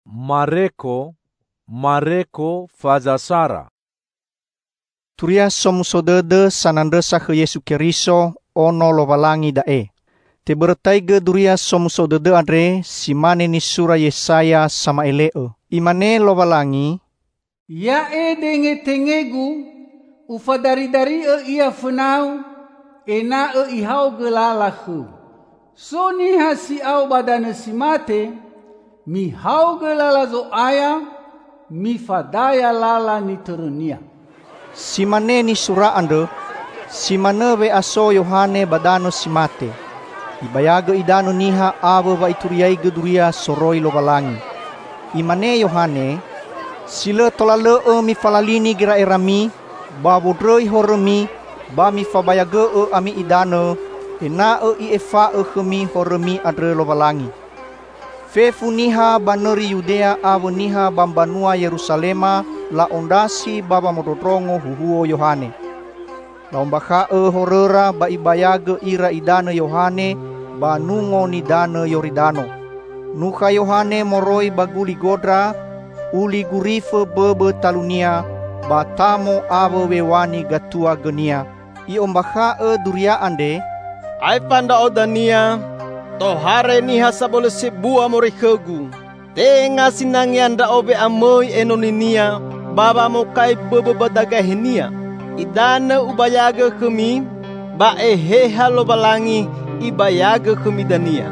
Mareko fazasara. Turia somusodede sanandesa ke Yesu Keriso ono lovalangi dae. Te bertaiga duria somusodede andre simane ni sura Yesaya sama eleo. Imane lovalangi. Ya denge tengegu ufadari ia fenau ena ihau gelalahu. So ni hasi au badane simate mi hau gelala zo aya mi fadaya lala ni terunia. Simane ni sura ande simane ve aso Yohane badano simate. Ibayaga idano niha ava va ituriai geduria soroi lovalangi. Imane Yohane sila tolale mi falalini gira erami ba bodroi horemi ba mi fabayaga ami idano ena efa khemi horemi adre lovalangi. Fefu niha baneri Yudea avo niha bambanua Yerusalema la ondasi baba mododrongo huhuo Yohane. La ombaka horera ba ibayaga ira idana Yohane ba nungo ni dana Yoridano. Nuka Yohane moroi baguli godra uli gurife bebe talunia batamo avo wewani gatua genia. I ombaka duria ande ai panda odania tohare ni hasabole sebua morikegu tenga sinangianda obe amoi enoninia baba mokai bebe badaga henia idana ubayaga kemi ba eheha lobalangi ibayaga kemi dania.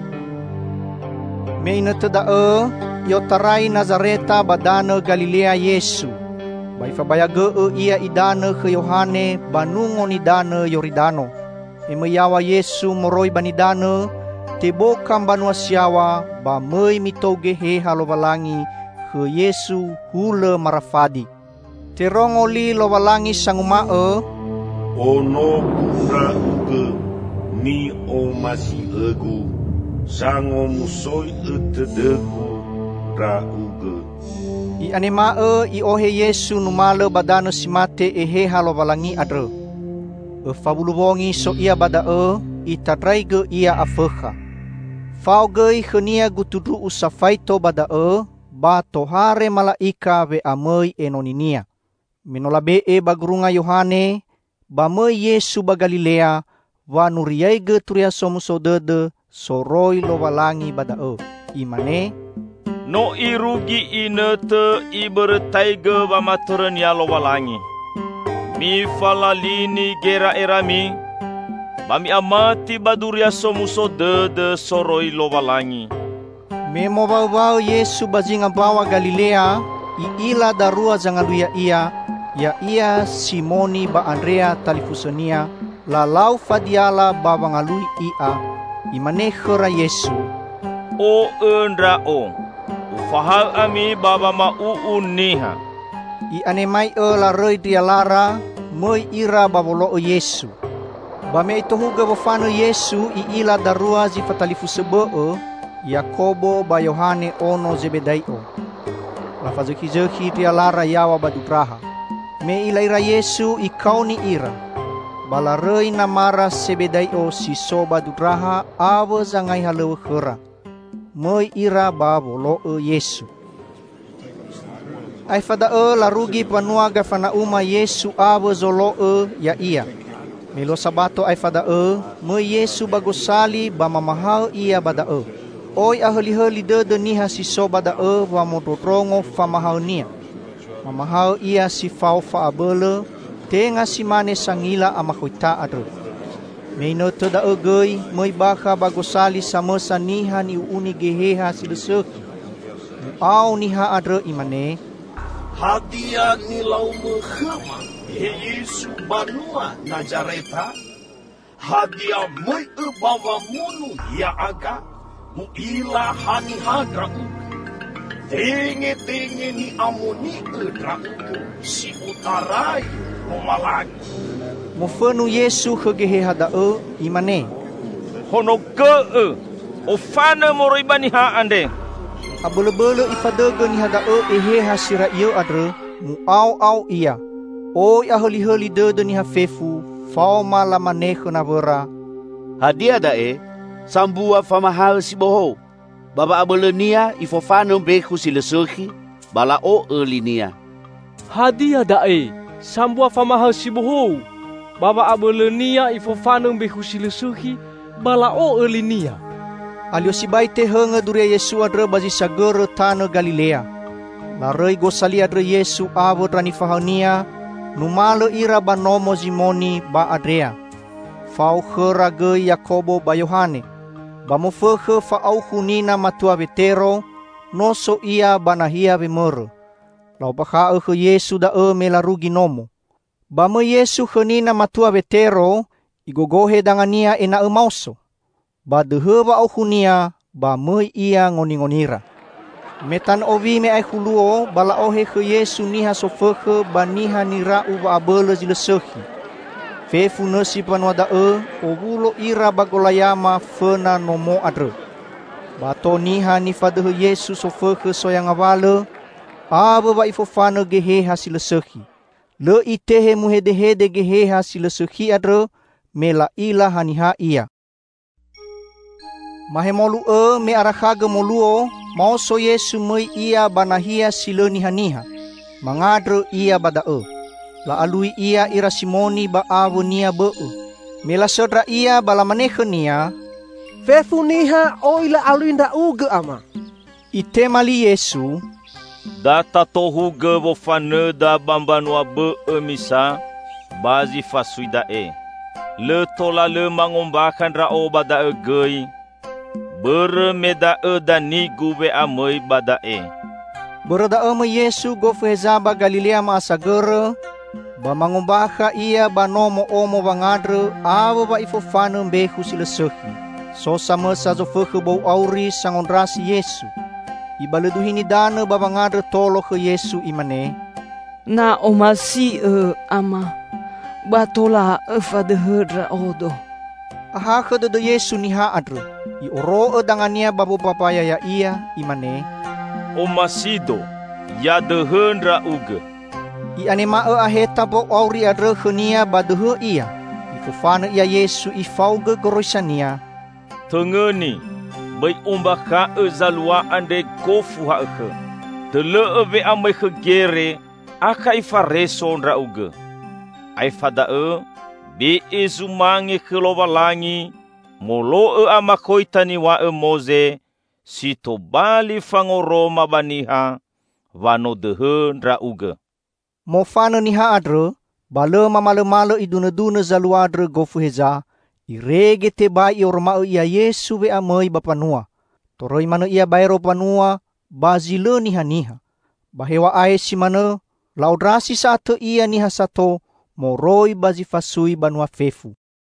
Meina teda yotarai Nazareta badana Galilea Yesu. Bai fabayaga ia idana ke Yohane banungo ni dana Yoridano. Emeyawa Yesu moroi banidana tebo kambanua siawa ba mei mitoge he halovalangi ke Yesu hule marafadi. Terongoli lovalangi sangumae ono pura uge ni o masi egu sango musoi etedegu ra uge. I anemae i ohe Yesu numale badana simate ehe halovalangi adre. Fabulubongi so ia badae itadraige ia afeha. Faugei khenia gutudu usafaito badae ba tohare malaika ve amei enoninia. Minolabe bagurunga Yohane ba mei Yesu ba Galilea wa nuriaige turia somusodede soroi lovalangi badae. Imane no irugi inete ibertaiga ba maturnya lovalangi. Mi falalini gera erami bami amati baduria somusodede soroi lovalangi. Memo bau Yesu bazinga bawa Galilea iila darua zangaluya ia ia Simoni ba Andrea talifusenia lalau fadiala ba bangalui ia imane khera Yesu. O endra o ufahal ami baba ma uuniha. I anemai la roi dia lara moi ira babolo Yesu. Bame ito huga bafano Yesu i ila darua zi fatalifu sebe Yakobo ba Yohane ono Zebedaio. La fazeki dia lara yawa badutraha. Me ilaira Yesu i kauni ira. Bala roi namara Zebedaio si soba dutraha awa zangai halewe khera. Moi ira babolo Yesu. Ai fada larugi panua gafana uma Yesu ave zolo ya ia. Melo sabato ai fada me Yesu bagosali ba mamahal ia bada Oi ahli-hali de niha si so bada wa modotrongo famahal nia. Mamahal ia si fau fa abele tenga si mane sangila amakuita adro. Meino teda gei moi baka bagosali samosa niha ni uni geheha si leseki. Au niha adro imane Hadia ni lau menghema Yesu banua Nazareta. Hadia mai bawa munu ya aga mu ila hani hadra tenge ni amoni edra si utarai momalagi. Mufenu Yesu kegehe hada imane Hono ke ofana moribani ha ande. Abele-bele ifadege ni hada ehe hasira iyo adre mu au iya. Oi ahli-hali de ni hafefu fau malamane kena vera. Hadia dae sambua famahal si boho. baba abelenia ifofano beku silesuhi bala o elinia. Hadia dae sambua famahal sibuhu baba abelenia ifofano beku silesuhi bala o elinia. Alio sibaite hanga duria Yesu adre bazi sagere tana Galilea. Larei gosali adre Yesu avo rani fahania numalo ira banomo Zimoni ba Adrea. Fau khera ge Yakobo ba Yohane. Ba mo fekhe fa au hunina matua vetero noso ia banahia vemere. Lau bakha ke Yesu da melarugi nomo. Ba mo Yesu khenina matua vetero igogohe dangania ena mauso. Ba dehe ba au hunia ba mo ia ngoni-ngonira. Metan ovi me ai huluo bala ohe ke Yesu niha sofekhe ba niha nira uba abele zilesehi. Fefu nasi panwada ovulo ira bagolayama fena nomo adre. Bato niha ni fadehe Yesu sofekhe soyang avale ave ba ifofane geheha silesehi. Le itehe muhede-hede geheha silesehi adre mela ila haniha ia. Mahemolu me arakhaga moluo mauso Yesu mei ia banahia sileni haniha. Mangadre ia bada La alui ia ira Simoni ba avu nia Mela sodra ia bala manekhe nia. Fefu niha o ila alui nda uge ama. Ite mali Yesu. Data tohu ge vofane da bambanua misa bazi fasuida Le tola le mangombakan rao bada gei. Bermeda danigu be amoi bada Berda me Yesu go fezaba Galilea ma asagere. Ba mangombaha ia banomo omo bangadre ava ba ifofane behu silesehi. So sama sa zofekhe bau auri sangondrasi Yesu. Ibaleduhini dana ba bangadre tolo ke Yesu imane. Na omasi ama batola fadehedra odo. Aha de Yesu niha adre. I oro dangania babu papaya ya ia imane. Omasido ya dehendra uge. I anema aheta bo auri adre khenia badehe ia. Ifofane ia Yesu ifauge goroisania. Tengeni bai umbaka zalua ande kofu ha Tele eve amai khegere aka ifareso ndra uge. Ai fada be ezumange kelowalangi molo amakoitani wa moze sito bali fangoroma baniha vano dehe ndra uge. Mofana niha adre, bale mamale-male idune-dune zalua adre gofu heza, irege te ba i orma ia Yesu be amai bapanua. Toroi mana ia bairo panua, bazile niha-niha. Bahewa ae si mana, laudrasi saate ia niha sato, moroi bazi fasui banua fefu.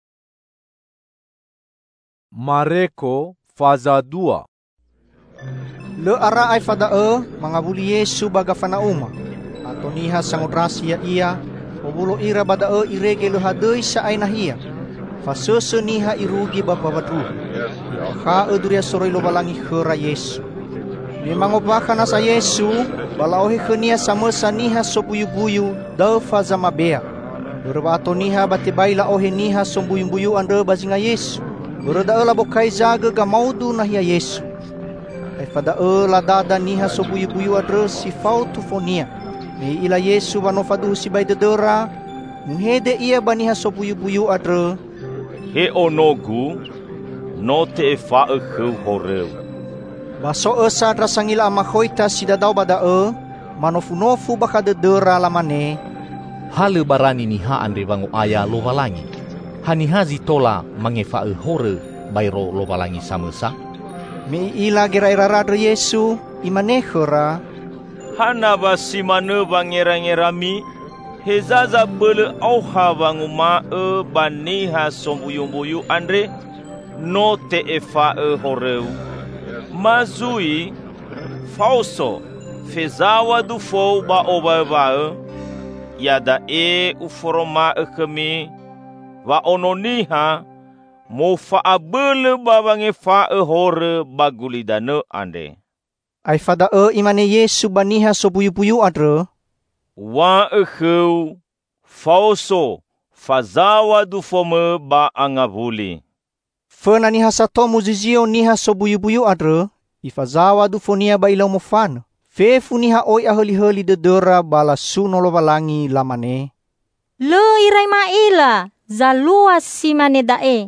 Mareko faza 2. Le ara ai fada mangabuli Yesu baga fana uma. Ato niha sangodrasi ya ia, obulo ira bada irege le hadei sa ai nahia. Fasese niha irugi bapa badru. Ha duria soroi lo balangi khera Yesu. Memang obaka nasa Yesu, balaohe khenia samesa niha sobuyu-buyu da faza mabea. Berbato niha batibaila ohe niha sombuyu-buyu ande bazinga Yesu. Berda la bokai zaga gamaudu nahia Yesu. Ai fada la dada niha sobuyu-buyu adre si fautufonia. Me ila Yesu banofadu si bai dedera, muhede ia baniha sobuyu-buyu adre. He onogu, no te fa horeu. Baso sadra sangila amakoita si dadau bada manofu-nofu baka dedera lamane. Hale barani niha andre bangu aya lovalangi. Hanihazi tola mangefa hore bairo lovalangi samesa. Me ila gira-ira Yesu imanehera. Hana basi mana bangerang-ngerami hezaza bele auha banguma baniha sombuyu-buyu andre no te efa horeu. Mazui fauso fezawa du fou ba oba yada uforoma kemi wa ononiha mo fa abele babange fa hore bagulidane ande. Ai fada imane Yesu baniha sobuyu-buyu adre. Wa fauso fazawa du fome ba angavuli. Fena niha sato muzizio niha sobuyu-buyu adre. Ifazawa du fonia ba ilaw mo fan. Fe funiha oi ahali-hali dedera bala suno lovalangi lamane. Le iray maila, zaluas si manedae.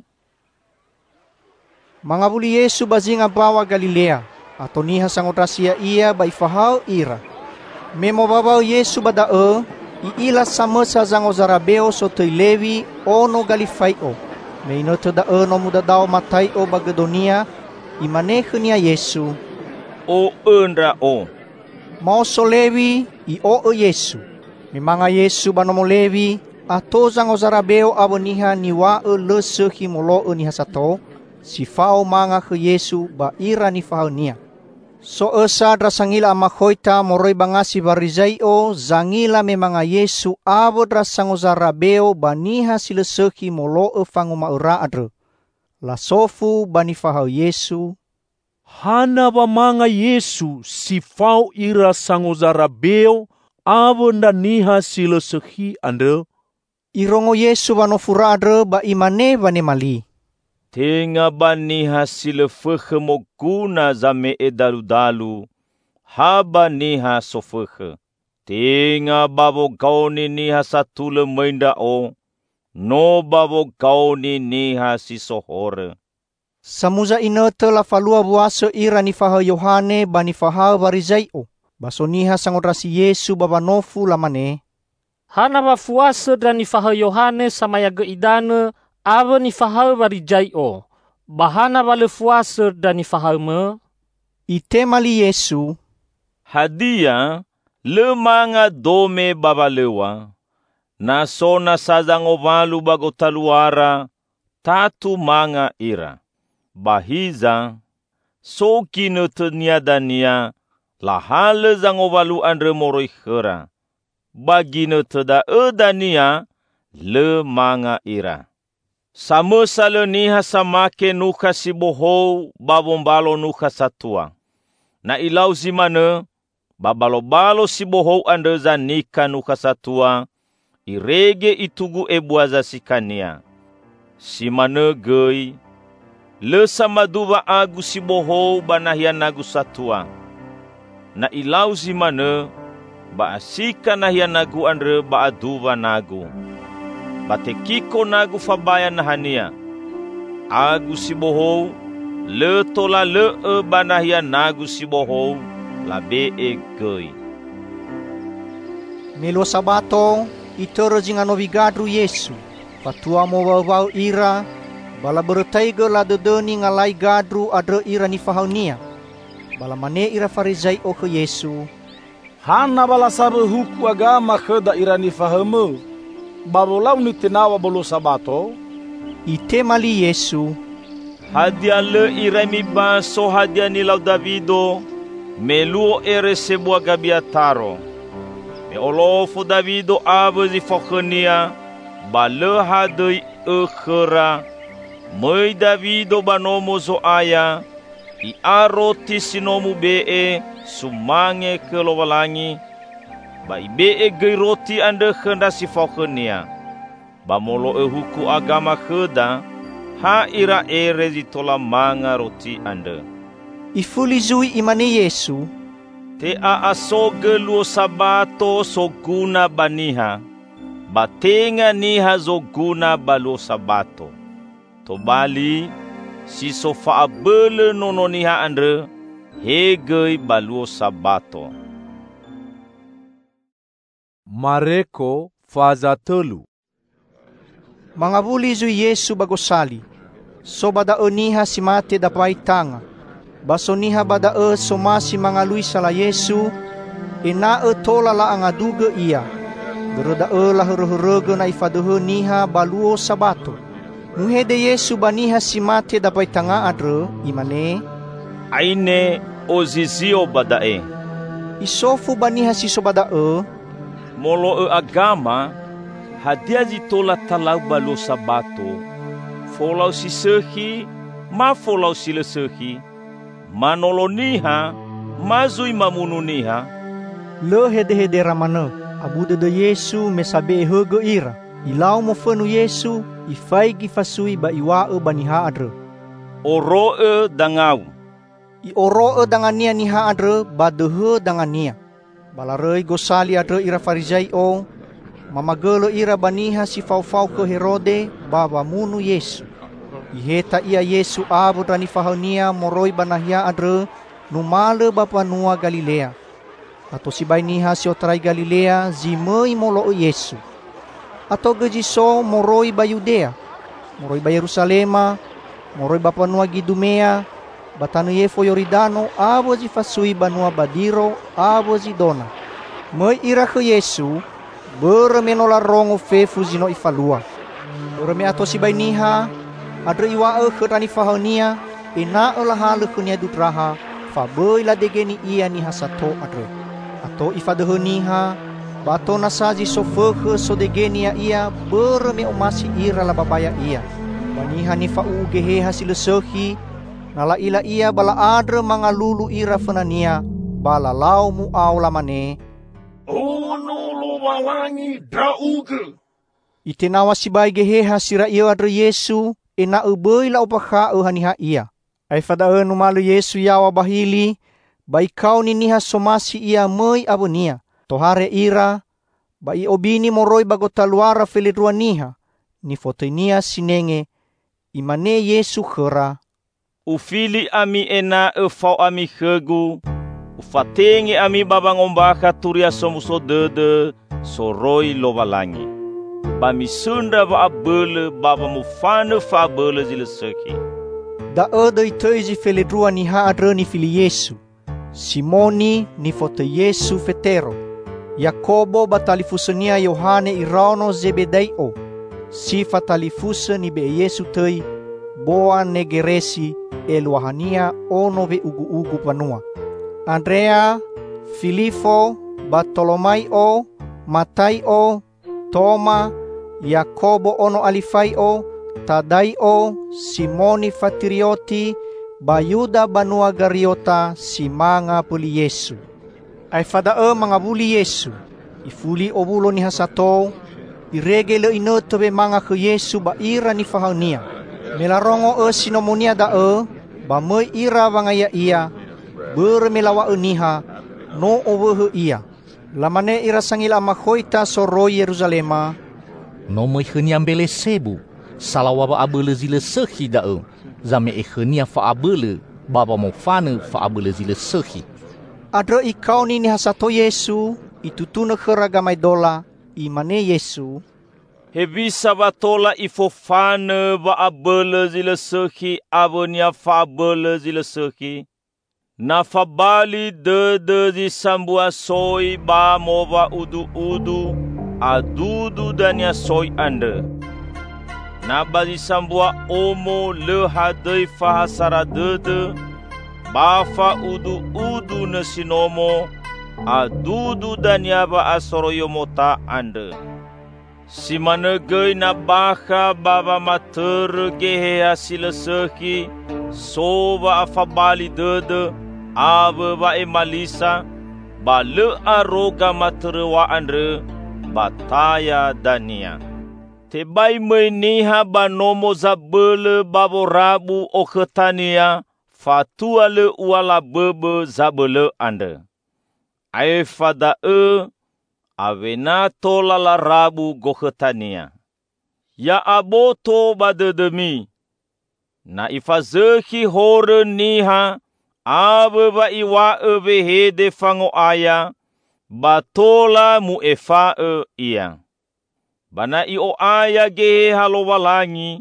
Mga buli Yesu bazing abawa Galilea, ato niha sangotrasia ia ba ifahao ira. Memo babaw Yesu badae, iila sama sa zango zarabeo so toy Levi o no Galifayo. May inoto dae no mudadaw matay o bagadonia, imaneho niya Yesu. O enra o. Mao so Levi, i o Yesu. May mga Yesu ba no mo Levi, ato zango zarabeo abo niha niwa lesehi molo niha sato, si fao mga ke Yesu ba ira ni fao niya. So esa dra sangila amakoita moroy banga si Barizayo, zangila me mga Yesu abo dra sango zarabeo ba niha si lesehi molo fango maura adre. La sofu ba ni fao Yesu. Hana ba mga Yesu si fao ira sango zarabeo abo nda niha si lesehi ande. Irongo Yesu ba no fura adre ba imane ba ne mali. Tenga bani hasil fekhe moguna zame edalu-dalu, haba niha sofekhe. Tenga babo gauni niha satule menda o, no babo gauni niha si sohore. Samuza inote la falua buaso ira ni faha Yohane ba ni faha Barizayo. Baso niha sangodrasi Yesu babanofu lamane. Hana ba fuasa dan ni faha Yohane sama yaga idane, ava ni fahal Barizayo, bahana bale fuasa dan ni fahal me. Ite mali Yesu. Hadia le manga dome babalewa, naso na sazango valu bagotaluara, tatu manga ira. Bahiza, so kinutnya dania, lahale zango valu andre moroi khera. Bagine teda edania, le manga ira. Sama sale niha samake nuka si bohou babombalo nuka satua. Na ilau zimane babalo-balo si bohou ande zanika nuka satua. Irege itugu ebuaza sikania. Si mane gei. Le samaduva agu si bohou banahia nagu satua. Na ilau zimane baasika nahia nagu andre baaduva nagu. Batekiko nagu fabaya nahania. Agu si bohou, le tola le banahia nagu si bohou, labe e gei. Melo sabato, itoro jinga novigadru Yesu. Patua mo wawau ira, bala bertaiga la dedeni ngalai gadru adre ira ni fahaunia. Bala mane ira farizai o ke Yesu. Hana bala sabe huku agama ke daira ni fahamu. Barulau ni tenawa bolo sabato. Ite mali Yesu. Hadia le iremi baso hadia ni lau Davido. Meluo ere sebua gabiataro. Me olofo Davido abezi fokhenia. Ba le hadei ekhera. Mei Davido banomo zo aya. I aroti sinomu bee. Sumange ke lowalangi. Ba ibe e gei roti ande khenda si fokhenia. Ba molo e huku agama kheda. Ha ira ere zitola manga roti ande. Ifuli zui imane Yesu. Te a asoge luo sabato soguna baniha. Batenga niha zoguna baluo sabato. Tobali si sofa abele nono niha ande. Hegei baluo sabato. Mareko fazatelu. Mga buli zui Yesu bagosali. So badao niha si mate dapai tanga. Baso niha badao somasi mga lui sala Yesu. Inae tola la ang aduga iya. Gerodao la hurugurug na ifaduhu niha baluo sabato. Nuhede Yesu baniha si mate dapai tanga adre imane. Aine ozizio badae. Isofu baniha si sobadae. Molo agama hadia zitola talau balu sabato. Folau si sehi, ma folau si lesehi. Manolo niha, mazui mamunu niha. Le hede ramana, abude de Yesu mesabe hege ira. Ilau mo fenu Yesu, ifai gifasui ba iwa baniha adre. Oro dangau. Ioro dengan nia niha adre badehe dengan nia. Balarei gosali adre ira Farizai o, mamagelo ira baniha si fau-fau ke Herode baba munu Yesu. Iheta ia Yesu abu rani fahania moroi banahia adre numale bapa nua Galilea. Atau si bainiha si otrai Galilea zimei molo Yesu. Atau gejiso moroi ba Yudea, moroi ba Yerusalema, moroi bapa nua Gidumea, batanu Yefo Yoridano abo zi fasui banua Badiro abo zi Dona. Mei ira ke Yesu beremenola rongo fefu zino ifalua. Bereme atau si bainiha adre iwa ke rani fahania ena olah halu kunia dudraha faboi la degeni ia niha sato adre. Atau ifadehe niha bato nasaji sofeke so degeni ia bereme omasi ira la babaya ia. Baniha ni fau gehe hasil sehi nala ila ia bala adre mangalulu ira fenania bala lau mu au lamane. Ono walangi drauge. Itenawa si bai gehe hasira ia adre Yesu ena ubei la upakha haniha ia. Ai fada numalu Yesu yawa bahili bai kau ni niha somasi ia mei abonia. Tohare ira bai obini moroi bagota luara felidrua niha ni fotoinia sinenge imane Yesu khera. Ufili ami ena fau ami khegu, ufatenge ami babangombaka turia somuso dede soroi lobalangi. Bami sunda ba abele baba mufane fa abele zile seki. Da ode itezi feledrua ni ha adre ni fili Yesu. Simoni ni fote Yesu fetero. Yakobo batalifusonia Yohane irauno Zebedeo. Si fatalifuse ni be Yesu tei boa negeresi eluahania ono be ugu-ugu panua. Andrea, Filifo, Bartolomaio, Mataio, Toma, Yakobo ono Alifaio, Tadaio, Simoni Fatirioti, Bayuda banua Gariota, simanga puli Yesu. Ai fadae mga buli Yesu, ifuli obulo ni hasato, iregele inoto be mga ke Yesu ba ira ni fahania. Melarongo sinomonia dae, ba me ira bangaya ia, bermelawa niha, no ovehe ia. Lamane ira sangila makhoita soro Yerusalema. No me khenia mbele sebu, salawa ba abele zile sehi dae, zame khenia fa abele, baba mo fane fa abele zile sehi. Adre ikau ni hasato Yesu, itutuna kheragamai dola, imane Yesu. Hebisa batola ifofane ba abele zile sehi abonia fa abele zile sehi. Na fabali de zi sambua soi ba mova udu adudu dania soi ande. Na bazi sambua omo le hadei fahasara de ba fa udu ne sinomo adudu dania ba asoro yomota ande. Si manegei na baka baba mater gehe hasil seki soba afabali de ave ba emalisa ba le aroga matrewa andre bataya dania. Tebai meniha ba nomo zabele baborabu oketania fatua le uala bebe zabele ande. Aefada avena tola la rabu goketania. Ya aboto badedemi. Na ifazeki hore niha ave ba iwa hede fango aya batola mu efa ia. Bana io aya gehe halowalangi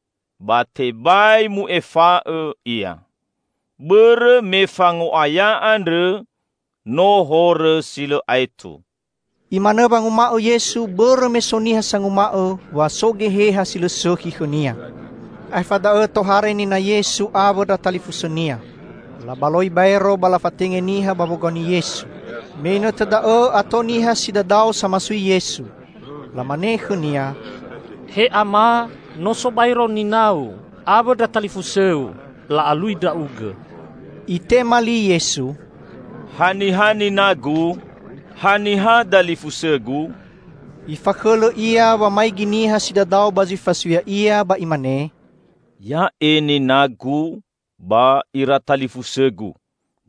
batebai mu efa ia. Bere me fango aya andre no hore silo aitu. Imana bang umao Yesu bermesoniha sang umao wasogehe hasil sohi khunia. Ai fada tohare ni na Yesu avoda talifusonia. La baloi baero bala fatenge niha babogoni Yesu. Mena tada ato niha sidadao samasui Yesu. La manehu nia. He ama no so bairo ninau avoda talifuseu la alui da uge. Ite mali Yesu. Hani nagu. Haniha dalifusegu. Ifakelo ia wa mai giniha sidadao bazi fasuya ia ba imane. Ya eni nagu ba ira talifusegu.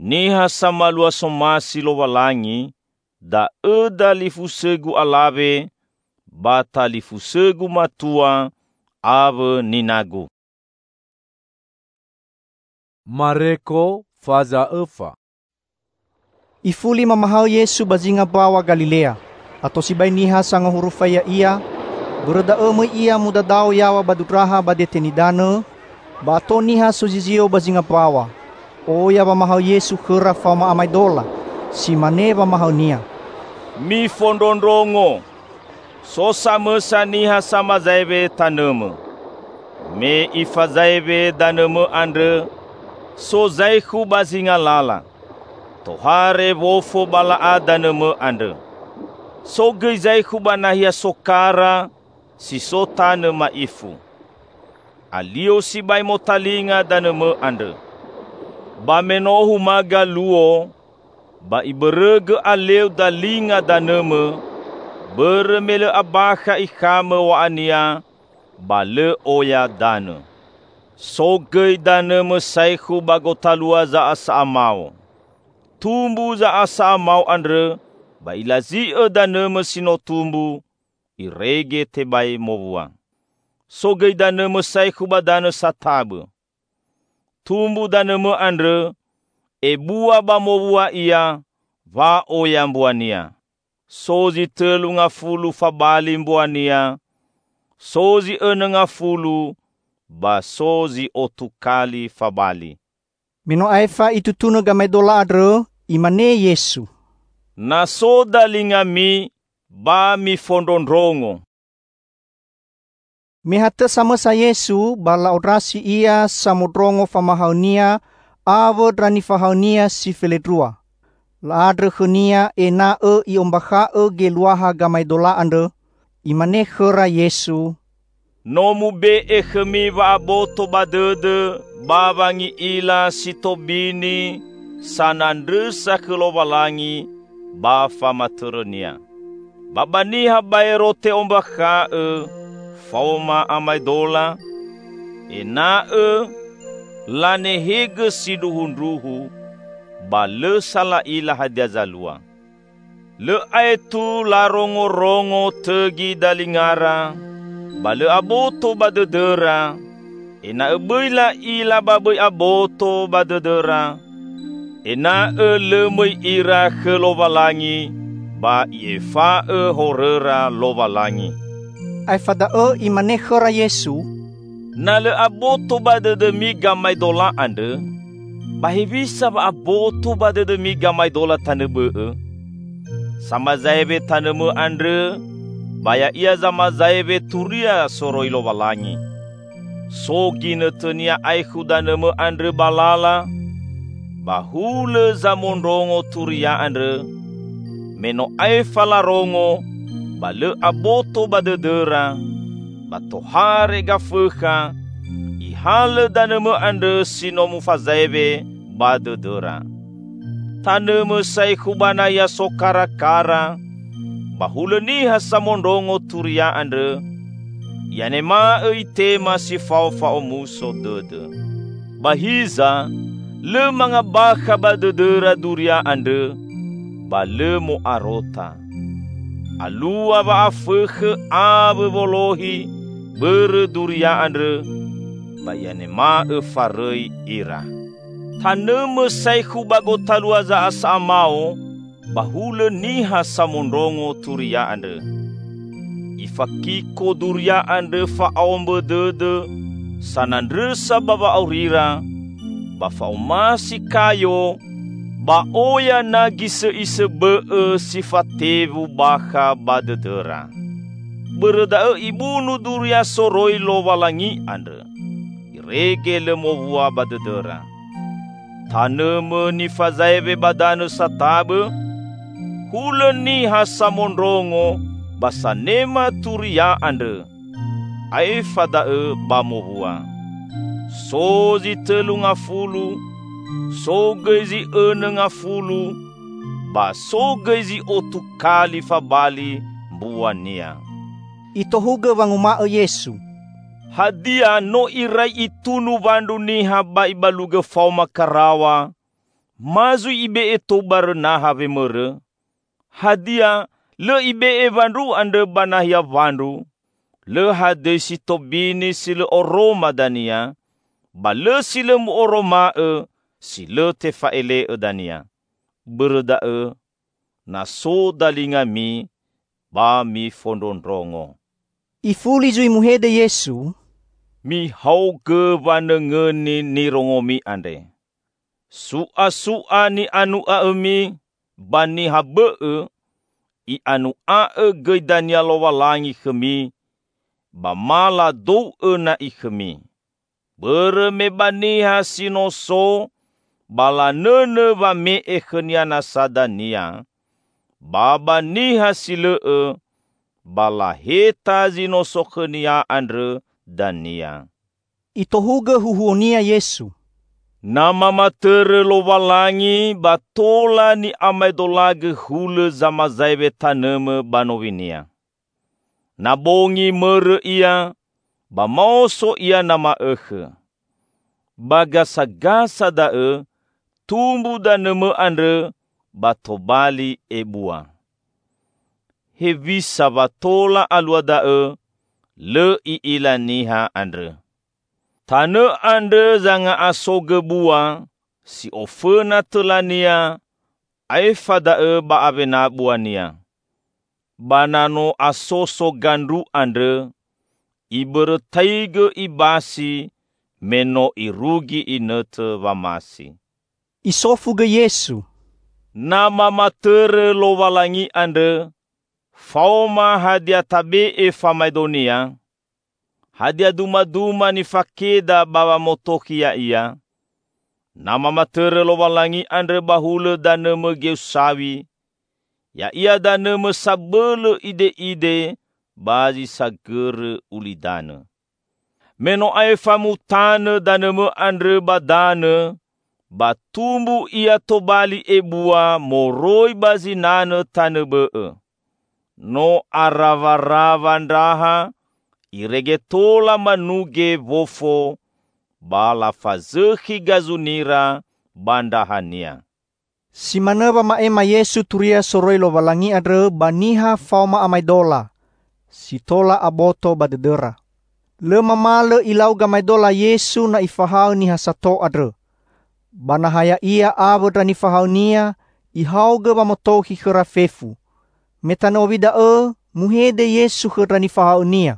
Niha sama lua somasi lowalangi, da eda lifusegu alabe, bata lifusegu matua, ave ninagu. Mareko faza efa. Ifuli mamahal Yesu bazinga bawa Galilea, atau si niha sanga hurufaya ia, berda ia muda dao yawa badutraha badetenidane, bato niha suzizio bazinga bawa. Oya mamahal Yesu kera fama amai dola, si mane mamahal nia. Mi fondondrongo, so sama saniha sama zaibe taneme. Me ifa zaibe daneme andre, so zaiku bazinga lala. Tohare wofo bala adaneme ande. So gejai kubanahia sokara si sotane maifu. Alio si bai motalinga daneme ande. Ba menohu maga luo, ba iberege aleu dalinga daneme, beremele abaka ikame wa ania, ba le oya dane. So gej daneme saiku bagotalua za asa amau. Tumbu za asa mau andre, ba ilazi daneme sino tumbu, irege te bai mobua. So gei daneme saiku badane satabe. Tumbu daneme andre, bua ba mobua ia, va oya mbuania. Sozi telunga fulu fabali mbuania, sozi enenga fulu, ba sozi otukali fabali. Mino aifa itutuna gamai dola adre, imane Yesu. Na soda lingami ba mi fondondrongo. Mihata sama sa Yesu bala odrasi ia samudrongo famahaunia ave drani fahaunia si feledrua. La adre khenia ena i ombakha geluaha gamai dola ande imane khera Yesu. Nomu be khemi va aboto badede babangi ila sitobini sanandresa kelowalangi ba famaturnia. Babaniha bairote ombakha fauma amaidola ena lane hege siduhunruhu ba le sala ila hadiazalua. Le aitu larongo-rongo tegi dalingara ba le aboto badedera ena ebeila ila babai aboto badedera ena lemoi ira ke lowalangi ba iefa horera lowalangi. Ai fada imane khera Yesu. Na le aboto badedemi gamai dola ande bahibisa ba aboto badedemi gamai dola tanebe sama zaibe taneme andre baya ia zama zaibe turia soroi lowalangi. So gine tenia aiku daneme andre balala bahule zamondrongo turia andre meno aifala rongo bale aboto badedera batohare gafeka ihale daneme andre sinomu fazaibe badedera. Taneme saiku banaya sokara-kara bahule niha samondrongo turia andre yanema itema si fau muso dede. Bahiza le mga baka badedera duria ande ba le mo arota. Alua ba afeke abe bolohi bere duria andre ba yanema farei ira. Taneme saiku bagotalua za asa amao bahule niha samondrongo turia ande. Ifakiko duria ande fa aombe dede sanandresa baba aurira ba faumasi kayo ba oya nagise ise sifatevu baka badedera. Bereda ibunu duria soroi lowalangi ande irege lemobua badedera. Taneme ni fazaibe badane satabe hule ni hasamondrongo basanema turia ande ai fada bamobua. Sozi telunga fulu, so gezi enenga fulu, ba so gezi otukali fabali buania. Itohuge wanguma Yesu. Hadia no irai itunu bandu niha ba ibaluge fauma karawa, Mazu ibe tobar naha ve mere. Hadia le ibe vandu ande banahia vandu. Le hade si tobini sile oroma dania. Ba le sile mu oroma sile te faele dania. Berda na so dalinga mi ba mi fondondrongo. Ifuli zui muhede Yesu. Mi hau ke vanengeni ni rongo mi ande. Sua ni anu mi bani habe i anu ge dania lowalangi kemi. Ba mala do na i kemi. Bereme bani hasinoso bala nene va me ekhniana sadania. Baba ni hasile bala heta zino sokhnia andre dania. Itohuga huhuonia Yesu. Nama matere lowalangi batola ni amaidolage hule zamazaive taneme banovinia. Nabongi mere ia bamoso ia nama Bagasa-gasa da tumbu daneme andre batobali ebua. Hevisa batola alua da le iilaniha andre. Tane andre zanga asoge bua si ofena telania aifada ba avena buania. Banano asoso gandu andre ibertaige ibasi meno irugi inete vamasi. Isofuge Yesu. Nama matere lowalangi ande fauma hadia tabe famaidonia. Hadia duma-duma ni fakeda bawa motokia ia. Nama matere lowalangi ande bahule daneme geusawi. Ya ia daneme sabele ide-ide bazi sagere ulidane. Meno aefamutane daneme andre badane. Batumbu ia tobali ebua moroi bazinane tanebe. No aravaravandraha iregetola manuge vofo bala fazehi gazunira bandahania. Si maneba maema Yesu turia soroi lowalangi adre baniha fauma amaidola. Si tola aboto badedera. Le mamale ilau gamaidola Yesu na ifahau ni hasato adre. Banahaya ia avod ni fahau nia ihauge bamotohi kerafefu. Metanowida muhede Yesu kerani fahau nia.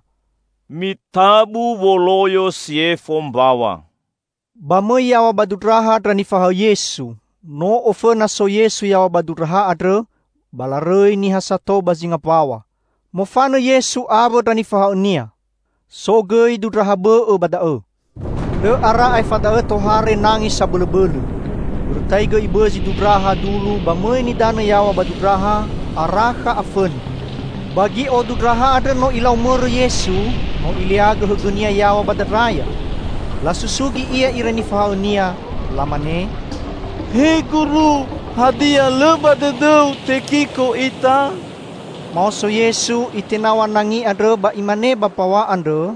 Mitabu voloyo sie fombawa. Bame yawa badudraha drani fahau Yesu. No ofena so Yesu yawa badudraha adre balarei ni hasato bazingapawa. Mofana Yesu avod drani fahau nia. So gei dudraha bada Le ara ai fada tohare nangis sabele-bele. Bertaiga ibezi dudraha dulu bamoi ni dana yawa badudraha araka afen. Bagi o dudraha ada no ilau mere Yesu no iliaga hugunia yawa badaraya. La susugi ia irani fahaunia lamane. Hei guru, hadia le badedeu tekiko ita. Mauso Yesu itenawa nangi adre ba imane bapawa ande.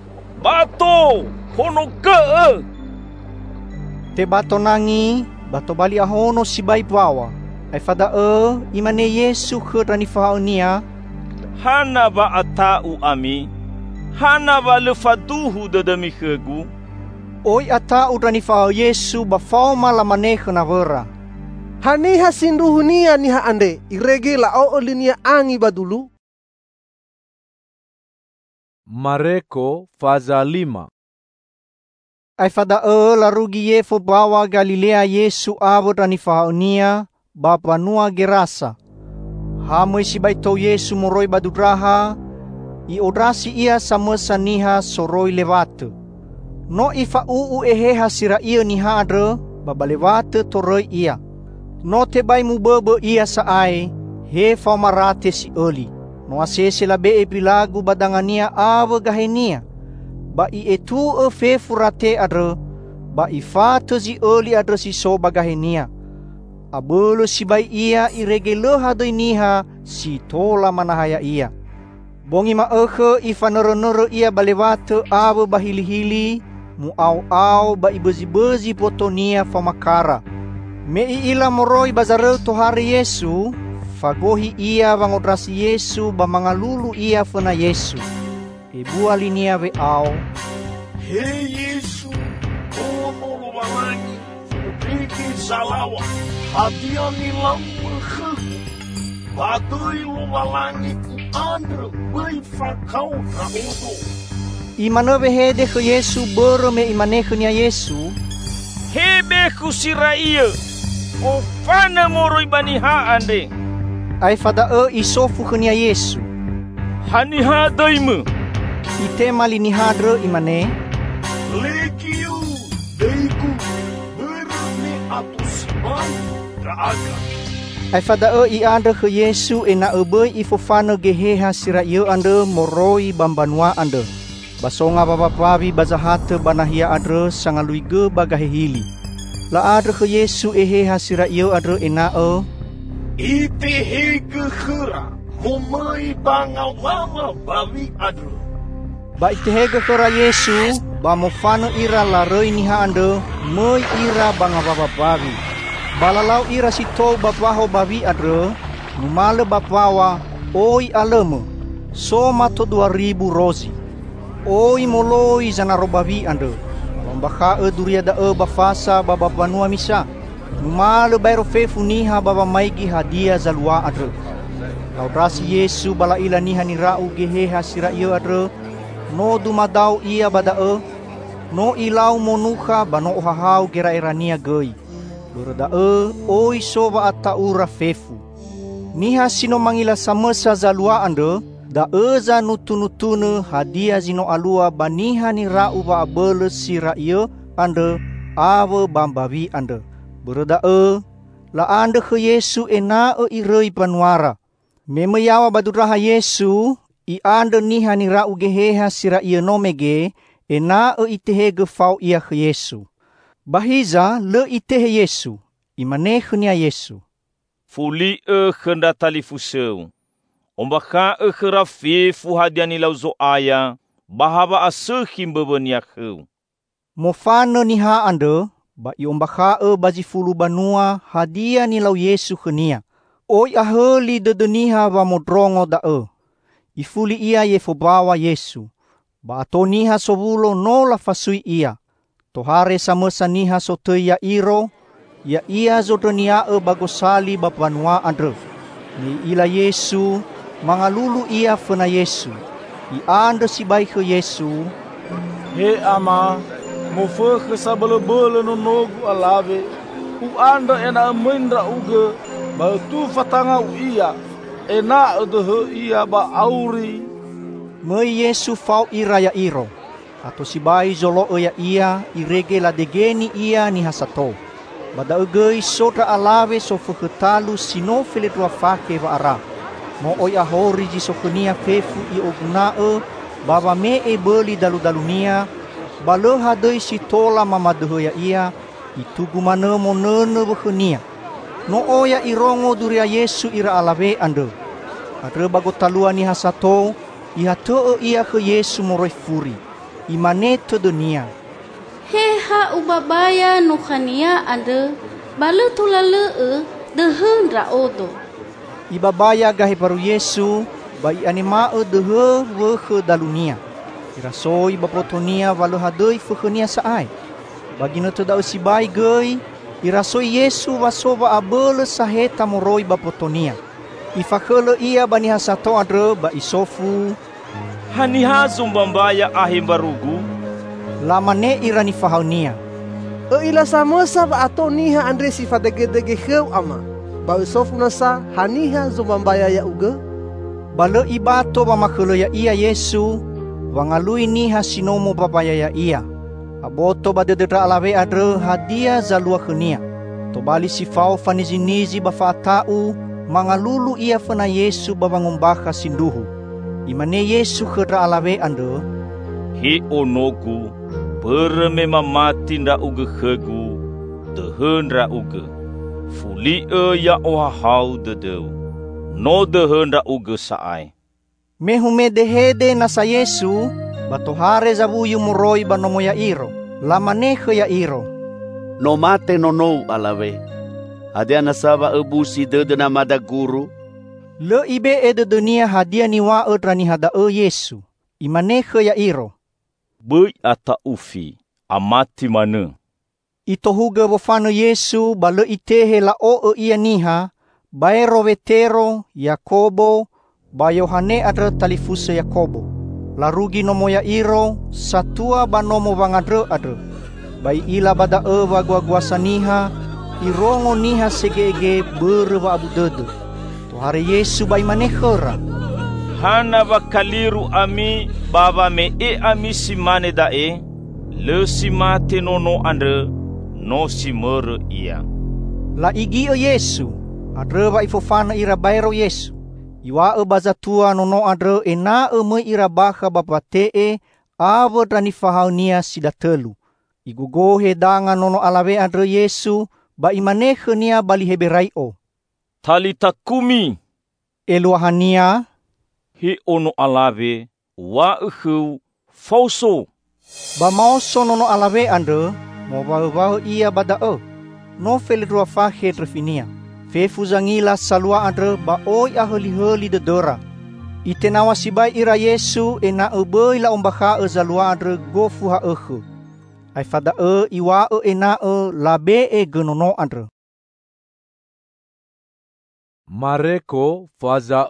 Bato! Hono ke Te bato nangi, bato bali ahono si bai pawa. Ai fada imane Yesu kerani fahaunia. Hana ba atau ami. Hana ba lefaduhu dedemi kegu. Oi atau drani fahau Yesu ba fauma lamane kenavera. Haniha sinduhunia niha ande irege la o linia angi badulu. Mareko faza 5. Ai fada larugi yefo bawa Galilea Yesu avod rani fahaunia bapa nua gerasa. Hamoi si baito Yesu moroi badudraha i odrasi ia samesa niha soroi levate. No ifa eheha sira ia niha adre babalevate toroi ia. No te bai mubebe ia saai he famarate si oli. No asese labe epilagu badangania ave gahenia. Ba i etu fefurate adre ba i fate zi oli adre si so bagahenia. Abolo si bai ia iregele hadoi niha si tola manahaya ia. Bongi ma ifa nere ia balevate ave bahili-hili mu au ba i bezi-bezi potonia famakara. Meiila moroi bazareu tohari Yesu, fagohi ia bangodrasi Yesu ba mangalulu ia fena Yesu. Ibua linia ve au. Hei Yesu, ono lumalangi, fudiki salawa, hadiah nilam berkhu. Batui lumalangi ku andre, bai fakau raodo. Imane hede ke Yesu berme imane nia Yesu. Hebe ku siraia, o fana moroi baniha ande. Ai fada isofu nia Yesu. Haniha daimu. Ite malini hadre imane. Lekiu, deiku, berme atusiman, raaga. Ai fada i ande ke Yesu ena ebe ifofana geheha siraia ande moroi bambanua ande. Basonga babapavi bazahate banahia adre sangalui ge bagahili. La adre ke Yesu eheha siraia adre ena Ite hege khera, momai bangal lama bavi adre. Ba ite hege khera Yesu, ba mofano ira laroi niha ande, moi ira banga babapavi. Balalau ira sito bapaho bavi adre, numale bapawa, oi aleme, soma to 2000 rozi. Oi moloi zanaro bavi ande, lombaka duria da bafasa babanua misa. Numale bairo fefu niha baba maigi hadia zalua adre. Laudrasi Yesu bala ila niha ni rau geheha siraia adre. No dumadau ia bada no ilau monuha bano hahau gera erania gei. Berda oi soba ataura fefu. Niha sino mangila samesa zalua ande. Da za nutu-nutune hadia zino alua baniha ni rau ba abele siraia ande ave bambavi ande. Berda la ande ke Yesu ena irei panuara. Memeyawa baduraha Yesu i ande niha ni rau geheha siraia nomege ena itehege fau ia ke Yesu. Bahiza le itehe Yesu imane khnia Yesu. Fuli khenda talifuseu. Ombaka khera fefu hadiani lauzo aya bahaba asehim bebenia kheu. Mofano niha ande ba iombaka baji fulu banua hadia ni lau Yesu khnia. Oi aheli dedeniha ba modrongo da Ifuli ia ye fobawa Yesu. Ba atoniha sobulo no la fasui ia. Tohare samesa niha sote ya iro. Ya ia zodonia bagosali bapanua andre. Ni ila Yesu mangalulu ia fena Yesu. I ande si baik ke Yesu. He ama, mo fe sabele-bele no nogu alave. U anda ena mindra uge, ba tu fatanga u ia. Ena edehe ia ba auri. Me Yesu fau iraya iro. Ato si bai zolo ya ia irege la degeni ia ni hasato. Bada egei sotra alave so fuketalu sino filetua fake va ara. Mo oi ahori ji sokenia fefu i ogunae baba me beli dalu-dalunia. Bale hadei si tola mamadehe ya ia itugu mane mo nene bekenia. No oya irongo duria Yesu ira alave ande. Adre bagotalua ni hasato iha teo ia ke Yesu moroi furi. Imane te dunia. Heha ubabaya nukhania ande bale tulale dehen raodo. Ibabaya gahe baru Yesu bai anima dehe wehe dalunia. Irasoi bapotonia valo hadei fekenia saai. Bagina te dau si bai gei irasoi Yesu wasova abele saheta moroi bapotonia. Ifakele ia bani hasato adre ba isofu. Haniha zumbambaya ahim barugu. Lamane irani fahaunia. Ila samesa ba atoniha andre sifadege-dege heu ama. Ba isofu nasa haniha zumbambaya ya uge. Bale ibato ba makele ya ia Yesu. Wangalui niha sinomo babaya ya ia. Aboto ba dedera alave adre hadia zalua khenia. Tobali sifau fanizinizi bafatau. Mangalulu ia fena Yesu babangombaka sinduhu. Imane Yesu khedra alave ande. Hi onogu berme mamati nda uge khegu dehen ra uge. Fuli ya ohahau dedeu. No dehen ra uge saai. Mehume dehede nasa Yesu batohare zabuyu moroi banomo ya iro. Lamane ya iro. No mate no alave. Hadia nasaba busi dedena mada guru. Le ibe de dunia hadia ni wa rani hada Yesu. Imane Yairo. Bui ata ufi, amati mana. Ito huga bofano Yesu bale itehe la ia niha, bae rovetero, Yakobo, ba Yohane adre talifuse Yakobo. La rugi nomo Yairo, satua ba nomo bangadre adre. Bai ila bada wa gua niha, irongo niha segege berwa abu dede. Tuhare Yesu bai manehera. Hana bakaliru ami baba me ami simane dae le simate nono andre no simere ia. La igi Yesu adre ba ifofana ira bairo Yesu. Iwa bazatua nono adre ena me ira baha bapate avo drani fahaunia sidatelu. Igugohe danga nono alawe adre Yesu ba imanehe nia bali heberaio. Talita kumi. Eluahania. He ono alawe wa uhu fauso. Ba mauso nono alawe andre mo wau ia bada no feledrua fahe drefinia. Fefu zangila salua andre ba oi aheli de dora. Itenawa sibai ira Yesu ena boi la ombaha zalua andre gofu ha ai fada iwa ena labe genono andre. Mareko faza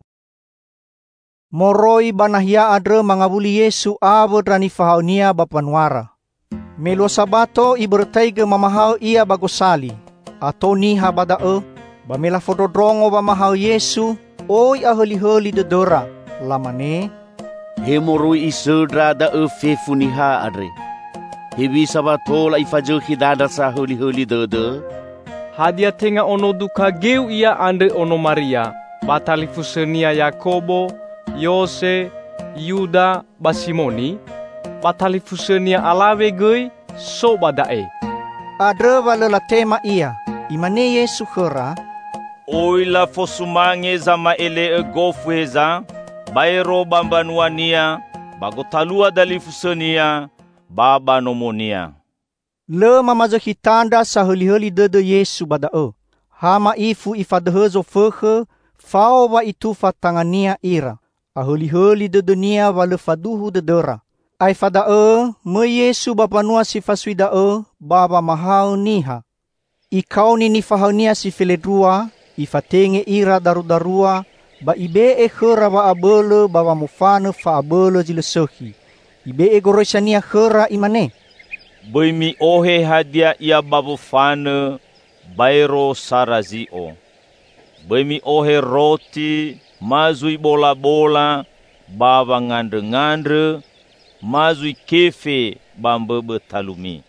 Moroi banahia adre mangabuli Yesu avo drani fahaunia bapanuara. Melo sabato ibertaiga mamahau ia bagosali. Atau niha bada bamela fododrongo bamahau Yesu oi aheli de dora. Lamane. He moroi isudra da fefu niha adre. He bisa batola ifajohi dada sa heli de. Hadia tenga ono duka geu ia ande ono Maria. Batalifusenia Yakobo, Yose, Yuda, Basimoni, batalifusenia alawe gei so badae. Adre walela tema ia, imane Yesu khera. Oi la fosumange zama ele gofu heza, bairo bambanuania, bagotalua dalifusenia, baba nomonia. Le mamazahi tanda sa heli de Yesu bada hama ifu ifadhezo fekhe, fao wa itu fatangania ira. Ahuli de dunia wale faduhu de dora. Ai fada me Yesu bapanua si faswida baba mahau niha. Ikau ni fahaunia si feledrua, ifatenge ira darua, ba ibe khera wa abele baba mufane fa abele jilesohi. Ibe goroshania khera imane. Boimi ohe hadia ia babufane bairo sarazio. Boimi ohe roti mazui bola-bola baba ngandre mazui kefe bambebe talumi.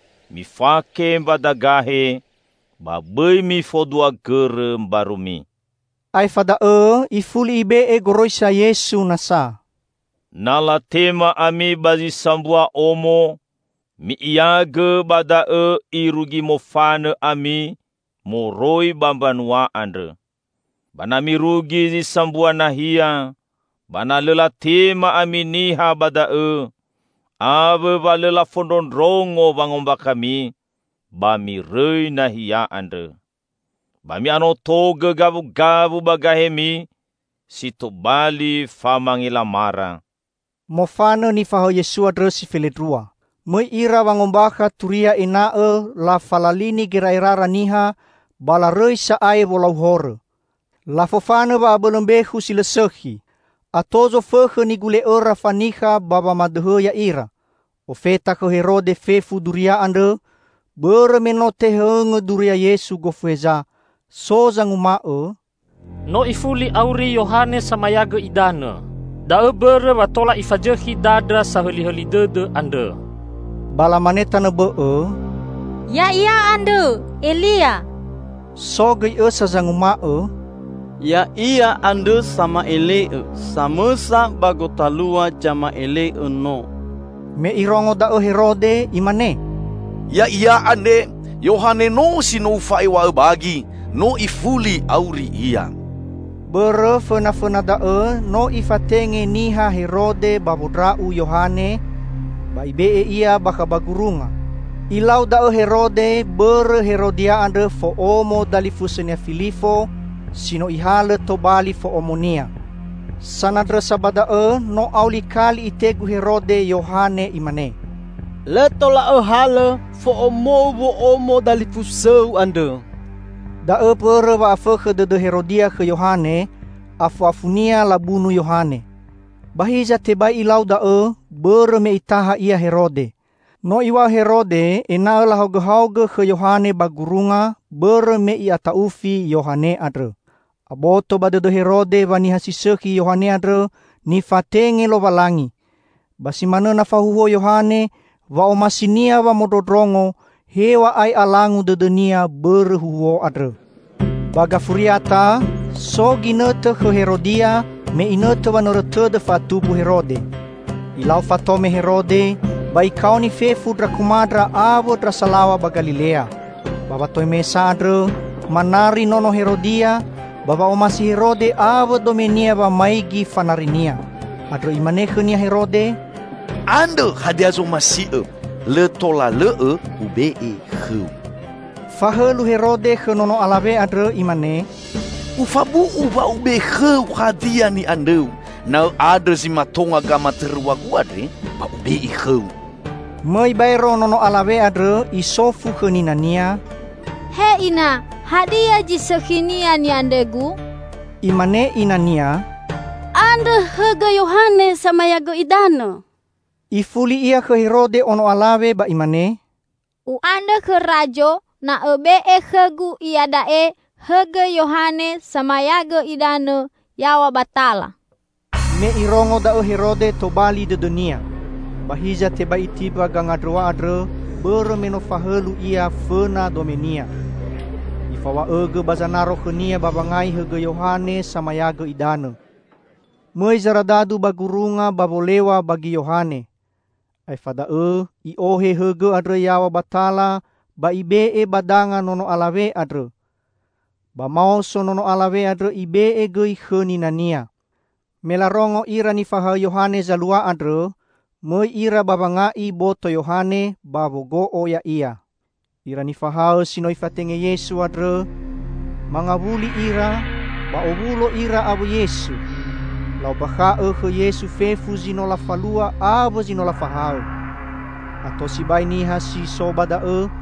Mifake mbadagahe baboimi fodua gere mbarumi. Ai fada ifuli ibe goroisha Yesu nasa. Nala tema ami bazi sambua omo mi iage bada irugi mofane ami moroi bambanua andre. Bana mirugi zi sambua nahia, bana lela tema ami niha bada ave balela fondondrongo bangomba kami, bami rei nahia andre. Bami ano toge gabu-gabu bagahemi, situ bali famangila mara. Mofane ni faho Yesu adre si feledrua. Moi ira wangombaka turia la falalini gerairara niha bala rei sa ai volau hore. La fofane ba abelembehu sila sehi. Atozo fehe ni gule ora faniha baba madehe ya ira. Ofeta ke Herode fefu duria ande. Bere menote henge duria Yesu gofweza. So zanguma No ifuli auri Yohane samayaga idane. Da bere watola ifajehi dadra saheli dede ande. Bala maneta nebe Ya iya ande, Elia. So gei sa zanguma Ya iya ande sama ele samesa bagotalua jama ele no. Me irongo da Herode imane. Ya iya ande Yohane no sinufai wa bagi no ifuli auri iya. Bere fena da no ifatenge niha Herode babudrau Yohane ba ibe ia baka bagurunga. Ilau da Herode bere Herodia andre fo omo dali fusenia Filifo sino ihale to bali fo omonia. Sanadra sabada no auli kali itegu Herode Yohane imane. Letola hale fo omo dali fuseu ande. Da pere wa afe de Herodia ke Yohane afu-afunia labunu Yohane. Bahiza teba ilau da bere me itaha ia Herode. No iwa Herode ena la hauge ke Yohane bagurunga bere me ia taufi Yohane adre. Aboto bade de Herode wani hasiseki Yohane adre ni fatenge lo walangi. Basi mana na fahuho Yohane wa omasinia wa mododrongo hewa ai alangu de dunia bere huho adre. Baga furiata so ginete ke Herodia me inete wa norete de fatubu Herode. Ilau fatome Herode bai kau ni fefu dra kumadra avo dra salawa ba Galilea. Baba toi mesa adre manari nono Herodia baba omasi Herode avo domenia ba maigi fanarinia. Adre imane khenia Herode ande hadiazo masih le tola le ube khu. Fahelu Herode ke nono alawe adre imane ufabu uba ube khu hadia ni ande. Na adre si matonga gama terua guadre ba ube khu. Mai bairo nono alawe adre isofu ke ninania. He ina, hadiah jisekinia ni andegu. Imane inania. Ande hega Yohane sama yago idano. Ifuli ia ke Herode ono alawe ba imane. U ande ke rajo na ebe hegu ia dae hega Yohane sama yago idano yawa batala. Me irongo da Herode to bali de dunia. Bahiza teba itiba gangadroa adre bere meno fahelu ia fena domenia. Ifawa bazanaro khenia babangai hege Yohane sama yaga idane. Moi zaradadu bagurunga babolewa bagi Yohane. Ai fada i ohe hege adre yawa batala ba ibe badanga nono alawe adre. Ba mauso nono alawe adre ibe gei kheni nania. Melarongo ira ni faha Yohane zalua adre. Moi ira babangai boto Yohane babogo oya ia. Ira ni fahao sinoi fatenge Yesu adre. Mangabuli ira ba obulo ira abu Yesu. Lau baka ke Yesu fefu zinola falua abo zinola fahao. Ato si bai niha si sobada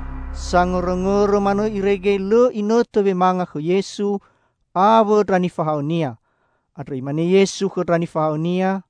sangere mano irege le inote be manga ke Yesu abo drani fahao nia. Adre imane Yesu ke drani fahao nia.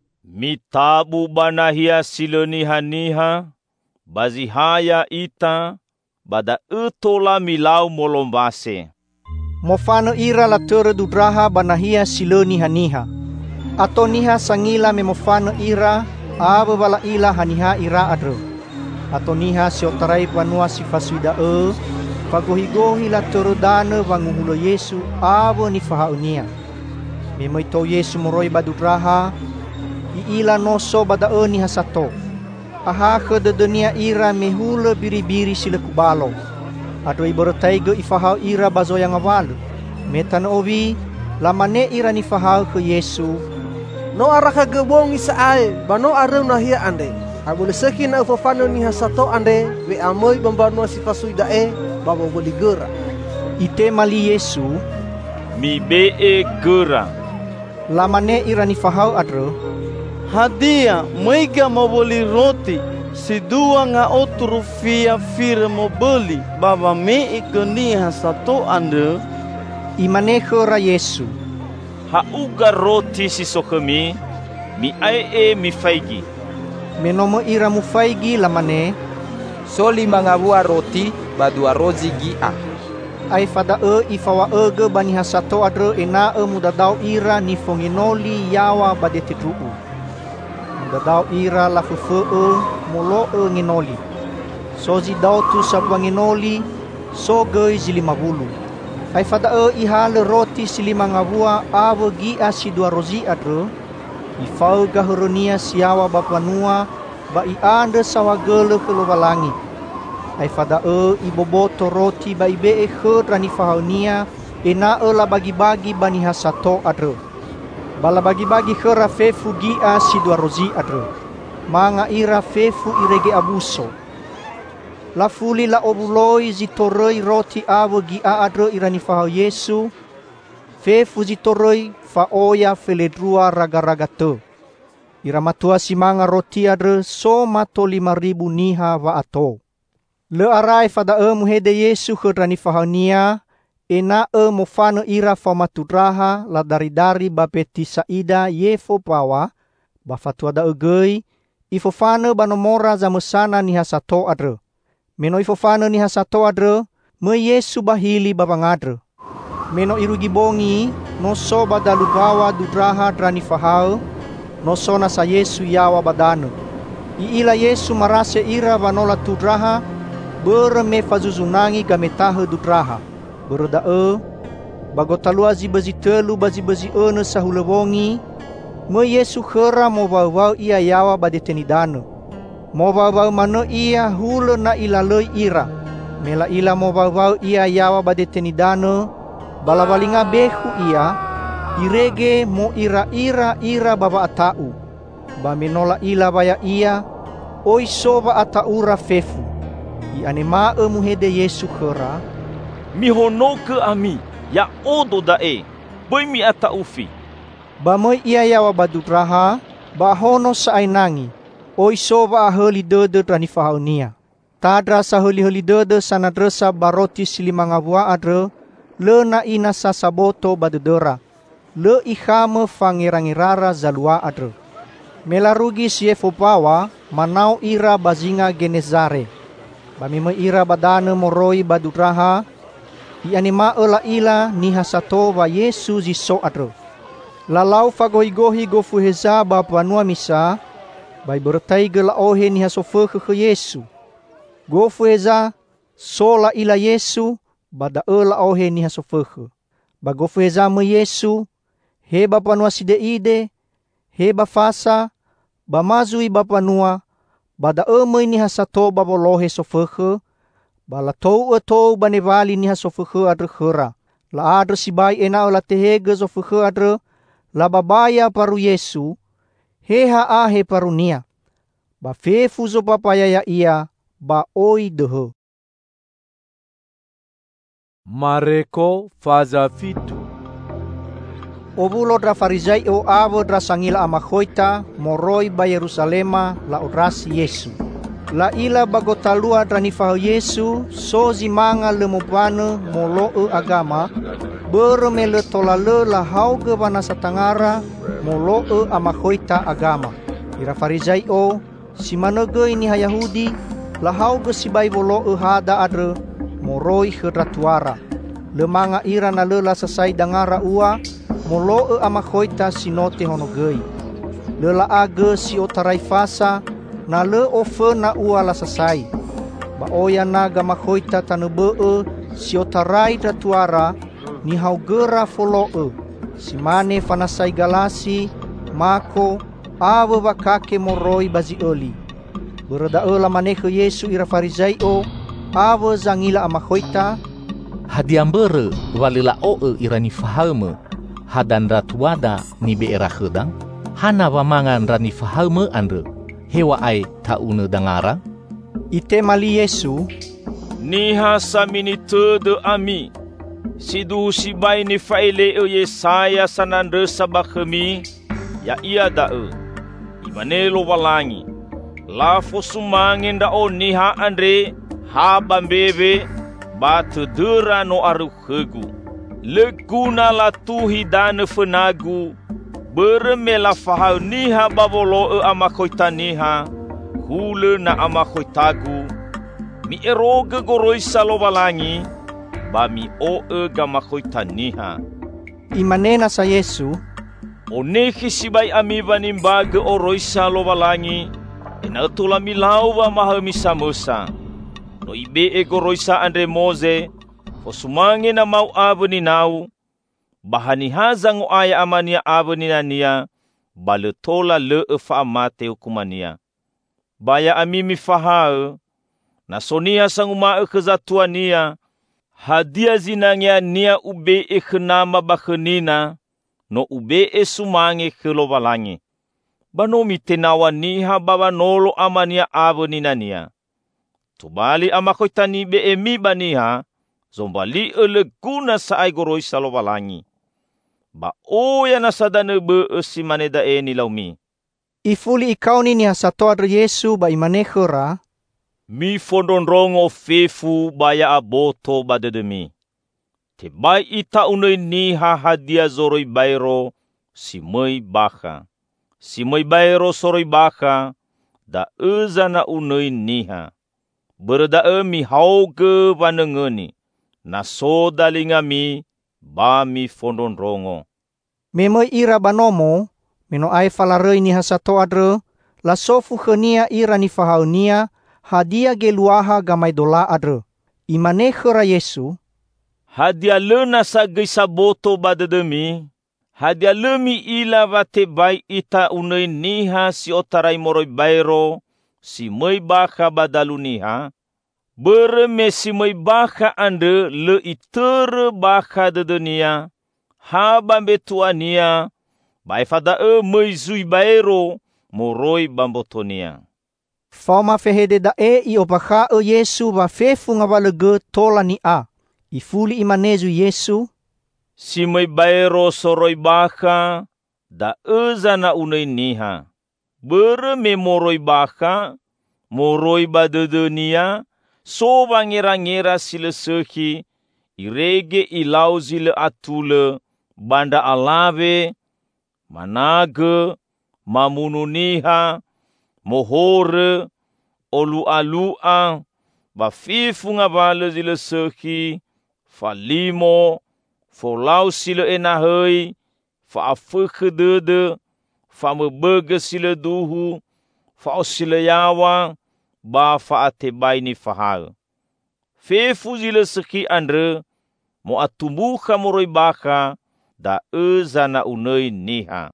Mitabu banahia siloniha bazihaya ita bada utola milau molombase. Mofano ira la tere dudraha banahia siloniha. Ato niha sangila me mofano ira aba bala ila haniha ira adro. Ato niha siotarai panua sifasuida pagohi-gohi la tere dane wanguhulo Yesu aba ni fahaunia. Memoito Yesu moroi badudraha iila noso bada ni hasato. Aha ke de dunia ira mehule biri-biri sila kubalo. Ado iborotaigo ifahau ira bazo yang awalu. Metan ovi lamane ira ni fahau ke Yesu. No araka gebong isa ai bano areu nahia ande. Abule sekin au fafano ni hasato ande we amoi bambano sifasui dae babo boli gera. Ite mali Yesu mi be gera. Lamane ira ni fahau adro. Hadia meiga mau beli roti si dua nga otru fia fira mau beli baba me ikeni hasato ande. Imane khora Yesu. Ha uga roti si sokemi mi ai mi faigi. Menomo ira mu faigi lamane. Soli mangabua roti badua rozi gia. Ai fada ifawa ge bani hasato adre ena mudadau ira ni fonginoli yawa badetitru. Dadau ira la fufu molo nginoli. Sozi dau tu sapwa nginoli so gei zilima bulu. Ai fada ihale roti silima ngabua avo gia si dua rozi adre. Ifau gahuronia siawa bapanua ba iande sawagele kelowalangi. Ai fada iboboto roti ba ibe khedrani fahaunia ena la bagi-bagi bani hasato adre. Bala bagi-bagi khera fefu gia si dua rozi adre. Manga ira fefu irege abuso. La fuli la obuloi zitoroi roti awe gi aadre irani fahau Yesu. Fefu zitoroi faoya feledrua raga-raga te. Iramatua simanga roti adre so mato 5,000 niha va ato. Le arai fada muhede Yesu kedrani fahau nia. Ena mofano ira famatudraha la dari bapeti saida yefo pawa. Bafatua da gei. Ifofana banomora zamesana niha sato adre. Meno ifofana niha sato adre. Me Yesu bahili babangadre. Meno irugi bongi. Noso badalu bawa dudraha drani fahau. Noso nasa Yesu yawa badane. Iila Yesu marase ira vanola tudraha. Bereme fazuzunangi gametahe dudraha. Berdae. Bagotalua zibazi telu bazi ene sahulewongi. Me Yesu khera mo wau ia yawa badetenidane. Mo wau mana ia hule na ilaloi ira. Mela ila mo wau ia yawa badetenidane. Balawalinga behu ia. Irege mo ira baba atau. Ba menola ila baya ia. Oi soba ataura fefu. I anema muhede Yesu khera. Mihono ke ami. Ya odo dae. Boy mi ataufi. Bamoy ia yawa badudraha, bahono sa ainangi, oi soba aheli dede drani fahaunia. Tadra sa heli dede sanadresa baroti 5 adre, le na ina sa saboto badedera, le ihame fangirangirara zalua adre. Melarugi siefo pawa, manau ira bazinga genezare. Bamime ira badane moroi badudraha, ianima ela ila niha sato va Yesu ziso adre. Lalau fagohi-gohi gofu heza bapanua misa, bai bertai gela ohe ni hasofe ke Yesu. Gofu heza sola ila Yesu, bada ela ohe ni hasofe ke. Ba gofu heza me Yesu, he bapanua sideide, he bafasa, bamazui bapanua, bada me ni hasato babolohe sofe ke, bala tou banevali ni hasofe ke adre khera. La adre sibai ena ola tehege sofe ke adre, la babaya paru Yesu, heha ahe parunia. Ba fefu zo papaya ya ia, ba oi dehe. Mareko faza fitu. Obulo dra farizai o avo dra sangila amakhoita, moroi ba Yerusalema la odrasi Yesu. La ila bagotalua dra nifaho Yesu, so zimanga lemopane molo agama, beremele tolale la hauge bana satangara molo amakhoita agama. Ira farizai o simanege ini ha Yahudi la hauge sibai bolo hada adre moroi hedratuara. Lemanga ira na lela sasai dangara ua molo amakhoita sinote honogei. Lela age si otarai fasa na le ofe na ua la sasai. Ba oya naga makhoita tanebe si otarai dratuara ni haugera foloe, simane fanasai galasi, mako, awe wakake moroi bazi oli. Berdae la manehe Yesu ira farizai o, awe zangila amakhoita. Hadiambere walila oe irani fahaume, hadan ratuada ni beera hedang, hana wamangan rani fahaume andre, hewa ai taune dangara. Ite mali Yesu, niha samini tede ami. Sidu sibai ni faile Yesaya sanandre sabakemi ya ia dae imanelo walangi la fosumangin da niha andre ha bambebe batu dera no arukhegu leguna la tuhi dan fenagu beremela fahau niha babolo amakhoita niha hule na amakhoitagu mi eroge goroi salo walangi bami gamakhoita niha. Imanena sa Yesu, onehi sibai ami banimbaga oroisa lo walangi, inatula milau wa mahamisa mosa. No ibe goroisa andre moze, fosumangi na mau abeni nau, bahani hazang aya amania abeni nania, baletola le fa amate hukumania. Baya ami mifahau, na sonia sanguma kezatuania, hadia zinangya nia ube ekhenama bakhenina, no ube sumange kelovalangi. Banomi tenawa niha babanolo amania abo ninania. Tubali amakoi tani be emi baniha, zombali leguna saai goroi salowalangi. Ba oya nasadane be si maneda ni laumi. Ifuli ikau ni hasato adre Yesu ba imane khera. Mi fondonrongo fefu baya aboto badedemi. Tebai ita unoi niha hadia zoroi bairo si mei baka. Si mei bairo soroi baka da ezana unoi niha. Berda mi hauge vanengeni. Na soda lingami ba mi fondonrongo. Memoi ira banomo, meno ai falarei ni hasato adre, la sofu khenia ira ni fahaunia, hadia geluaha gamai dola adre. Imane khera Yesu. Hadia lena sa geisaboto badedemi. Hadia lemi ila vate bai ita unei niha si otarai moroi bairo, si mei baka badalu niha. Bereme si mei baka ande le itere baka dedenia. Haba betuania. Bai fada mei zui bairo, moroi bambotonia. Fama fehede da I opakha Yesu va fefu ngavalege tola ni a. Ifuli imanezu Yesu. Si mei bairo soroi baka, da ezana unei niha. Bereme moroi baka, moroi badedenia, so bangira-ngira sile sehi, irege ilau zile atule, banda alave, manage, mamununiha, mohore, olu-alua, bafifu ngavale zile sehi, falimo, folau sile enahei, faafeke dede, famebege sile duhu, faosile yawa, ba faatebai ni fahal. Fefu zile seki andre, mo atumbuka moroi baka, da ezana unei niha.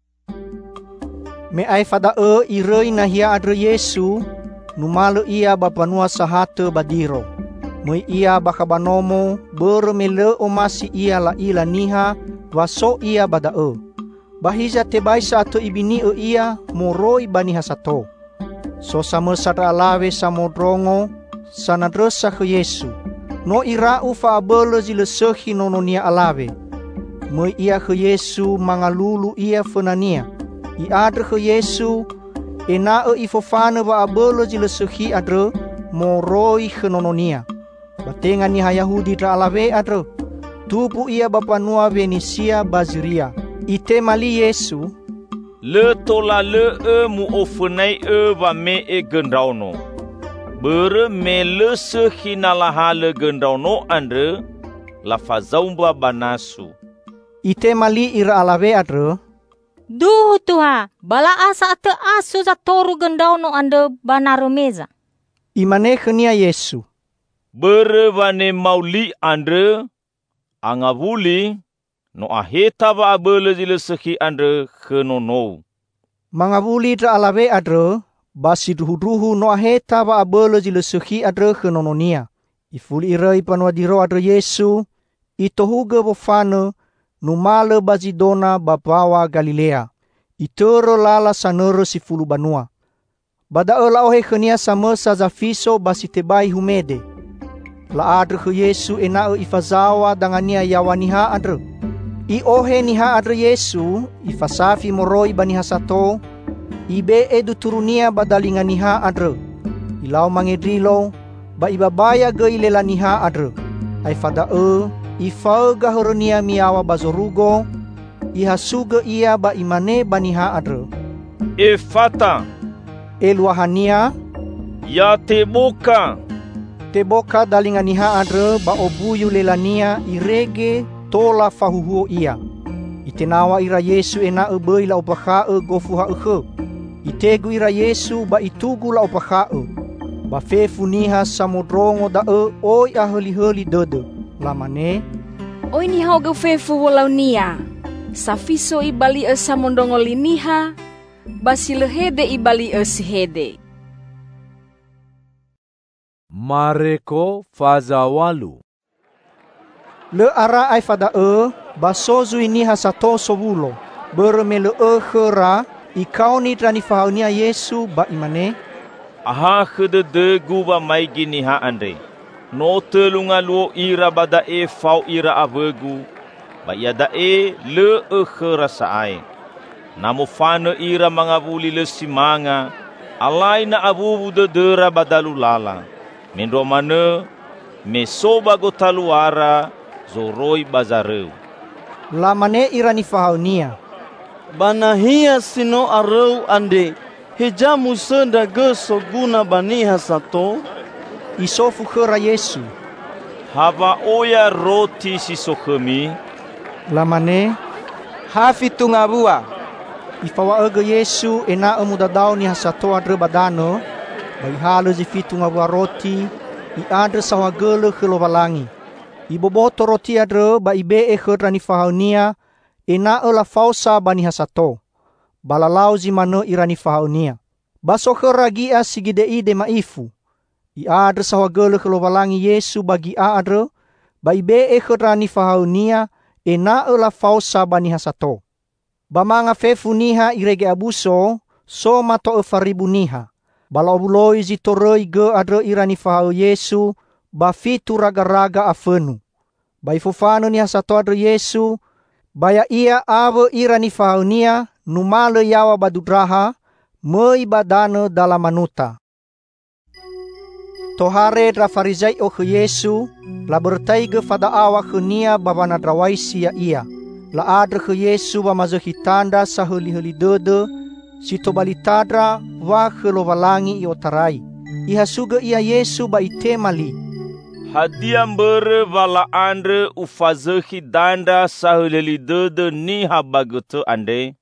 Me ai fada irei nahia adre Yesu, numalo ia bapanua sahate badiro. Moi ia bakabanomo, bermele omasi ia la ila niha, waso ia bada Bahiza tebai satu ibini ia, moroi bani hasato. So sama sadra alawe samodrongo, sanadresa ke Yesu. No ira ufa abele zile sehi nononia alawe. Moi ia ke Yesu mangalulu ia fenania. I adre ke Yesu, ena ifofane ba abele zile sehi adre, moroi ke nononia. Batenga ni ha Yahudi dra alawe adre. Tupu ia bapanua Venisia Baziria. Ite mali Yesu. Le tola le mu ofenai va me gendrauno. Bere me le sehina laha le gendrauno andre la fazaumba banasu. Ite mali ira alawe adre. Duh Tuha, bala asa ate asu za toru gendrauno ande banaromeza. Imane khenia Yesu. Bere vane mauli andre angavuli. No aheta va abele zile sehi andre khenono. Mangavuli dra alawe adre, basi duhu no aheta va abele zile sehi adre khenononia. Ifuli irei panwadiro adre Yesu, itohuge vofane, numale bazidona bapawa Galilea. Itero lala sanere sifulu banua. Bada la ohe khenia sama sazafiso basi tebai humede. La adre ke Yesu ena ifazawa dangania yawaniha adre. I ohe niha adre Yesu, ifasafi moroi bani hasato, ibe edu turunia badalinga niha adre. Ilau mangedrilo, ba ibabaya ge ilela niha adre. Ai fada ifau gahurunia miawa bazorugo, ihasuge ia ba imane baniha adre. Efata. Eluahania. Ya teboka. Teboka dalinga niha adre ba obuyu lelania irege, tola fahuhuo ia. Itenawa ira Yesu ena ebei la opakha gofuha ekhe. Itegu ira Yesu ba itugu la opakha ba fefu niha samodrongo da oi aheli-heli dede. Lamane. Oi ni hauga fefu walau nia. Safiso ibali samondongo liniha. Basilehede ibali sihede. Mareko fazawalu. Le ara ai fada basozu ini hasato sobulo. Berme le khera ikau ni trani fahaunia Yesu ba imane. Aha kededegu ba mai gini ha andre. No telunga luo ira badae fau ira avegu. Ba ia dae le kerasa ai. Namo fana ira mangavuli le simanga. Alai na abubu dedera badalu lala. Mendo mana mesoba gotaluara zoroi bazareu. Lamane ira ni fahaunia. Banahia sino areu ande. Hejamu senda geso guna baniha sato. Isofu khera Yesu. Hava oya roti sisokemi. Lamane. Hafi tungabua. Ifawa ege Yesu ena emudadau ni hasato adre badano. Bai halu zifitu ngabua roti. I adre sawagele kelovalangi. Iboboto roti adre ba ibe khera ni fahaunia. Ena la fausa bani hasato. Balalau zimano irani fahaunia. Baso khera gia sigidei de maifu. I adre sawagele kelovalangi Yesu bagi adre. Ba ibe khera ni fahaunia. Ena la fausa bani hasato. Bamanga fefu niha irege abuso. So mato faribu niha. Bala obuloi zitoroi ge adre irani fahau Yesu. Ba fitu raga-raga afenu. Ba ifufano ni hasato adre Yesu. Baya ia ave irani fahaunia. Numale yawa badudraha. Mei badane dalam manuta. Tohare dra farizai o ke Yesu. La bertai ge fada awa ke nia babana drawaisi ya ia. La adre ke Yesu ba mazahi tanda saheli-heli dede. Sito balitadra wa ke lovalangi i otarai. Iha suga ia Yesu ba ite mali. Hadiam bere vala andre ufazahi danda saheli dede ni habagete ande.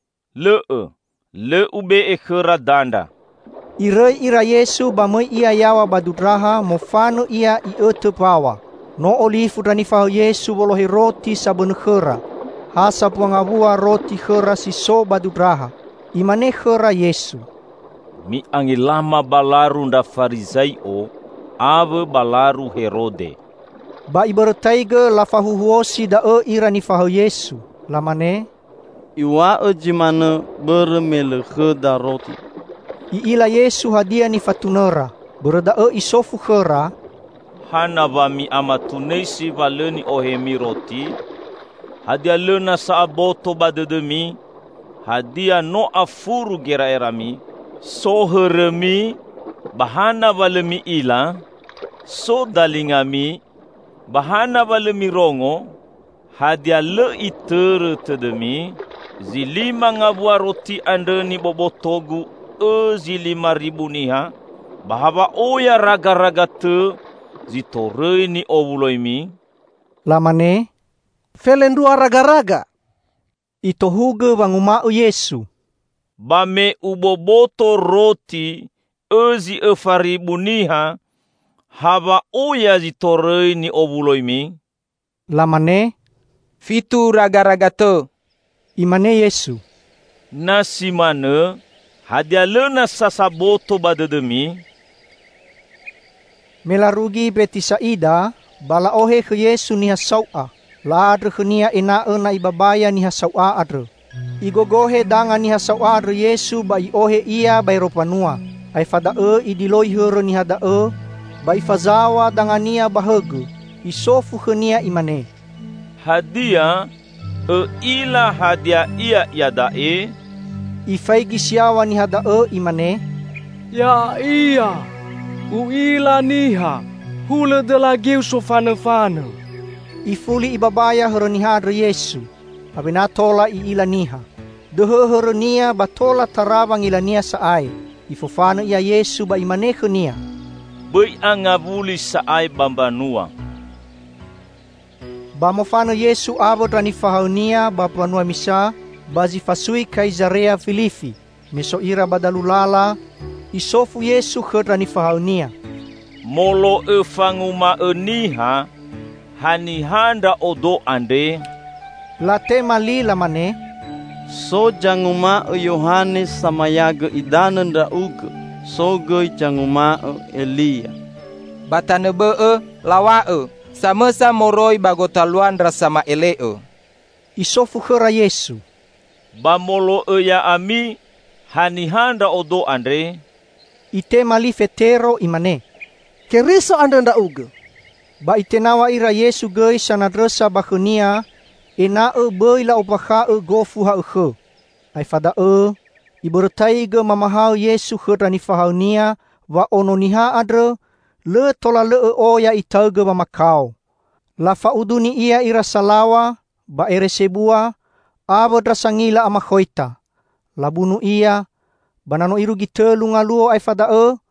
Le ube khera danda. Irei ira Yesu ba moi ia yawa badudraha mofano ia i pawa. No olifu rani fahu Yesu bolohi roti sabun khera. Hasa puangabua roti khera siso badudraha. Imane khera Yesu. Mi angilama balaru nda farizai o. Ave balaru Herode. Ba ibertaiga la fahu huosi da irani fahu Yesu. Lamane. Iwa jimana bermele kheda roti. Iila Yesu hadia ni fatunera. Berda isofu khera. Hana va mi amatunesi valeni ohemi roti. Hadia lena saaboto badedemi. Hadia no afuru gera erami. So heremi. Bahana valemi ila. So dalingami. Bahana valemi rongo. Hadia le itere tedemi. Zilima ngabua roti ande ni bobotogu. Zilima ribu niha. Bahava oya raga-raga te. Zitorei ni obuloimi. Lamane. Felendua raga-raga. Itohuge wangumau Yesu. Bame uboboto roti. Ezi efaribu niha. Hava oya zitorei ni obuloimi. Lamane. Fitu raga-raga te. Imane Yesu. Nasi mana. Hadia lena sasaboto badedemi. Melarugi beti saida. Bala ohe ke Yesu niha saua. La adre ke nia ena na ibabaya niha saua adre. Igogohe danga niha saua adre Yesu ba i ohe ia ba ropanua. Ai fada idiloi hero niha da ba i fazawa danga nia bahege. Isofu ke nia imane. Hadia. Ila hadia ia yadae. Ifaigi siawa ni hada imane. Ya iya. Uila niha. Hule de la geu sofane-fane. Ifuli ibabaya hero niha adre Yesu. Abina tola i ila niha. Dehe hero nia batola tarawang ila nia saai. Ifofane ia Yesu ba imane ke nia. Bei angabuli saai bambanua. Ba mofana Yesu abo rani fahaunia ba panua misa bazi fasui Kaisarea Filipi meso ira badalulala isofu Yesu rani fahaunia molo fanguma niha hani handa odo ande la tema li lamane so janguma Yohanes samayaga idananda uge so ge janguma Elia batanebe lawa sama-sama moroi bagotaluan rasama eleo. Isofu khera Yesu. Bamolo ya ami hanihanda odo andre. Ite mali Petero imane. Keriso anda nda uga. Ba ite nawa ira Yesu gei sanadresa bakhenia ena bei la opakha gofu ha khe. Ai fada ibertai ge mamahau Yesu kherani fahaunia wa ononiha adre le tola le oya itauge mamakau. La fauduni ia ira salawa ba eresebua abo drasangila amakhoita. La bunu ia banano iru gitelu ngaluo ai fada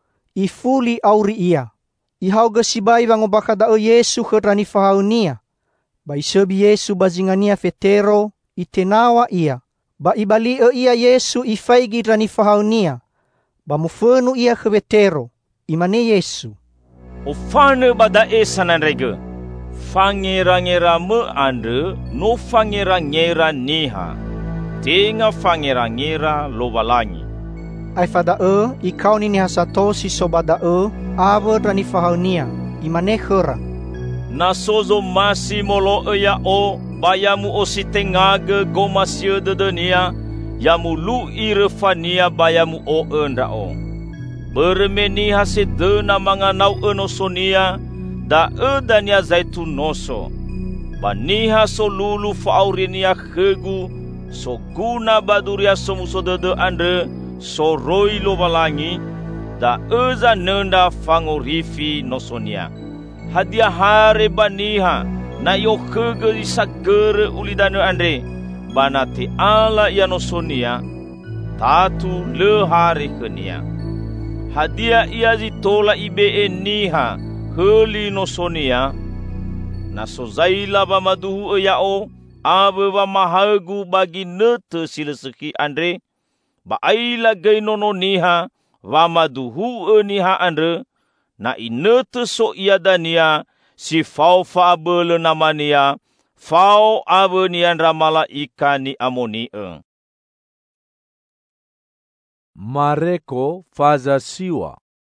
ifuli auri ia. Ihau ge sibai bango bakada Yesu kherani fahaunia. Ba isebi Yesu bazingania Petero itenawa ia. Ba ibali ia Yesu ifaigi rani fahaunia. Ba mufenu ia ke Petero. Imane Yesu. Ofane bada esananrege. Fangera-ngera me ande no fangera-ngera niha. Tenga fangera-ngera lobalangi. Ai fada ikau ni hasato si sobada abo rani fahaunia. Imane khera. Nasozo masi molo ya bayamu ositengage gomasye dedenia yamu lu irefania bayamu enda bermeni hasedena manganau enosonia da edania zaitunoso baniha solulu faurinia khegu soguna baduria somusodede ande soroi lobalangi da eza nenda fangorifi nosonia hadiah hare baniha na yo khege isagere ulidane andre banati ala yanosonia tatu le hari kenia hadiah ia zitola ibe eniha heli nosonia na sozaila ba maduhu yao abe ba mahagu bagi nete sileseki andre ba aila gainono niha wa maduhu eniha andre na inete so iadania si fau fabele namania fau abenian ramala ikani amoni Mareko faza siwa.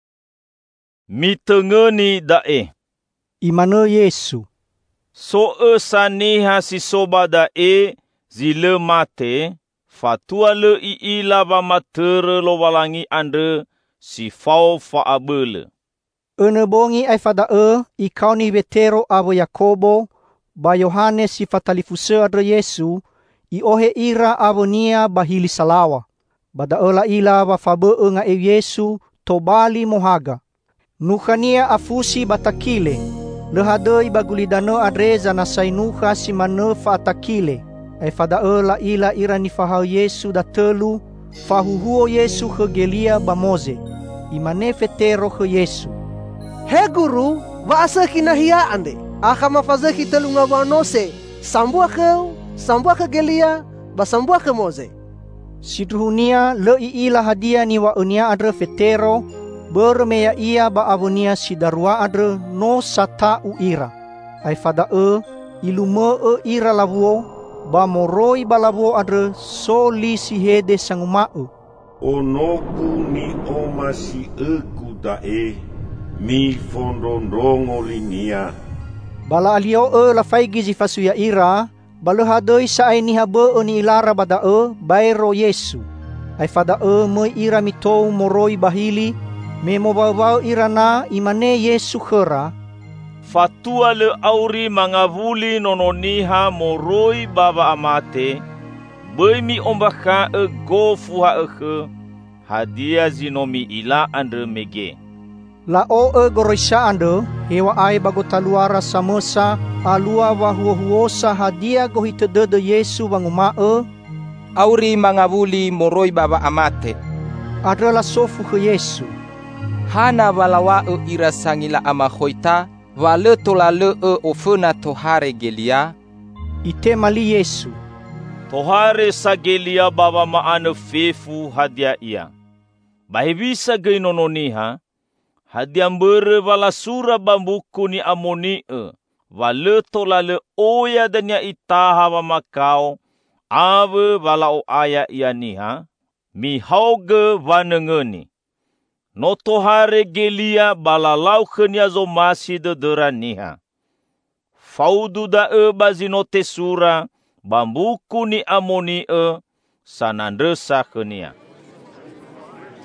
Mitengeni dae. Imane Yesu. So esaniha si soba dae zile mate fatua le iila ba matere lo walangi ande si fau faabele. Ene bongi ai fada ikau ni Petero abo Yakobo ba Yohanes si fatalifuse adre Yesu i ohe ira abo nia bahili salawa. Bada ola ila ba fabe nga Yesu tobali mohaga. Nukhania afusi batakile. Lehadei bagulidano adreza na sainuha si mane fatakile. Ai fada ola ila ira ni fahau Yesu da telu fahuhuo Yesu ke gelia ba Moze. Imane Petero ke Yesu. He guru, waasa kinahia ande. Aka mafazeki telunga wanose. Sambua ke gelia, basambua ke Moze. Sidruhunia le iila hadia ni wa unia adre Petero, bermeya ia ba abunia sidarua adre no sata uira. Ai fada ilume ira lavuo, ba moroi ba lavuo adre so li si hede sangumau. Onoku ni oma si eku dae. Mi fondondongo linia. Bala alio la faigi zifasuya ira, balehadoi sa ai ni habe ni ilara bada bairo Yesu. Ai fada moi ira mitou moroi bahili, me mobau ira na imane Yesu khera. Fatua le auri mangavuli nononiha moroi baba amate, bemi ombaka gofuha hadia zinomi ila andre mege. La goroisa ande hewa ai bagotaluara samosa alua wahuosa hadia gohitedede Yesu wanguma auri mangavuli moroi baba amate adalah sofu ke Yesu hana walawa ira sangila amakhoita wale tolale ofena tohare gelia ite mali Yesu tohare sagelia baba maane fefu hadia ia bahibisa gainononiha hadiambere wala sura bambuku ni amoni wale tolale oya dania itaha wa makau ave wala o aya ianiha mi hauge vanengeni no tohare gelia balalau khenia zo masi de deraniha faudu da bazino tesura bambuku ni amoni sanandresa khenia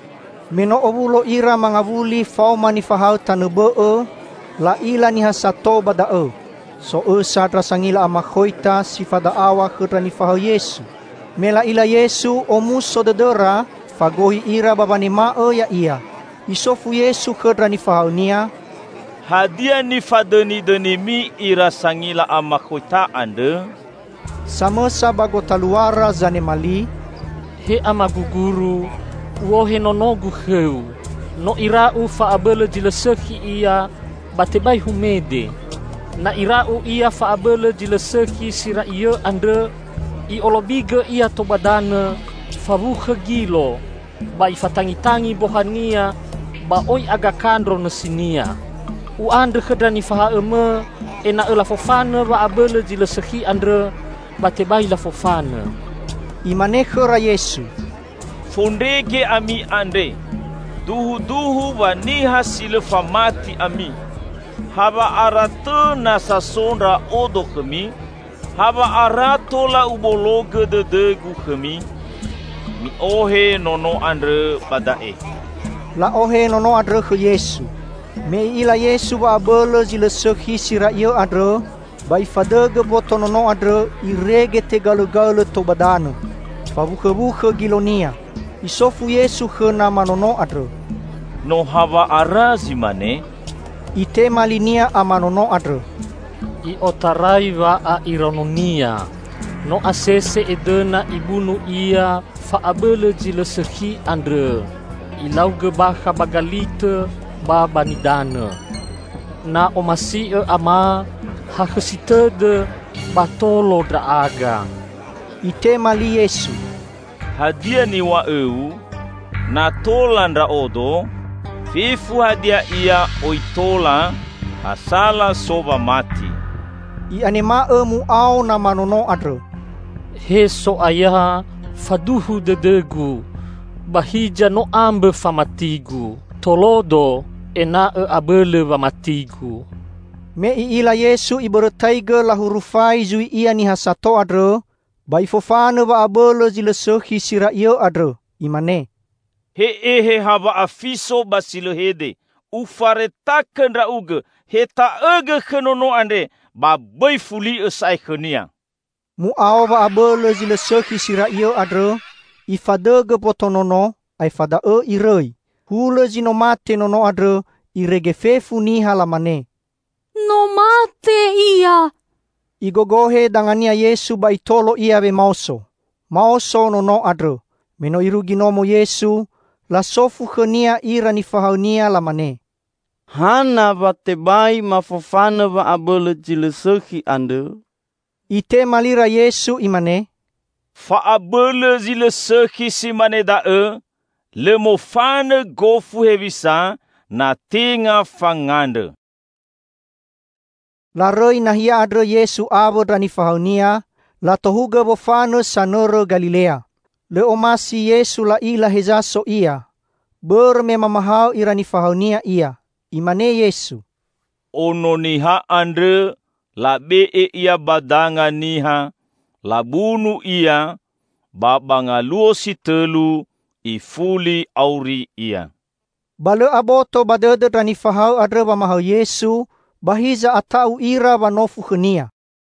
Meno obulo ira mangavuli fau manifahau tanebe la ila niha sato bada so sadra sangila amakhoita sifada awa khudrani fahau Yesu. Mela ila Yesu omus sodedera fagohi ira babani ya ia. Isofu Yesu khudrani fahau nia. Hadia ni fadeni denimi ira sangila amakhoita ande. Sama sabago taluara zanemali. He amaguguru wohe nonogu heu. No irau faabele jileseki ia batebai humede. Na irau ia faabele jileseki sira ia ande. I olobiga ia tobadana faruha gilo. Ba ifatangi-tangi bohania ba oi agakandro nesinia. U ande khedrani faha eme ena ela fofana ba abele jileseki ande batebai la fofana. Imane khera Yesu. Fondege ami ande. Duhu-duhu wa niha silefa mati ami. Haba arate nasa sonra odo kami. Haba arato la ubologe de degu kami. Mi ohe nono andre badae. La ohe nono andre ke Yesu. Me ila Yesu wa abele jileseki sira iyo andre. Bai fadege boto nono andre irege te galu-galu tobadana. Fabuke-buke gilonia. Isofu Yesu ke nama nono adre. No hava arazi mane. Ite malinia amanono adre. I otarai wa a irononia. No asese edena ibunu ia faabele jileseki andre. Ilau gebaha bagalite ba banidana. Na omasi ama hakesitede batolo draaga. Ite mali Yesu. Hadia ni wa na tola ndra odo. Fifu hadia ia oitola asala soba mati. I anema mu au na manono adre. He so ayah faduhu dedegu. Bahija no ambe famatigu. Tolodo ena abele vamatigu. Me ila Yesu ibertaiga la hurufai zui ia ni hasato adre. Bai fofana wa abele jileseki sira iyo adre. Imane. He hava afiso basilehede. Ufareta ndra uge. He ta ege khenono ande. Ba bai fuli esai khenia. Mu ao wa abele jileseki sira iyo adre. Ifadege potonono. Ai fada irei. Hule jino mate nono adre. Irege fefu ni halamane. No mate ia. Igogohe dangania Yesu ba itolo ia be mauso. Mauso nono adre. Meno irugi nomo Yesu. La sofu khenia ira ni fahaunia lamane. Hana batebai mafofana wa abele jileseki ande. Ite malira Yesu imane. Fa abele jileseki simane dae. Le mofane gofu hevisa na tinga fangande. La roi nahia adre Yesu abo drani fahaunia. La tohuga bofane sanoro Galilea. Le omasi Yesu la ila hezaso ia. Berme mamahau irani fahaunia ia. Imane Yesu. Ono niha andre. La bee ia badanga niha. La bunu ia. Babanga luo si telu. Ifuli auri ia. Bale aboto badede drani fahau adre mamahau Yesu. Bahiza atau ira wanofu khenia.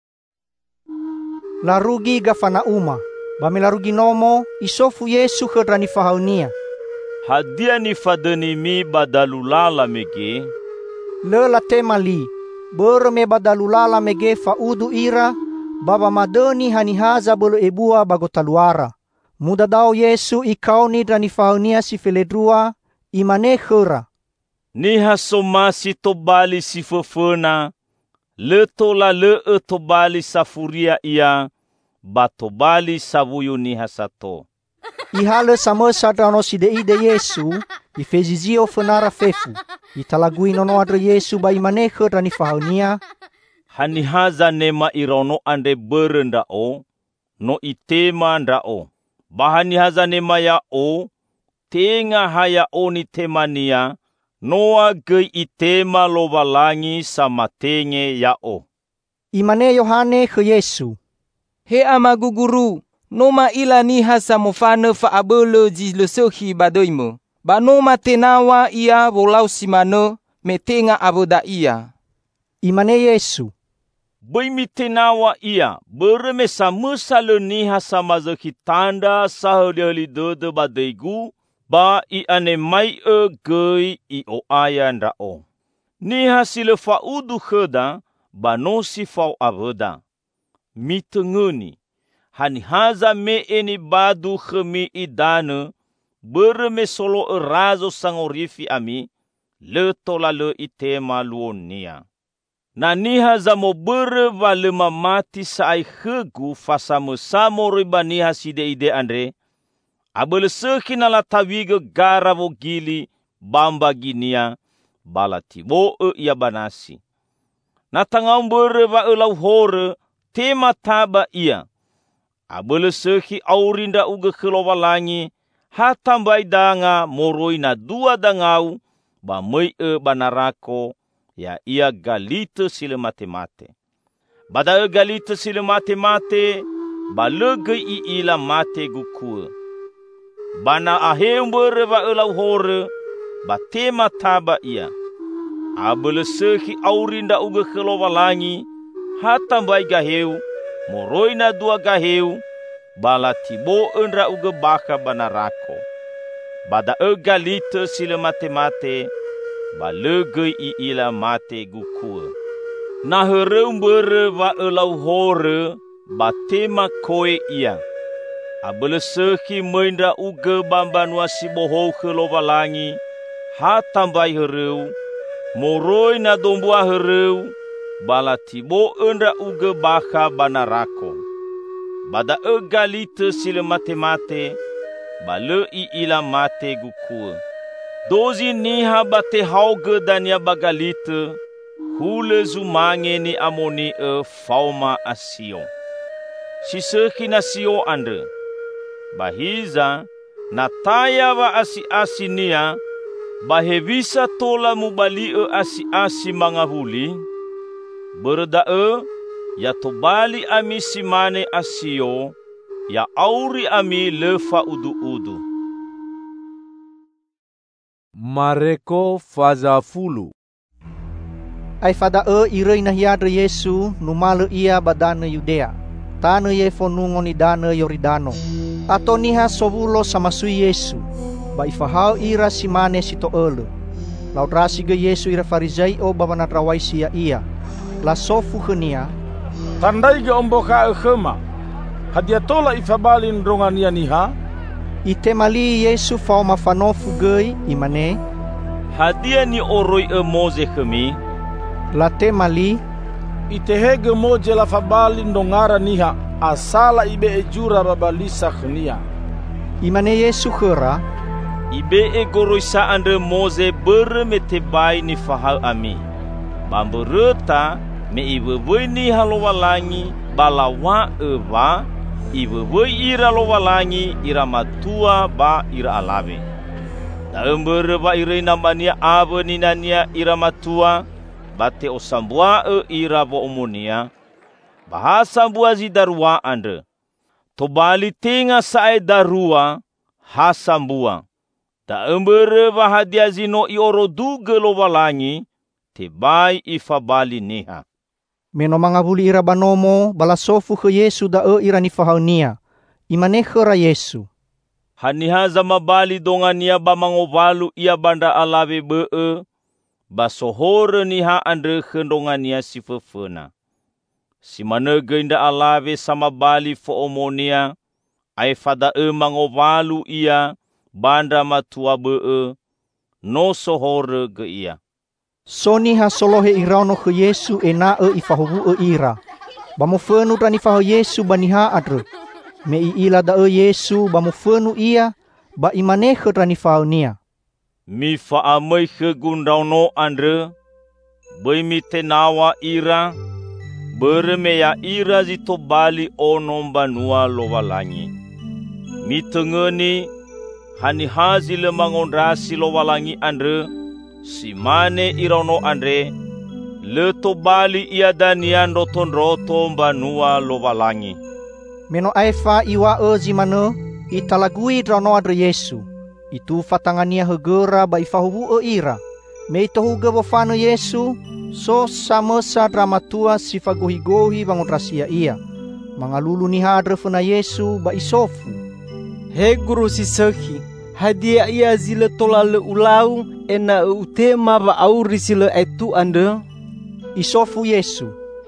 Larugi gafana uma. Bamilarugi nomo isofu Yesu khedrani fahaunia. Hadia ni fadeni mi badalulala mege. Le la temali. Berme badalulala mege faudu ira. Baba madeni hanihaza bolo ebua bagotaluara. Muda dao Yesu ikau ni drani fahaunia si feledrua. Imane khera. Niha somasi tobali si fefena. Le tola le tobali safuria ia. Batobali savuyu niha sato. Ihale sama sadrano sideide Yesu. Ifezizio fenara fefu. Italagui nono adre Yesu ba imane khedrani fahaunia. Hanihaza nema irono ande berenda o. No itema nda o. Bahanihaza nema ya o. Tenga haya o ni temania. Noa ge itema lobalangi sama tenge ya o. Imane Yohane ke Yesu. He amaguguru, noma ila niha samofane fa abele jileseki badoimo. bano matenawa ia wolau simane metenga aboda ia. Imane Yesu, bai mitenawa ia beremesa mesale niha sama zeki tanda sahali dode badaigu ba i ane mai gei i o aya ndrao. Niha sile faudu kheda bano si fau aveda. Mitengeni hani haza me eni badu khemi idane bereme solo razo sangorifi ami le tola le itema luonia. Na niha za mo bere vale mamati saai khegu fasamo samo riba niha side ide andre abele seki na la tawiga garavo gili bamba ginia balati bo ia banasi. Na tangau bere va elau hore tema taba ia. Abele seki aurinda uga kelowalangi hatambai danga moroi na dua dangau ba mei banarako ya ia galite sile mate-mate. Bada galite sile mate-mate ba lege i ila mate gukue. Bana ahembere va elau hore ba tema taba ia. Abele seki aurinda uga kelowalangi hatambai gaheu moroi na dua gaheu bala tibo enra uga baka banarako. Bada galite sile mate-mate ba lege i ila mate gukue. Na hereumbere va elau hore ba tema koe ia. Abele seki mendra uga bambanua sibohou kelowalangi hatambai hereu moroi na dombua hereu bala tibo enra uga baka banarako. Bada galite sile mate-mate ba le i ila mate gukue. Dozi niha bate hauge dania bagalite hule zumange ni amoni fauma asio. Siseki na sio andre. Bahiza na taya va asi nia bahevisa tola mubali asi mangahuli. Berda ya tobali ami simane asio ya auri ami lefa udu-udu. Mareko fazafulu. Ai fada irei na hiadre Yesu numale ia badane Yudea. Tane ye fonungon idane Yoridano. Ato niha sobulo samasui Yesu. Ba ifahau ira simane sito ele. Laudrasi ge Yesu ira farizai o babanatrawai sia ia. La sofu khenia. Tandai ge omboka ekhema. Hadia tola ifabalin rongania niha. Itemali Yesu fau mafanofu gei imane. Hadia ni oroi moze khemi. La temali. Itehege moje la fabali ndongara niha asala ibe ejura babalisa khnia. Imane Yesu khera. Ibe goroisa andre moze beremete bai ni fahal ami. Bambereta me ibe ni halowalangi balawa eva ibe ira lowalangi ira matua ba ira alave. Daembere ba ira namania ave ninania ira matua bate osambua ira bo omonia. Bahasa bua zidarua andre. Tobali tenga sae darua hasambua. Daembere ba hadia zino iorodu gelowalangi tebai ifabali neha. Meno mangabuli ira banomo balasofu ke Yesu da ira ni fahaunia. Imane khera Yesu. Hanihaza mabali dongania ba mangovalu ia banda alave basohore niha andre khendongania sifefena. Simane geinda alave sama bali fo omonia ai fada mangovalu ia banda matua no sohore ge ia. Soni ha solohe irano ke Yesu ena ifahubu ira. Bamofenu rani faho Yesu baniha adre. Me ila da Yesu bamofenu ia ba imane rani faunia. Mi fa amai khegundauno andre bai mi tenawa ira bereme ya ira zito bali onom banua lowalangi. Mi tengeni hani hazi le mangondrasi lowalangi andre simane irono andre le to bali ia danian roton banua lowalangi. Meno aifa iwa zimane italagui drono adre Yesu. Itu fatangania hegera ba ifahubu ira. Me itohuga bofano Yesu, so sama sa dramatua sifagohi-gohi bangun rasia ia. Mangalulu ni hadra funa Yesu ba isofu. He guru sisaki, hadia ia zile tolale ulau, ena utema ba auri sile etu anda. Isofu Yesu.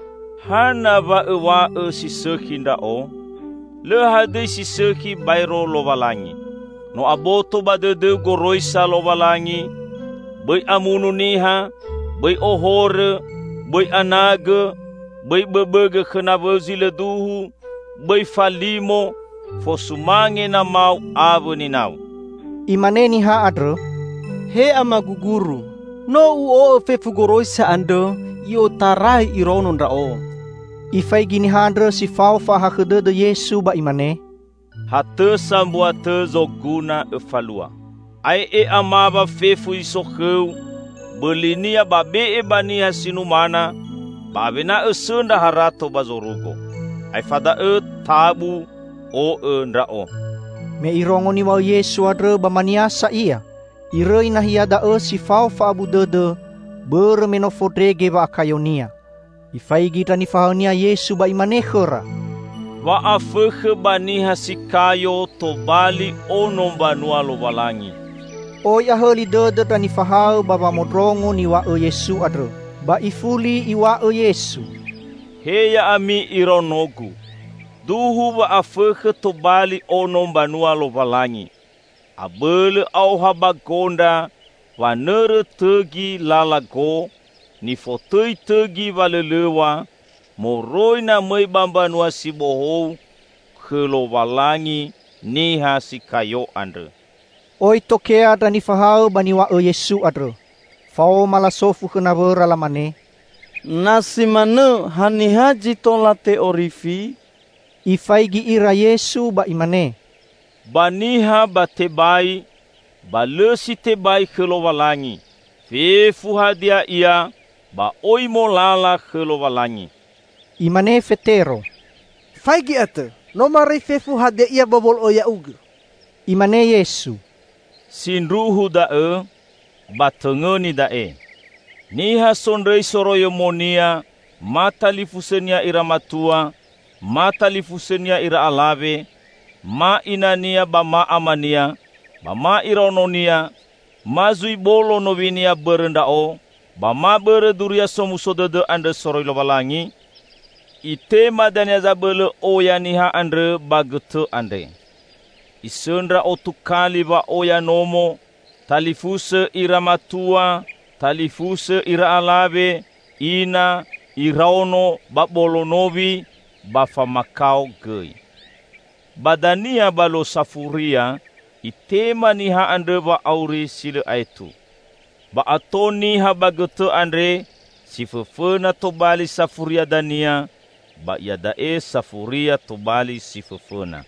Hana ba ewa sisaki ndao, le hade sisaki bairo lovalangi. No aboto ba dede goroisa lovalangi, bai amunu niha, bai ohore, bai anaga, bai bebege kenaba zile duhu, bai falimo, fosumange na mau abo ni nau. Imane ni ha adro? He ama guguru, no uo fefugoroisa ando, io tarai ironon rao. Ifai gini ha adro si fau fa hakede Yesu ba imane? Hate sambua te zoguna efalua. Ai amaba fefu isokheu, belinia babe bania sinumana, babena esunda harato bazorugo. Ai fada tabu o ndrao. Me irongo ni wa Yesu adre bamaniasa ia. Irei na hiada si fau fa abu dede, bermenofodrege ba akayonia. Ifai gita ni fahonia Yesu ba imane khera. Wa afekhe baniha sikayo tobali onombanua lovalangi. Oi aheli dede tani fahau baba modrongo ni wa Yesu adre. Ba ifuli iwa Yesu. Heya ami ironogu. Duhu ba afekhe tobali onombanua lovalangi. Abele au habagonda wa nere tegi lalago ni fotoi tegi valelewa. Moroi na mai bambanua si bohou khelo valangi niha si kayo andre. Oi tokea tani fahau bani wa Yesu adre. Fao malasofu kenabera lamane. Nasi mane hani haji tolate orifi. Ifai gi ira Yesu ba imane. Baniha batebai, balesi tebai khelo valangi. Fefu hadia ia ba oi molala khelo valangi. Imane fetero. Faigi ate, no mari fefu hade ia bobol oya uge. Imane Yesu. Sinruhu batengeni Niha sondrei soroyo monia, mata lifusenia ira matua, mata lifusenia ira alave, ma inania bama amania, bama irononia, mazui bolo novinia berendao, bama bereduria somusodede ande soroy lovalangi, ite madania zabele oya niha andre bagete ande. Isendra otukali ba oya nomo, talifuse ira matua, talifuse ira alave, ina, iraono, babolo novi, bafamakau gei. Badania balo safuria, itema niha ande ba auri sile aitu. Ba atoni ha bagete andre, sifefena tobali safuria dania, ba yadae safuria tobali sifefena.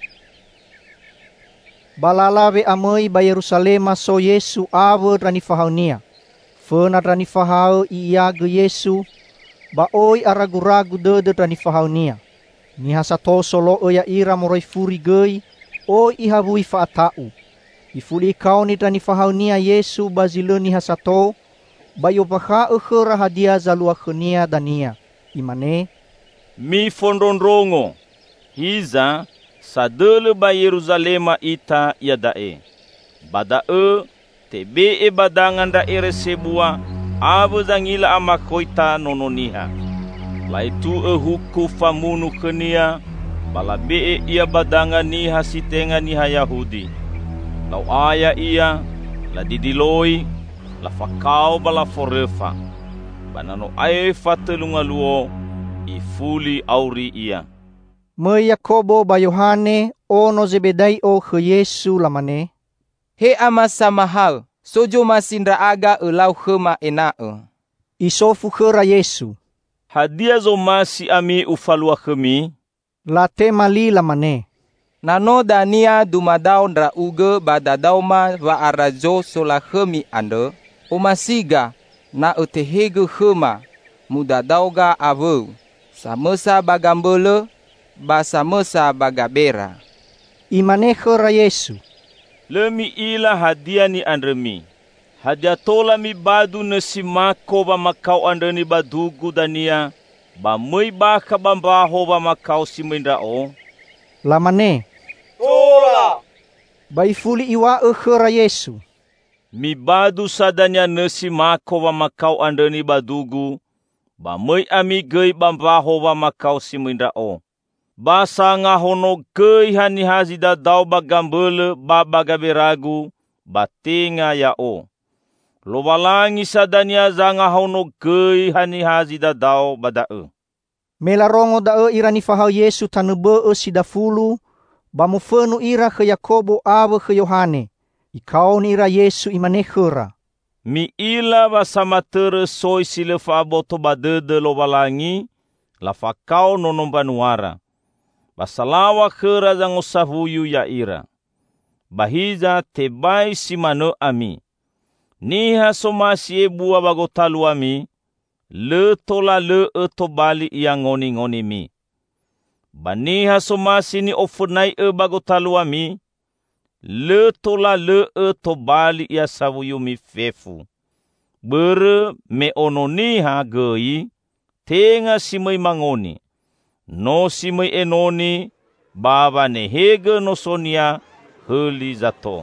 Balalawe amoi ba Yerusalema so Yesu awe rani fahaunia. Fena rani fahau iya ge Yesu, ba oi aragu-ragu dede rani fahaunia. Niha sato solo oya ira moroi furi gei, oi ihabui faatau. Ifuli kau ni rani fahaunia Yesu bazile niha sato, ba yobaha ekhera hadia zalua khenia dania. Imane? Mi fondondrongo, hiza, sadele ba Yerusalema ita yadae. Badae, tebe badangan daere sebua, ave zangila amakoita nononiha. Laitu huku famunu kenia, balabe ia badangan niha sitenga niha Yahudi. Lau aya ia, la didiloi, la fakau bala forefa. Banano ae fatelunga luo, ifuli auri ia. Me Yakobo ba Yohane ono Zebedai o ke Yesu lamane. He ama samahal, sojo masindra aga elau khema enae. Isofu khera Yesu. Hadia zo masi ami ufalua khemi. Late mali lamane. Nano dania dumadao ndra uge badadauma va arajo sola khemi ande. Omasiga na utehege khema mudadauga aveu. Samesa bagambele. Basa mesa bagabera. Imane khera Yesu. Lemi ila hadiah ni andremi. Hadiah tola mi badu nasi mako ba makau andre ni badugu dania. Ba mui baka bambaho ba makau si mendrao. Lamane. Tola. Ba ifuli iwa khera Yesu. Mi badu sadanya nasi mako ba makau andre ni badugu. Ba mui ami gei bambaho ba makau si mendrao. Basa ngahono gei hani hazida dau bagambele babagaberagu batenga yao. Lobalangi sadania zanga hono gei hani hazida dau badae. Melarongo dae irani fahau Yesu tanebe sidafulu bamufenu ira ke Yakobo awe ke Yohane. Ikau ni ira Yesu imane khera. Mi ila basamatere soi silefa aboto badede lobalangi lafa kau nonombanuara. Basalawa khera zango sahuyu ya ira. Bahiza tebai simano ami. Niha somasi ebua bagotalu ami. Le tola le etobali ia ngoni-ngoni mi. Baniha somasi ni ofunai bagotalu ami. Le tola le etobali ia sahuyu mi fefu. Bere me ononiha gei. Tenga simai mangoni. No simai enoni, baba nehege no sonia, heli zato.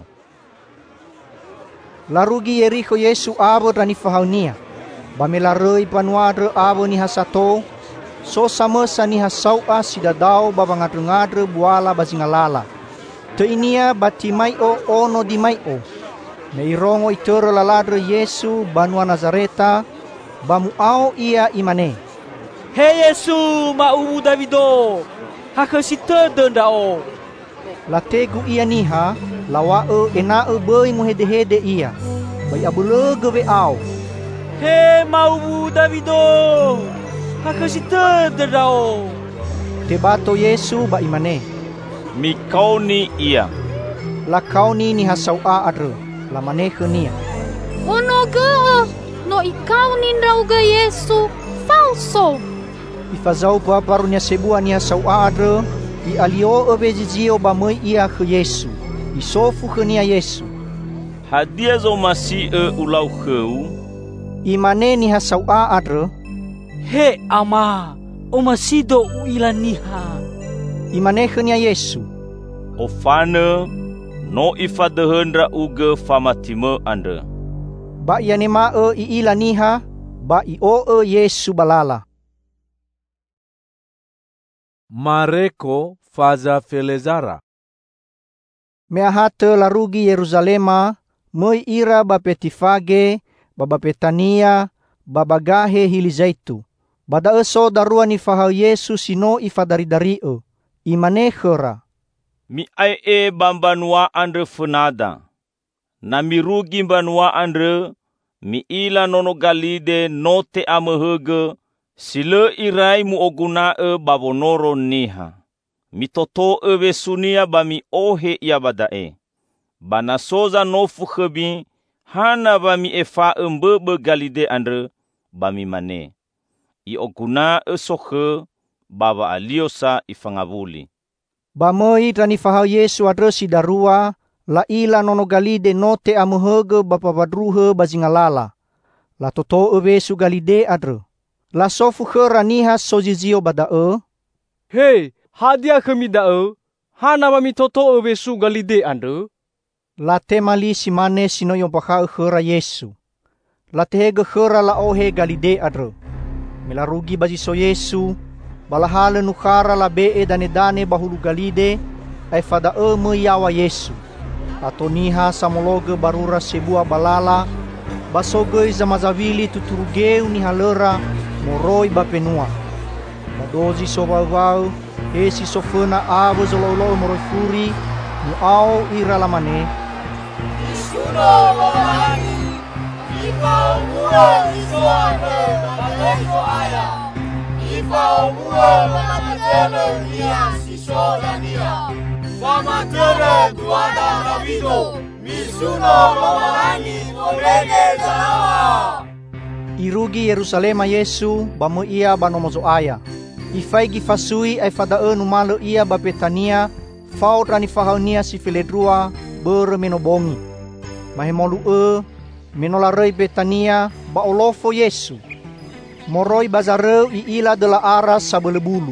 Larugi Yeriko Yesu abo rani fahaunia. Bamelarei panuadre abo ni hasato, so samesa ni hasaua sidadao babangadre-ngadre buala bazingalala. Te inia batimai o ono di mai o. Meirongo itero laladre Yesu banua Nazareta, bamuao ia imane. Hei Yesu, ma'umu Davido, hakasita dendao. Lategu ia niha, lawae enae boi muhede-hede ia. Bai abulege ve'au. Hei ma'umu Davido, hakasita dendao. Tebato Yesu ba imane. Mikau ni ia. Lakau ni hasaua adre, lamane khenia. Ono ge, no ikau ni rauga Yesu, falso. Ifazau barunya sebua ni hasaua adre, I alio obejizio ba moi ia ke Yesu. Isofu khenia Yesu. Hadia zo masi ulau kheu. Imane ni hasaua adre. He ama, o masido uilaniha. Imane khenia Yesu. Ofane no ifadehendra uge famatime ande. Ba yanema iilaniha, ba io Yesu balala. Mareko faza felezara. Meahate larugi Yerusalema, moi ira bapetifage, babapetania, babagahe hilizaitu. Bada eso darua ni fahau Yesu sino ifadari-dario. Imane khera. Mi ai bambanua andre funada. Na mirugi banua andre, mi ila nono galide note amehege, sile irai mu oguna babonoro niha. Mi toto vesunia ba mi ohe ia badae. Bana soza nofu khebi, hana ba mi efa mbebe galide andre, ba mi mane. I oguna sohe, baba aliosa ifangavuli. Ba moi rani fahau Yesu adresi darua, la ila nono galide note amehege bapabadruhe bazingalala. La toto vesu galide adre. La sofu khera niha sojizio badae. Hei, hadia kami dae, hana mami toto vesu galide ande. La temali simane sino yung pakha khera Yesu. La tehege khera la ohe galide adre. Melarugi bajiso Yesu, balahale nukhara la bee dane-dane bahulu galide, ay fadae meyawa Yesu. Atoniha samologe barura sebua balala, basoge zamazavili tuturugeu ni halera, moroi bapenua. Badozi sobawau, hesi sofena ave zololo moroi furi, muau ira lamane. Isuno wawangi, ifa umua isoane, batengo aya. Ifa umua wanamatene nia sisoda nia. Famatere duada Davido, misuno wawangi, morene zalawa. Irugi Yerusalema Yesu bamo ia banomozo aya. Ifai gifasui ay fadae numalo ia bapetania, faut rani fahaunia si filedrua, bere menobongi. Mahemolu menolarei Betania ba olofo Yesu. Moroi bazareu iila de la ara sabelebulu.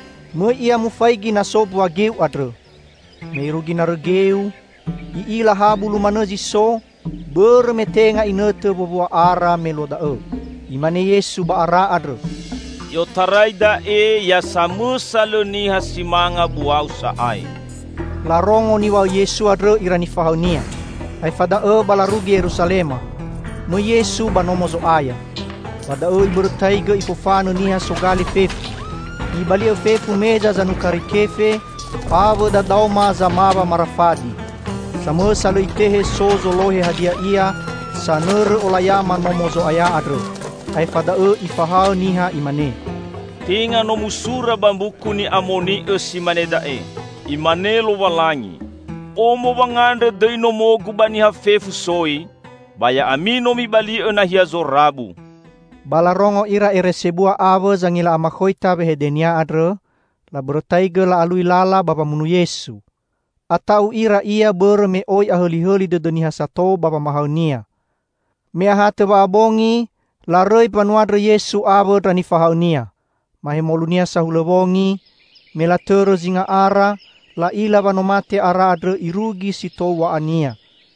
Me ia mufaigi na sobu ageu adre. Meirugi na regeu, iila habulu manezi so, bere metenga inete bobua ara meloda Imane Yesu ba ara adre. Yo tarai da ya samu saloni hasimanga buau saai. Larongo ni wa Yesu adre irani fahaunia. Ai fada balarugi Yerusalema. No Yesu banomozo aya. Pada ibertaiga ifofano niha sogali fefu. Ibali fefu meja zanukari kefe. Pavo da dauma zamaba marafadi. Sama salo itehe sozo lohe hadia ia. Sanur olayama nomozo aya adre. Ai fada ifahao niha imane. Tinga no musura bambuku ni amoni simane dae. Imane lo walangi. Omo wangande dei no mogu baniha fefu soi. Baya amino mi bali na hiazo rabu. Balarongo ira eresebua ave zangila amakhoita behedenia adre. La bertaiga la alui lala bapa munu Yesu. Atau ira ia ber me oi aheli-heli de deniha sato bapa mahaunia. Me ahate ba abongi la rei panuadre Yesu ave rani fahaunia. Mahemolunia sahulewongi me la tero zinga ara la ila banomate ara adre irugi sito wa ania.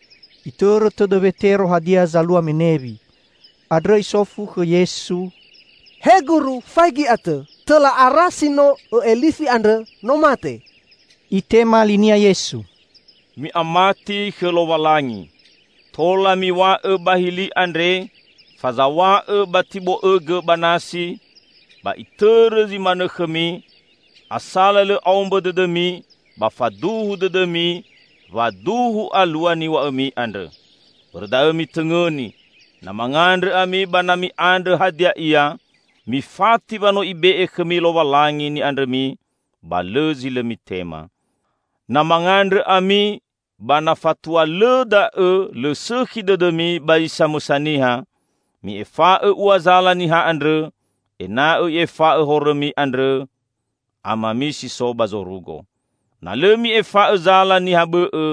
Itero todo vetero hadia zalua menevi. Adre isofu ke Yesu. He guru, faigi ate, telah arasino elifi andre no mate. Itema linia Yesu. Mi amati ke lo walangi. Tola mi wa bahili andre, fazawa batibo ge banasi, ba itere zimane kemi, asala le aumba de demi, ba faduhu de demi, waduhu aluani wa emi andre. Berda emi tengeni, na mangandre ami banami andre hadia ia, mi fati bano ibe kemi lo walangi ni andre mi, ba lezi le mi tema. Na mangandre ami, bana fatua le da le sehi de demi ba isa musaniha, mi efa uazala niha andre, na efa horemi andre, amami si so bazorugo. Na le mi efa zala niha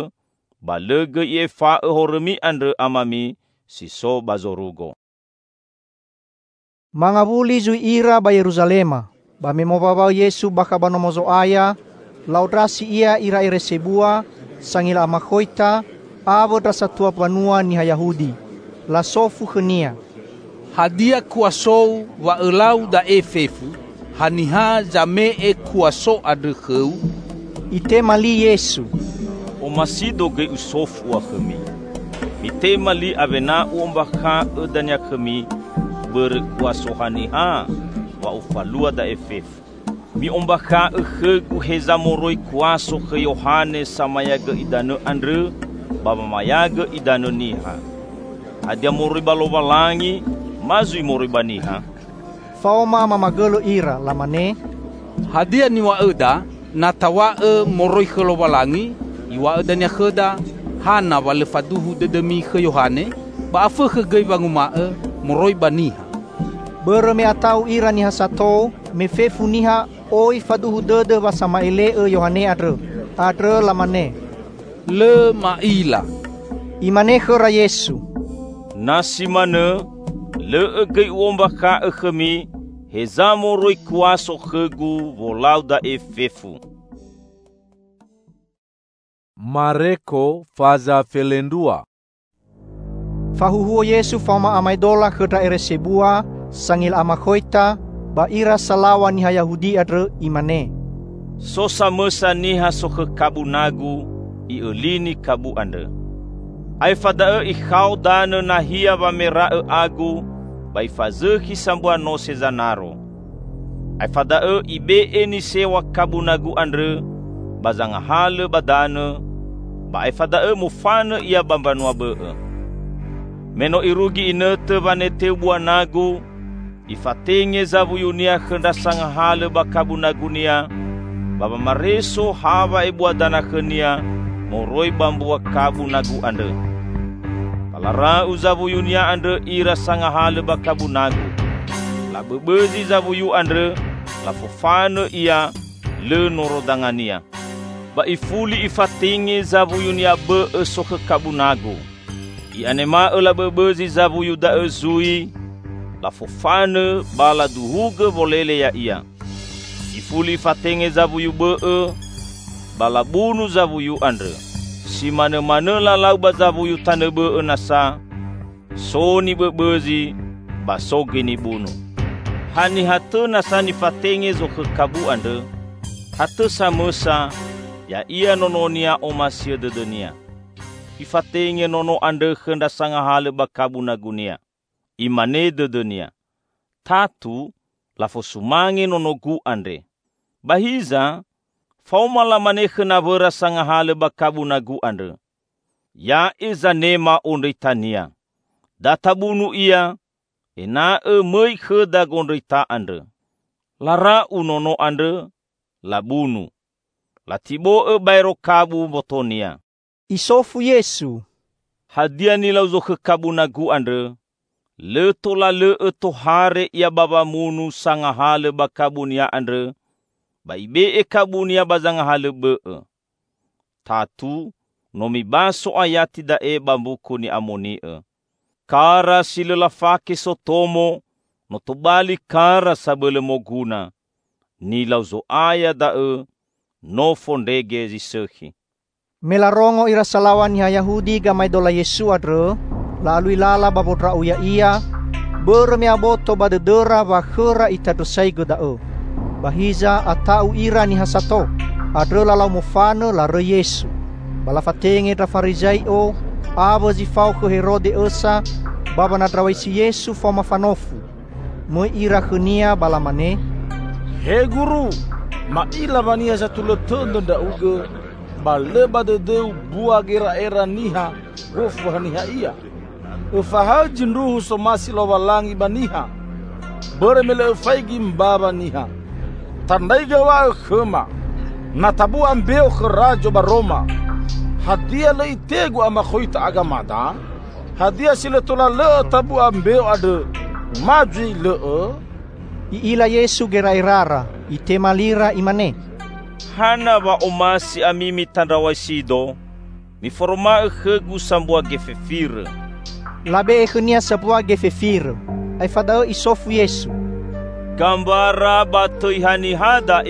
ba lege efa horemi andre amami si so bazorugo. Mangabuli zui ira ba Yerusalema, ba memobaba Yesu baka banomozo aya, laudrasi ia ira iresebua, sangila amakhoita, avo rasa tua panua ni Yahudi, la sofu khenia. Hadia kuasou wa elau da fefu, haniha zame kuaso adrekheu. Ite mali Yesu. O masido ge usofu wa khemi. Ite mali avena uombaka edanya khemi berkuaso haniha wa ufalua da fefu. Mi ombaka khegu hezamoroi kuaso ke Yohanes samayaga idano andre, baba mayaga idano niha. Hadia moroi balowalangi, mazui moroi baniha. Faoma mamagelo ira lamane. Hadia ni wa eda, natawa moroi kholowalangi, iwa eda ni kheda, hana wale faduhu dedemi ke Yohane, ba afe khegei banguma moroi baniha. Bereme atau ira niha sato, me fefu niha oi faduhu dede wasama ele Yohane adre lamane. Le maila. Imane khera Yesu. Nasi mana le gei wombaka khemi hezamo roi kuaso khegu volauda fefu. Mareko faza felendua. Fahuhuo Yesu fama amaidola khera eresebua sangil amakhoita ba ira salawa niha Yahudi adre imane. So samesa niha so ke kabunagu i elini kabu ande. Ai fada ikhau dana nahia ba mera agu ba ifazeki sambua no sezanaro. Ai fada ibe eni sewa kabunagu andre bazanga hale badana ba ai fada mufana ia bambanua be. Meno irugi inete vanete buanagu ifatenge zavu yunia khenda sanga hale bakabunagunia baba mareso hava ibuadana khenia moroi bambua kabunagu ande. Palara uzavu yunia ande ira sanga hale bakabunagu. La bebezi zavu yu ande la fofane ia le norodangania. ba ifuli ifatingi zavuyu ni abe soke kabunago. I anema la bebezi zavuyu da zui, la fofane bala duhuge volele ya ia. Ifuli ifatingi zavuyu be bala bunu zavuyu andre. Si mana-mana la lau ba zavuyu tane be nasa, so ni bebezi ba soge ni bunu. Hani hatu nasa ni fatenge zo ke kabu ande, hatu samosa ya ia nononia omasia de dunia. Ifatenge nono ande khenda sanga hale ba kabu na gunia. Imane de dunia. Tatu la fosumange nono gu ande. Bahiza fauma la mane khena vera sanga hale ba kabu na gu ande. Ya iza nema onde tania. Databunu ia ena mei kheda gondrita ande. Lara unono ande labunu. Latibo bairo kabu botonia. Isofu Yesu. Hadia ni lau zoke kabu nagu ande. Le tola le tohare ya baba munu sanga hale ba kabunia ande. Ba ibe kabunia bazanga hale be. Tatu nomi baso ayati da bambuku ni amoni Kara silela fake sotomo no tobali kara sabele moguna. Ni lauzo aya da no fondege zisehi. Melarongo ira salawan ya Yahudi gamay dola Yesu adre, lalu ilala babodra uya ia, berme aboto badedera wa khera itadosai godao. Bahiza atau ira ni hasato, adre lalau mofane la re Yesu. Balafatenge da farizai abo zifau ke Herode esa, baba nadrawai si Yesu foma fanofu. Mo ira khenia balamane. He guru, ma ila vania satule tondo da uge, baleba de deu bua gera era niha, gofu haniha ia. Ufaha jinruhu somasi lowalangi baniha, beremele ufaigi mbaba niha. Tandaiga wa khema, natabu ambeo kherajo baroma. Hadia le itegu ama khoita agamada. Hadia sile tola le tabu ambeo ade majui le Iila Yesu gera irara, itemalira imane. Hana wa omasi amimi tandrawai sido, mi forma khegu sambua gefefir. Labe khenia sabua gefefir, ai fadao isofu Yesu. Gambara batoi hani hada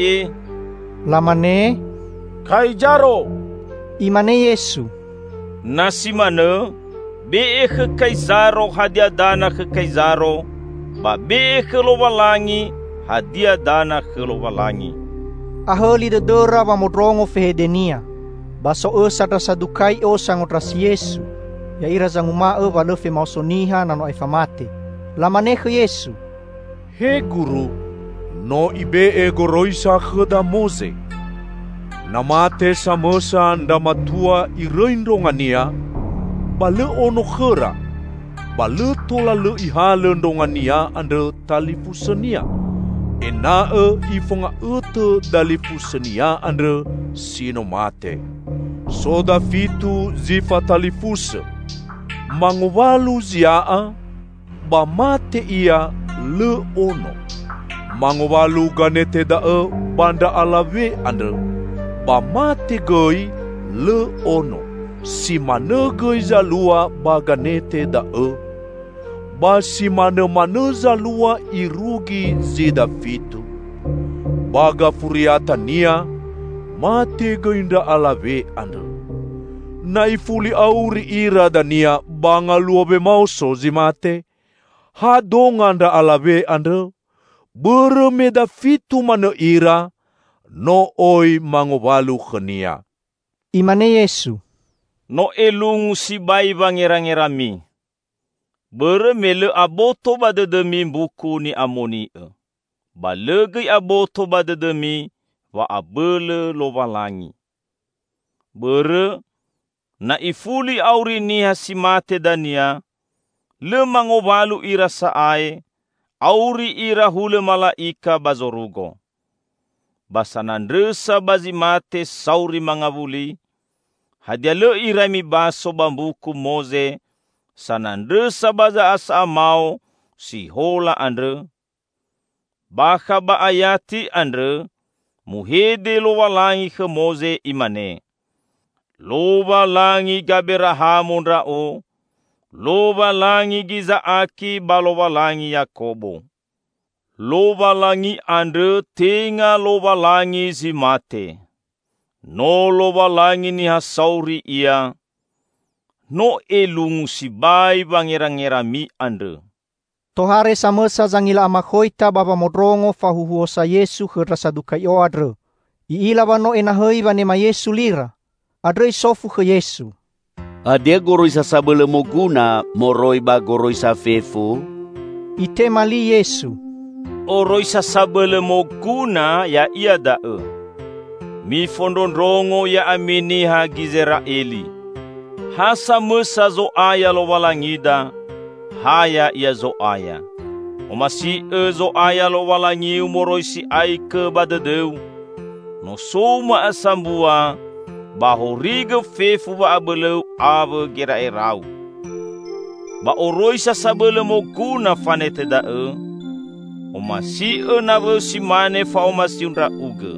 Lamane Kaijaro imane Yesu. Nasimane be Kaisaro hadia dana Kaisaro. Ba be lowalangi hadia dana lowalangi. Aholi de dora wa modrongo fehedenia. Baso sadra sadukai sangotras Yesu. Ya ira zanguma wa lefe mausoniha nano aifamate. Lamane Yesu. He guru, no ibe goroisa kheda Mose. Namate samosa ndamatua ireindongania. Bale ono khera. Bale tola le ihale ndongania ande talifusenia. Ifonga dalifusenia ande sinomate. Soda fitu zifa talifuse. Mangowalu ziaa. Bamate ia le ono. Mangowalu ganete da banda alawe ande. Bamate goi le ono. Si mana goi zalua baganete da ba si mana zalua irugi zida fitu. Baga furiata nia mate goinda alawe ande. Na ifuli auri ira dania banga luobe mauso zimate. Hadonganda alawe ande. Bereme da fitu mana ira. No oi mangowalu khenia. Imane Yesu. No elung si bai bangerami. Beremele aboto badedemi buku ni amoni Balegi aboto badedemi wa abele lowalangi. Bere na ifuli auri ni hasimate dania. Le mangowalu ira saae. Auri ira hule malaika bazorugo. Basanandresa bazimate sauri mangavuli. Hadia le irami baso bambuku Mose. Sanandresa baza asa amau si hola andre. Baka ba ayati andre. muhede lowalangi ke Mose imane. Lowalangi gaberahamon rao, lowalangi gizaaki balowalangi Yakobo. Lowalangi ande tenga lowalangi zimate. No lowalangi ni hasauri ia, no elungu sibai bangerang-ngerami ande. Tohare samesa zangila amakhoita baba modrongo fahuhuosa Yesu khera sadukai o adre. Iila wano enahoi vanema Yesu lira. Adre isofu ke Yesu. Adia goroi sa sabele moguna moroi ba goroi sa fefu. Ite mali Yesu. Oroi sa sabele moguna ya ia dae. Mi fondondrongo ya amini ha Gizeraeli. Hasa mesa zo aya lo walangida. Haya ia zo aya. Omasi zo aya lo walangi umoroi si ai ke badadeu. No soma asambua. Bahoriga fefu ba abeleu ave gera erau. Ba oroi sa sabele moguna fanete dae. Omasi nawe simane fa omasi unra uge.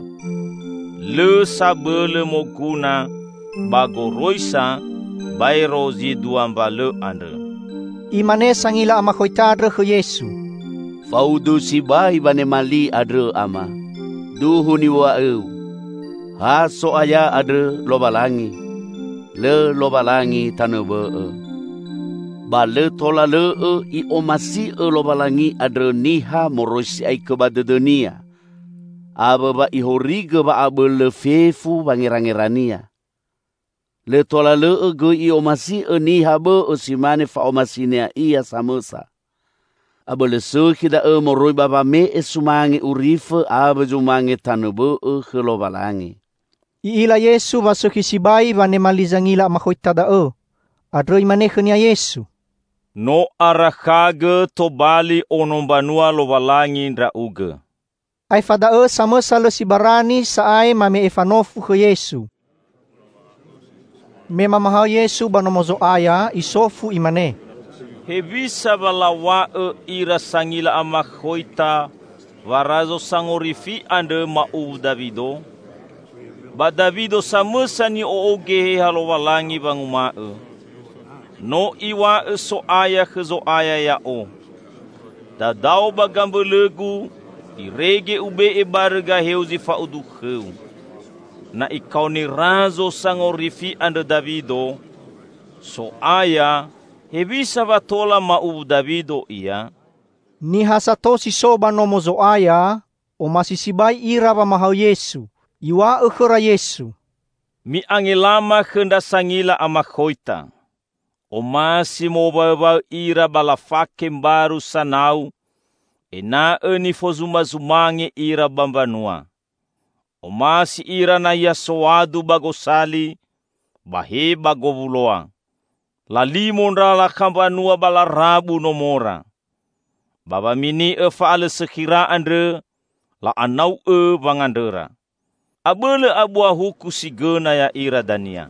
Le sabele moguna bagoroisa bairo ziduamba le ande. Imane sangila amakhoita adre ke Yesu. Faudu sibai bane mali adre ama. Duhuni wa eu. Haso aya adre lobalangi. Le lobalangi tanebe. Ba le tola le I omasi lobalangi adre niha morosi ai kebadedenia. Aba ba ihoriga ba abe le fefu bangerang-ngerania. Le tola le ge I omasi niha be simane fa omasi nea ia samesa. Aba le seki da moroi baba me sumange urife aba jumange tanebe kelobalangi. Iila Yesu basuki sibai vane malizangila makhoita da adre imane khenia Yesu. No arakage tobali onombanua lowalangi ndra uge. Ai fada samesa le sibarani saai mame efanofu ke Yesu. Me mamahau Yesu banomozo aya isofu imane. Hebisa balawa ira sangila amakhoita varazo sangorifi ande mau Davido. Ba Davido samesa ni oogehe halowalangi bangumae. No iwa so aya kezo aya ya o. Dadao bagambelegu irege ube barga heuzi faudu kheu. Na ikau ni razo sangorifi ande Davido. So aya hebisa vatola mau Davido ia. Ni hasatosi soba nomozo aya o masisibai ira mahau Yesu. Iwa ukhura Yesu. Mi angelama khenda sangila amakhoita. O masi moba ira balafake mbaru sanau. Ena ni fozumazumange ira bambanua. O masi ira na yasoadu bagosali. Bahe bagovuloa. Lalimondra la kambanua balarabu nomora. Baba mini faale sekira andre. La anau bangandera. Abele abua huku sigena ya ira dania.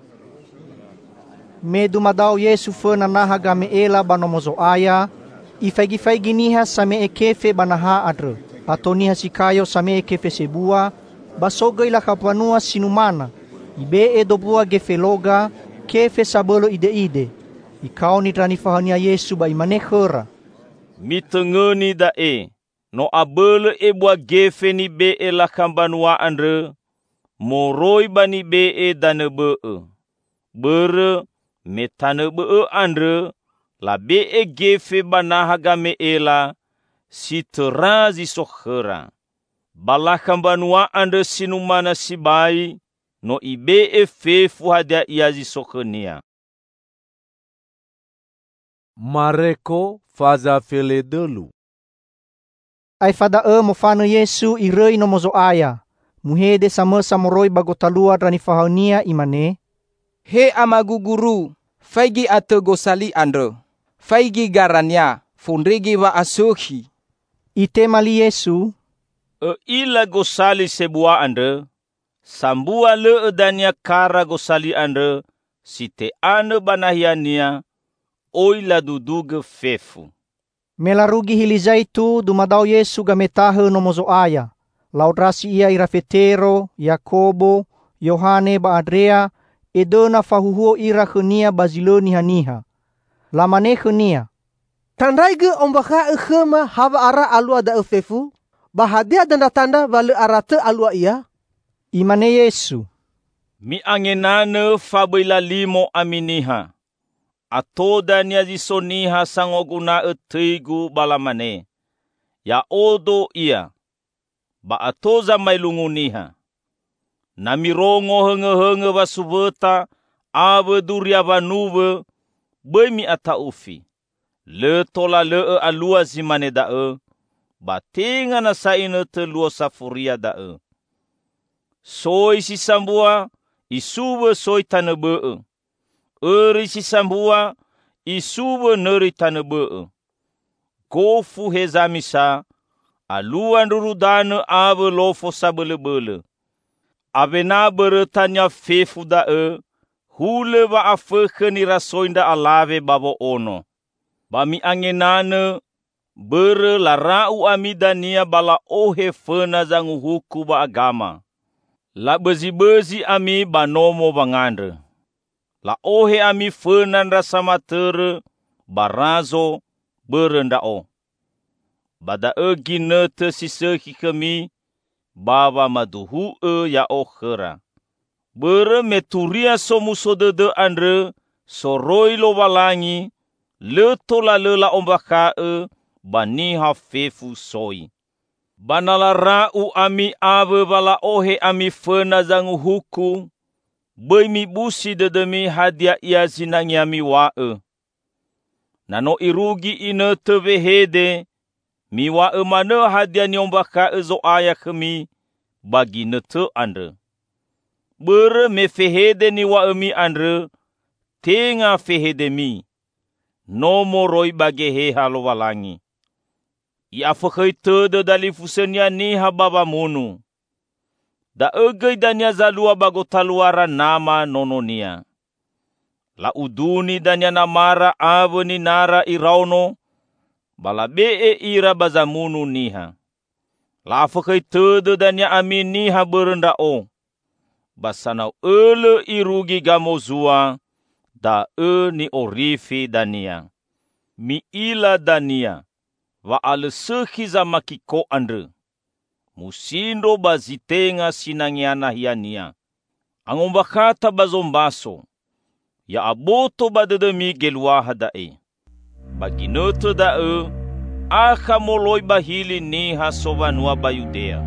Medu madau Yesu fena naha game ela banomozo aya. Ifagi niha same ekefe banaha adre. Atoniha sikayo same ekefe sebua. Basoga ila kapanua sinumana. Ibe dobua gefeloga. Kefe sabolo ide. Ikau ni ranifahania Yesu ba imane khera. Mitengeni dae. No abele ebua gefe ni be la kambanua andre. Moroi bani be danebe. Bere metanebe andre. La be gefe banahaga me ela. Siterazi sokhera. Bala kambanua andre sinumana sibai. No ibe fefu hadia iazi sokhenia. Mareko faza fele delu. Ai fada mofano Yesu irei nomozo aya. Muhede samesa moroi bagotalua ranifahaunia imane. He amagu guru, faigi ate gosali andre. Faigi garanya, fundrigi wa asohi. Ite mali Yesu. Ila gosali sebua andre. Sambua le dania kara gosali andre. Site ane banahiania. Oila duduge fefu. Melarugi hilizaitu dumadau Yesu gametahe nomozo aya. Laudrasi ia ira Petero, Yakobo, Yohane ba Andrea, edona fahuhuo ira khenia bazilo niha-niha. Lamane khenia. Tandai ge ombaka khema hava ara alua da fefu, bahadia dan tanda bale arate alua ia. Imane Yesu. Mi angenane fabila limo aminiha. Atoda niazisoniha sangoguna eteigu balamane. Ya odo ia. Ba atoza mailunguniha. Namirongo henge-henge basubeta ave duria vanuve bemi ataufi. Le tola le alua zimane dae. Batinga na saine te luo safuria dae. Soi si sambua isuwe soi tanebe. Eri si sambua isuwe neri tanebe. Gofu hezamisa alua ndurudane ave lofo sabele-bele. Avena beretanya fefu dae hule va afeke ni rasoinda alave babo ono. Bami angenane bere larau amidania bala ohe fena zangu huku ba agama. La bezi-bezi ami banomo bangandre. La ohe ami fenan rasa matere barazo berendao. Bada ginete siseki kami baba maduhu ya okhera. Bere meturia somuso dede andre soroi lo balangi le tola lela ombaka baniha fefu soi. Banala rau ami ave bala ohe ami fena zangu huku boi mi busi dedemi hadia ia zinangi ami wae. Nano irugi ine tevehede mi wae mane hadia ni ombaka zo aya kemi bagi nete andre. Bere me fehede ni wae mi andre tenga fehede mi. Nomo roi bage he halo walangi. I afakhay tede dali fusenya ni hababa munu. Da egay danya zalua bago taluara nama nononia. La uduni danya namara ave ni nara irauno. Balabe ira bazamunu niha. La afakhay tede danya amin niha berendao. Basanau ele irugi gamozua. Da ni orifi dania. Mi ila dania. Va alesehi za makiko andre. Musindo bazitenga sinangiana hiania. Angombakata bazombaso. Ya aboto badedemi gelwaha dae. Baginoto dae. Aka moloi bahili niha sovanua bayudea.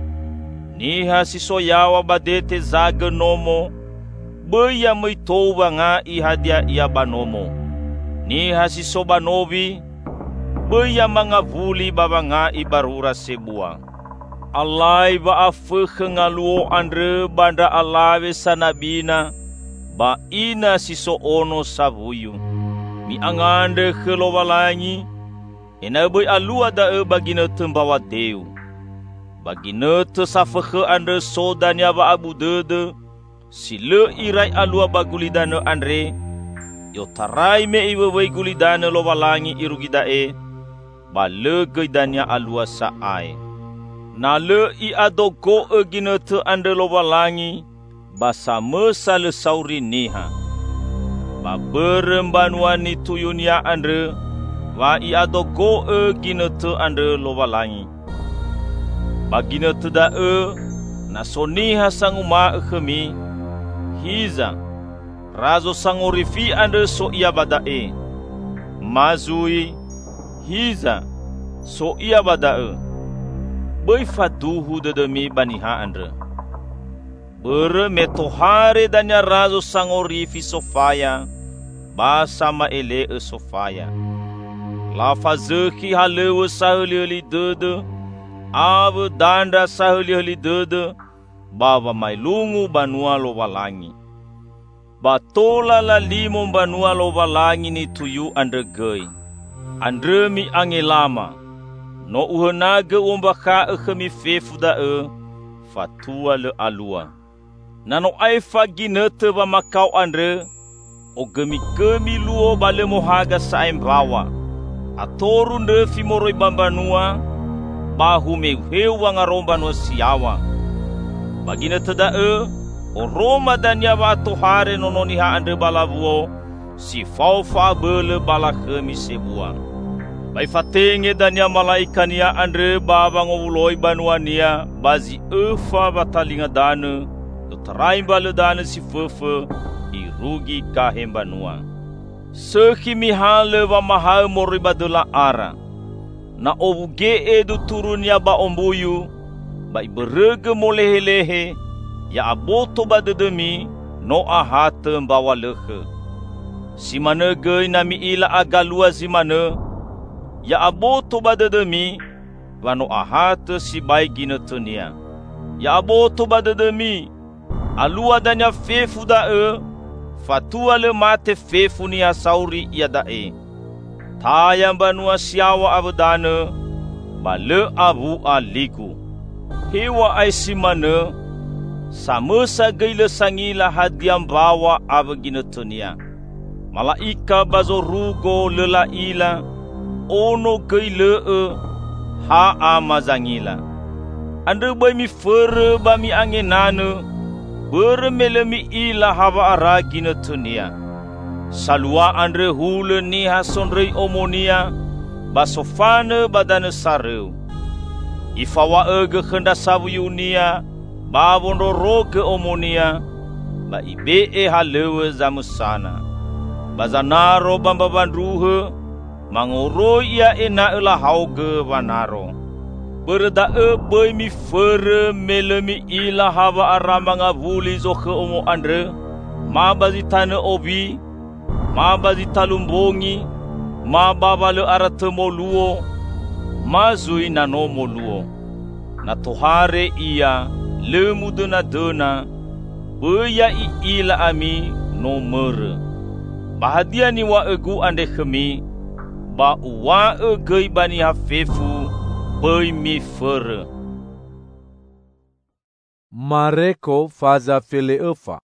Niha sisoyawa badete zaga nomo. Beya meitouba nga ihadia ia banomo. Niha sisobanovi. Beya mangavuli baba nga ibarura sebua. Alai ba afeke ngaluo andre banda alawe sanabina. Ba ina siso ono savuyu. Mi angande kelowalangi. Enabai alua dae bagina tembawa deu. Bagina te safeke andre sodanya ba abu dede. Sile irai alua bagulidane andre. Yo tarai me iwewei gulidane lo walangi irugidae. Ba le gaidanya alua saai. Na le i adogo eginete andre lo walangi. Ba sama sale sauri niha. Ba berembanuani tuyunia andre. Wa i adogo eginete andre lo walangi. Ba ginete dae. Nasoniha sanguma ekemi. Hiza. Razo sangorifi andre so ia badae. Mazui. Hiza. So ia badae. Bai faduhu dedemi baniha andre. Bere metohare danya razo sangorifi sofaya. Basama ele sofaya. Lafazeki halewe sahuli dede. Ave danda sahuli dede. Baba mailungu banua lo walangi. Batola la limo banua lo walangi ni tuyu andre gay. Andre mi angelama. No uhenage umbaka ekemi fefu dae. Fatua le alua. Nano aifa ginete ba makau andre. Ogemi-gemi luo bale mohaga saembawa. Atoru ndefi moroi bambanua. bahu mewheu wangaromban wa siawa. Bagina teda o Roma dan yawa tohare nononiha andre balavuo si fau fa bele bala khemi sebua. Bai fatenge dan ya malaikania andre baba ngowuloi banuania bazi fa batalinga dane terai bale dane si fefe irugi kahembanua. Sekhi mihale wa mahal moribadela ara. Na obuge edu turunya ba ombuyu ba iberege molehe-lehe ya aboto ba dedemi no ahate mbawa lehe. Simane gei nami ila agalua zimane ya aboto ba dedemi ba no ahate si bai gine tenia. Ya aboto ba dedemi alua danya fefu da fatua le mate fefu ni asauri ya dae. Tayang banua siawa abadane bale abu aliku. Hewa ai simane sama sagile sangila hadiam bawa abagina tunia. Malaika bazorugo lela ila ono gile ha amazangila. Ande bai mi fere ba mi angenane bermele mi ila hava aragina tunia. Salua andre hule ni hasonrei omonia basofane badane sareu. Ifawa ege khenda sabuyunia babondo roge omonia ba ibe halewe zamusana. Bazanaro bamba bandruhe mangoro ia ena ela hauge banaro. Berda bai mi fere melemi ila hava aramanga vuli zoke omo andre ma bazitane obi ma bazi talumbongi, ma babale arate moluo, ma zui nano moluo. Na tohare ia, lemu dena, beya i ila ami no mere. Bahadia ni wa egu ande khemi, ba wa egei bani hafefu, bei mi fere. Mareko faza fele efa.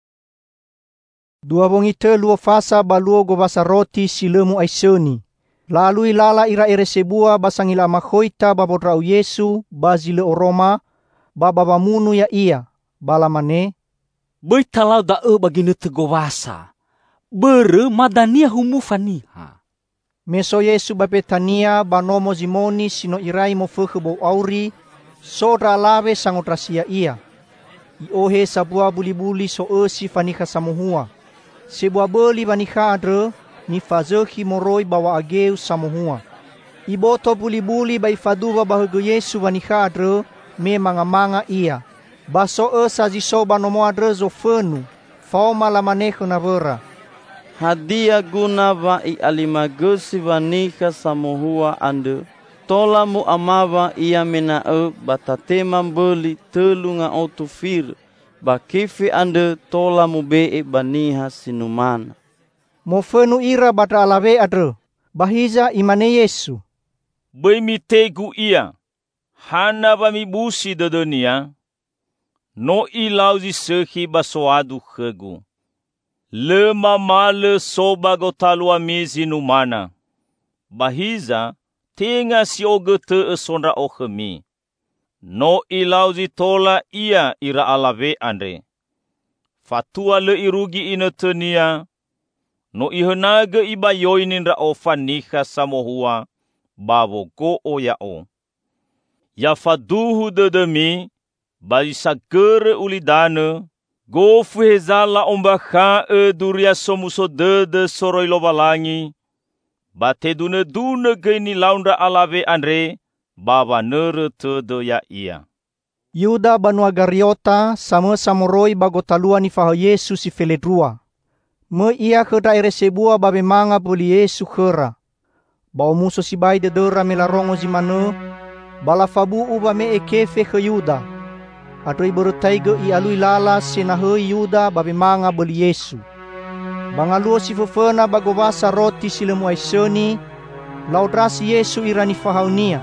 Dua bongite lua fasa baluo go basa roti silemu aisoni. Lalu ilala ira ere sebua basangila makhoita babodrau Yesu bazile oroma baba munu ya ia balamane. Bai talau da bagine tegowasa. Bere madania humu faniha. Meso Yesu bapetania banomo zimoni sino irai mo feke bo auri sodra lave sangotrasia ia. Iohe sabua buli-buli so si fanika samuhua. Sebuah beli banika adre ni fazehi moroi bawa ageu samuhua. Iboto buli-buli bai faduba bahaga Yesu banika adre me manga ia. Baso saziso banomo adre zo fenu. Fau malamaneho na vera. Hadia guna ba I alimagesi banika samuhua ande. Tola mu amava ia mena batatema beli telunga otufir. Bakifi ande tola mu be baniha sinumana. Mo fenu ira batra alave adre. Bahiza imane Yesu. Bai mi tegu ia. Hana ba mi busi de dunia. No ilauzi sehi basoadu khegu. Le mamale soba gotalua mizi numana. Bahiza tenga si ogete esonra okhemi. No ilauzi tola ia ira alave andre. Fatua le irugi inetenia. No ihenaga ibayoinin ra ofanika samohua. Bavo go oyao. Ya faduhu dedemi. Bagi sagere ulidane. Go fuhezala ombakha duria somuso dede soroi lobalangi. Bate dune geni laundra alave andre. Baba nere tede ya ia. Yuda banua Gariota sama samoroi bagotalua ni faha Yesu si feledrua. Me ia kheda ere sebua babe manga boli Yesu khera. Bau muso si bai de dera melarongo zimane. Bala fabu uba me ekefe ke Yuda. Adoi berutaiga I alui lala senahoi Yuda babe manga boli Yesu. Bangaluo si fefena bagobasa roti silemu aisoni. Laudrasi Yesu irani fahaunia.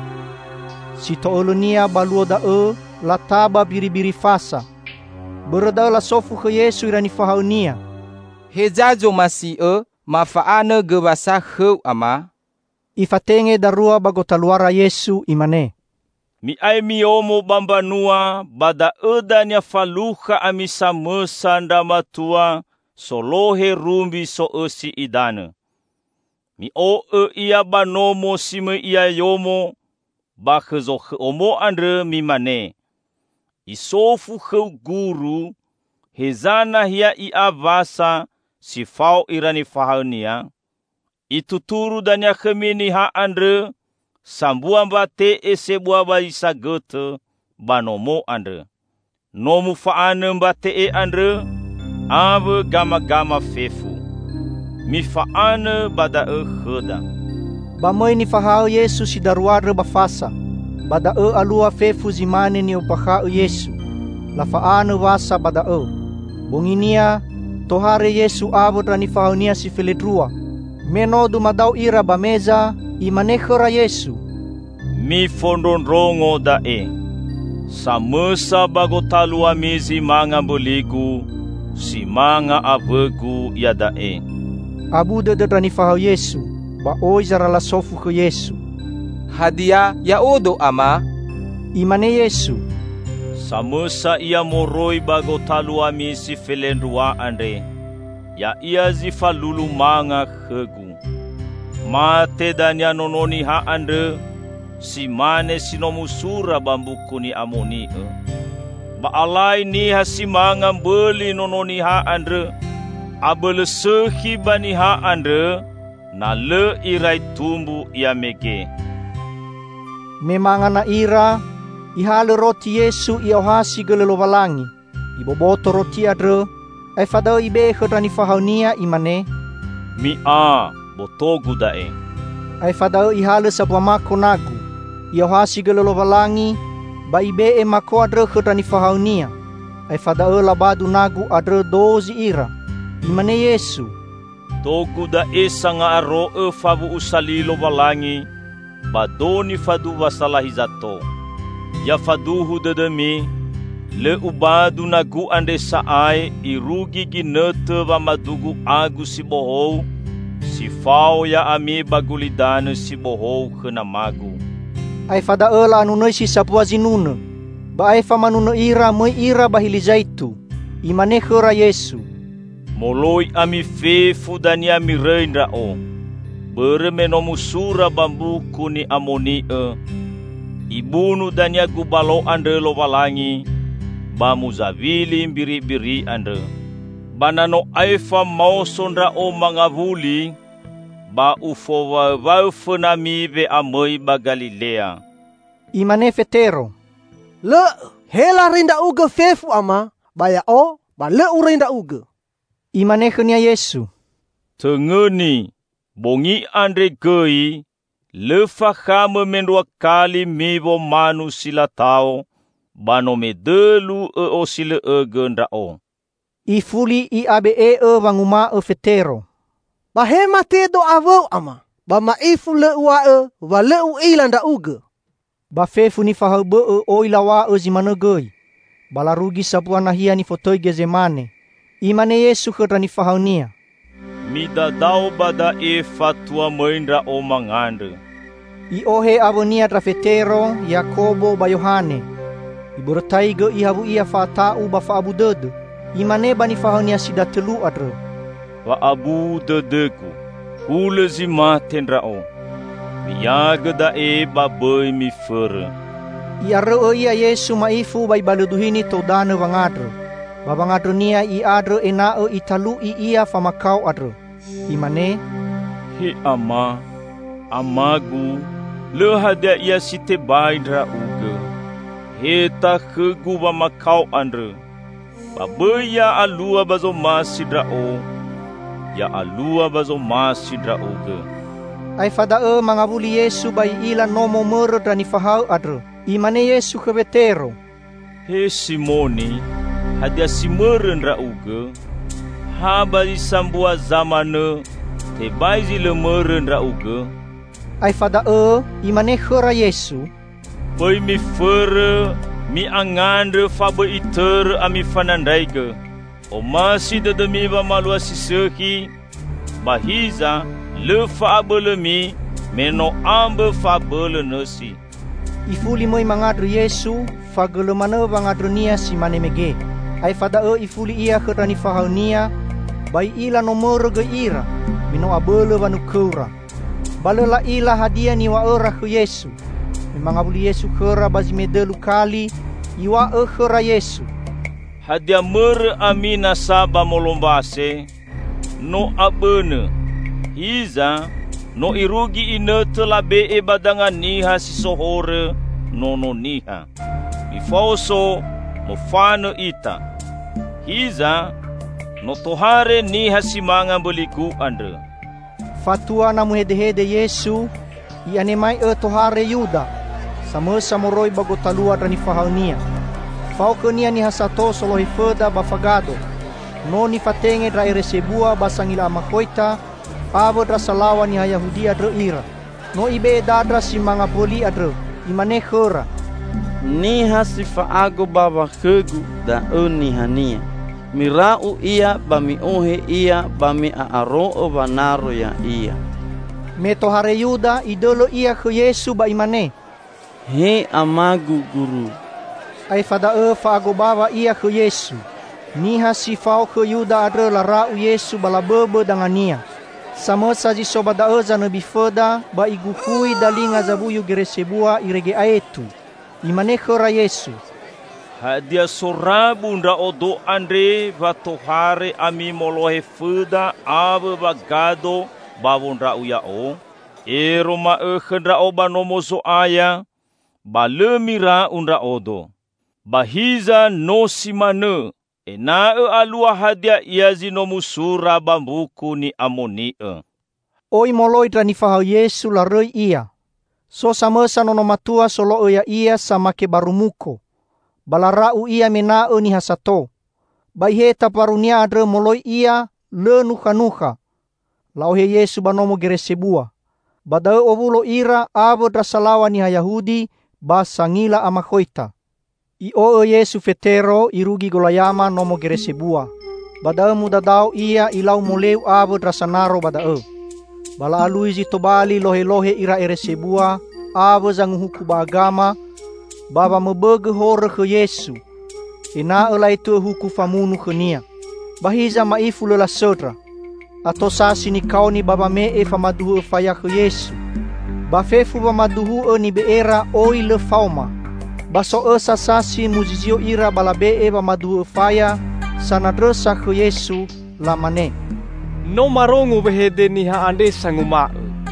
Si toolonia baluo da lataba biri-biri fasa. Bereda la sofu ke Yesu irani fahaunia. Hejajo masi mafaane gebasa heu ama. Ifatenge darua bagotaluara Yesu imane. Mi ai miomo bambanua bada edanya faluha ami samesa matua solohe rumbi so esi idana. Mi o ia banomo sime ia yomo ba kezo omo andre mi mane. Isofu guru hezana hia ia vasa sifau irani fahania. Ituturu danya khemini ha andre sambua mbate esebua ba isa gote banomo andre. Nomu faane mbate andre ave gama fefu. Mi faane bada kheda. Bamoi ni fahau Yesu si daruare bafasa. Bada alua fefu zimane ni upaha Yesu. La faane wasa bada Bonginia tohare Yesu avo rani fahaunia si feledrua. Menodu madau ira bameza imanehora Yesu. Mi fondonrongo dae. Samesa bagotalua mizi manga boligu si manga avegu ya dae. Abu de rani fahau Yesu. Ba oi zarala sofu ke Yesu. Hadia ya odo ama. Imane Yesu. Samesa ia moroi bagotalua mizi felendua andre. Ya ia zifalulu manga khegu. Mate danya nononi ha andre. Si mane sinomusura bambuku ni amoni ba alai ni hasimanga beli nononi ha andre. Abele sehi bani ha andre. Na le irai tumbu ia mege. Memanga na ira. Ihale roti Yesu iohasi gelelo walangi. Iboboto roti adre. Ai fadau ibe khadrani fahaunia imane. Mi a botogu dae. Ai fadau ihale sabwa mako nagu. Iohasi gelelo walangi. Ba ibe mako adre khadrani fahaunia. Ai fadau labadu nagu adre dozi ira. Imane Yesu. Togu dae sanga aro favu usalilo walangi. Badoni fadu wasalahizato. Ya faduhu dedemi. Le ubadu nagu ande saai irugi ginete wa madugu agu si bohou. Si fau ya ami bagulidane si bohou khena magu. Ai fada ela anunoi si sapua zinune. Ba ai famanune ira moi ira bahili zaitu. Imane khera Yesu. Moloi ami fefu dan ya mi reindra o. Beremenomusura bambuku ni amoni Ibunu dan ya gubalo ande lo walangi. Bamuzavili biri-biri ande. Banano aifa mau sondra o mangavuli. Ba ufova vaufenami ve amoi ba Galilea. Imane fetero. Le hela rinda uga fefu ama. Baya o ba le urinda uga. Imane khenia Yesu. Tengeni bongi andre gei. Le fahame mendua kali mivo manu silatao. Bano me delu o sile gendra o. Ifuli I abe wanguma fetero. Ba he mate do avo ama. Ba ma ifu le ua wa le u ilanda uge. Ba fefu ni fahabe o ilawa zimane gei. Balarugi sapua nahia ni fotoi gezemane. Imane Yesu khadrani fahaunia. Mida dau bada fatua moindra o mangande. I ohe abonia trafetero Yakobo ba Yohane. Ibortai ge ihabu ia fatau ba fa abu dede. Imane bani fahaunia sida telu adre. Wa abu dedeku. Hule zima tendra o. Biyaga da ba boy mi fere. Iare ia Yesu maifu ba ibaluduhini todane wangadre. Babangadre nia I adre enao italu ia famakau adre. Imane. He ama. Amagu. Le hadia ia site baidra uge. Heta khegu ba makau andre. Babaya alua bazo masidra o. Ya alua bazo masidra uge. Ai fada mangabuli Yesu bai ila nomo mere drani fahau adre. Imane Yesu kebetero. He Simoni. Hadia simeren ra uge. Habari sambua zamane. Te baizi le meren ra uge. Ai fada imane khera Yesu. Pai mi fere mi angandre fabe iter ami fanandaiga. O masi de demi ba malua siseki. Bahiza le fabe le mi meno ambe fabe le nasi. Ifuli moi mangadru Yesu, fagele mana bangadru nia si mane mege. Ai fada ifuli ia kerani fahau nia, bai ila nomor ge ira, mino abele vanu keura. Balela ila hadia ni wa ora ke Yesu. Memang abuli Yesu kera bazi medelu kali, iwa kera Yesu. Hadia mer amina saba molombase, no abene, hiza, no irugi ine telabe e badangan niha si sohore, no niha. Ifauso, mo fano ita. Hiza, no tohare niha si manga beliku andre. Fatua namu hede Yesu, iane mai tohare Yuda, sama samoroi bagotalua rani fahaunia. Fau kenia ni hasato solohi feda bafagado. No ni fatenge dra eresebua basangila amakoita, abo dra salawa ni Yahudi adre ira. No ibe dadra si manga poli adre, imane khora. Ni hasifa ago baba khegu da ni hania. Mirau ia bami ohe ia bami aaro banaro ya ia. Meto hare Yuda idolo ia ke Yesu ba imane. He amagu guru. Ai fada fa ago baba ia ke Yesu. Niha si fau ke Yuda adre lara u Yesu bala bebe dangania. Sama saji sobada za nabi feda ba igukui dalinga zabuyu geresebua irege aetu. Imane khora Yesu. Hadia sorabu nda odo andre vatohare ami molohe feda ave bagado babundra uyao. Eroma khendra oba nomoso aya balemira undra odo. Bahiza no simane ena alua hadia iazi no musura bambuku ni amoni. Oi moloi drani fahau Yesu la rei ia. So samesa nono matua solo ya ia sama ke barumuko. Balarau ia menao ni hasato. Baiheta parunia adre moloi ia le nuha. Lauhe Yesu banomo geresebua. Badao ovulo ira abo drasalawa ni Yahudi basangila amakoita. Io Yesu fetero irugi golayama nomo geresebua. Badao mudadao ia ilau moleu abo drasanaro badao. Bala aluizi tobali lohe ira eresebua abo zanguhuku bagama. Baba mebege hore ke Yesu. Ina elai tu huku famunu kenia. Bahiza maifu lela sodra. Ato sasi ni kau ni baba me famaduhu faya ke Yesu. Bafefu bamaduhu ni beera oi le fauma. Baso sasasi muzizio ira balabe bamaduhu faya sanadresa ke Yesu lamane. No marongu behede niha ande sanguma.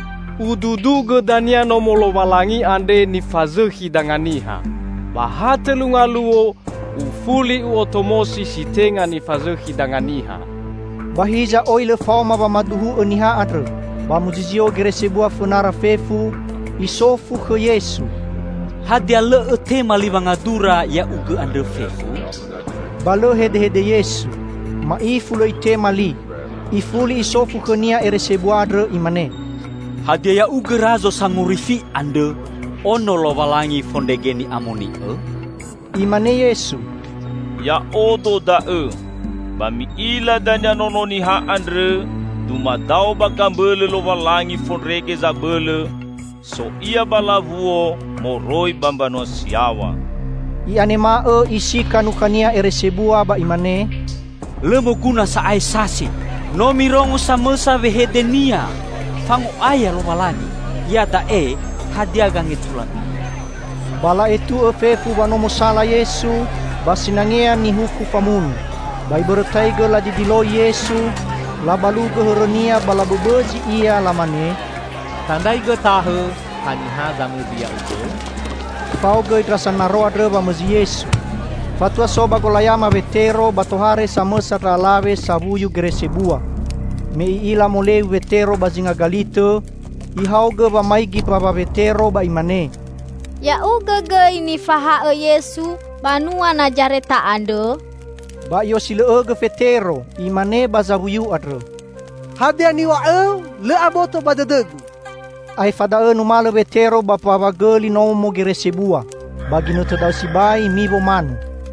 Ududu gedania no molo walangi ande ni fazehi danganiha. Bahate lungaluo ufuli uotomosi sitenga ni fazehi danganiha. Bahiza oile fauma bamaduhu niha adre. Bamuzizio geresebua funara fefu isofu ke Yesu. Hadia le tema livangadura ya uge ande fefu. Balo hede Yesu. Maifu lo itema li. Ifuli isofu kenia eresebua adre imane. Hadia ya uge razo sangurifi ande ono lo walangi fondegeni amoni. Imane Yesu. Ya odo da bami ila danya nononi ha andre dumadao bagambele lo walangi fondrege zabele so ia balavuo moroi bambano siawa. Ianema isi kanukania eresebua ba imane. Lemo guna sa aisasi. No mirongo samesa vehedenia. Fango aya lo walangi. Ya da hadia gangetulani. Bala itu fefu banomo sala Yesu basinangea ni huku famunu. Bai bertaiga la di dilo Yesu la baluga horonia bala bebeji ia lamane. Tandai ge tahe haniha zamu dia ugo. Pau ge trasan naro adre bamazi Yesu. Fatua soba golayama vetero batohare samesa ralave sabuyu geresebua. Me ila moleu vetero bazinga galito. Ihauge ba maigi baba vetero ba imane. Ya uge ini faha Yesu banua Nazareta ande. Ba yo sile ge vetero imane bazabuyu adre. Hadia ni wa le aboto badadegu. Ai fada numalo vetero bapa bageli nomo geresebua. Bagino tedau sibai mibo manu.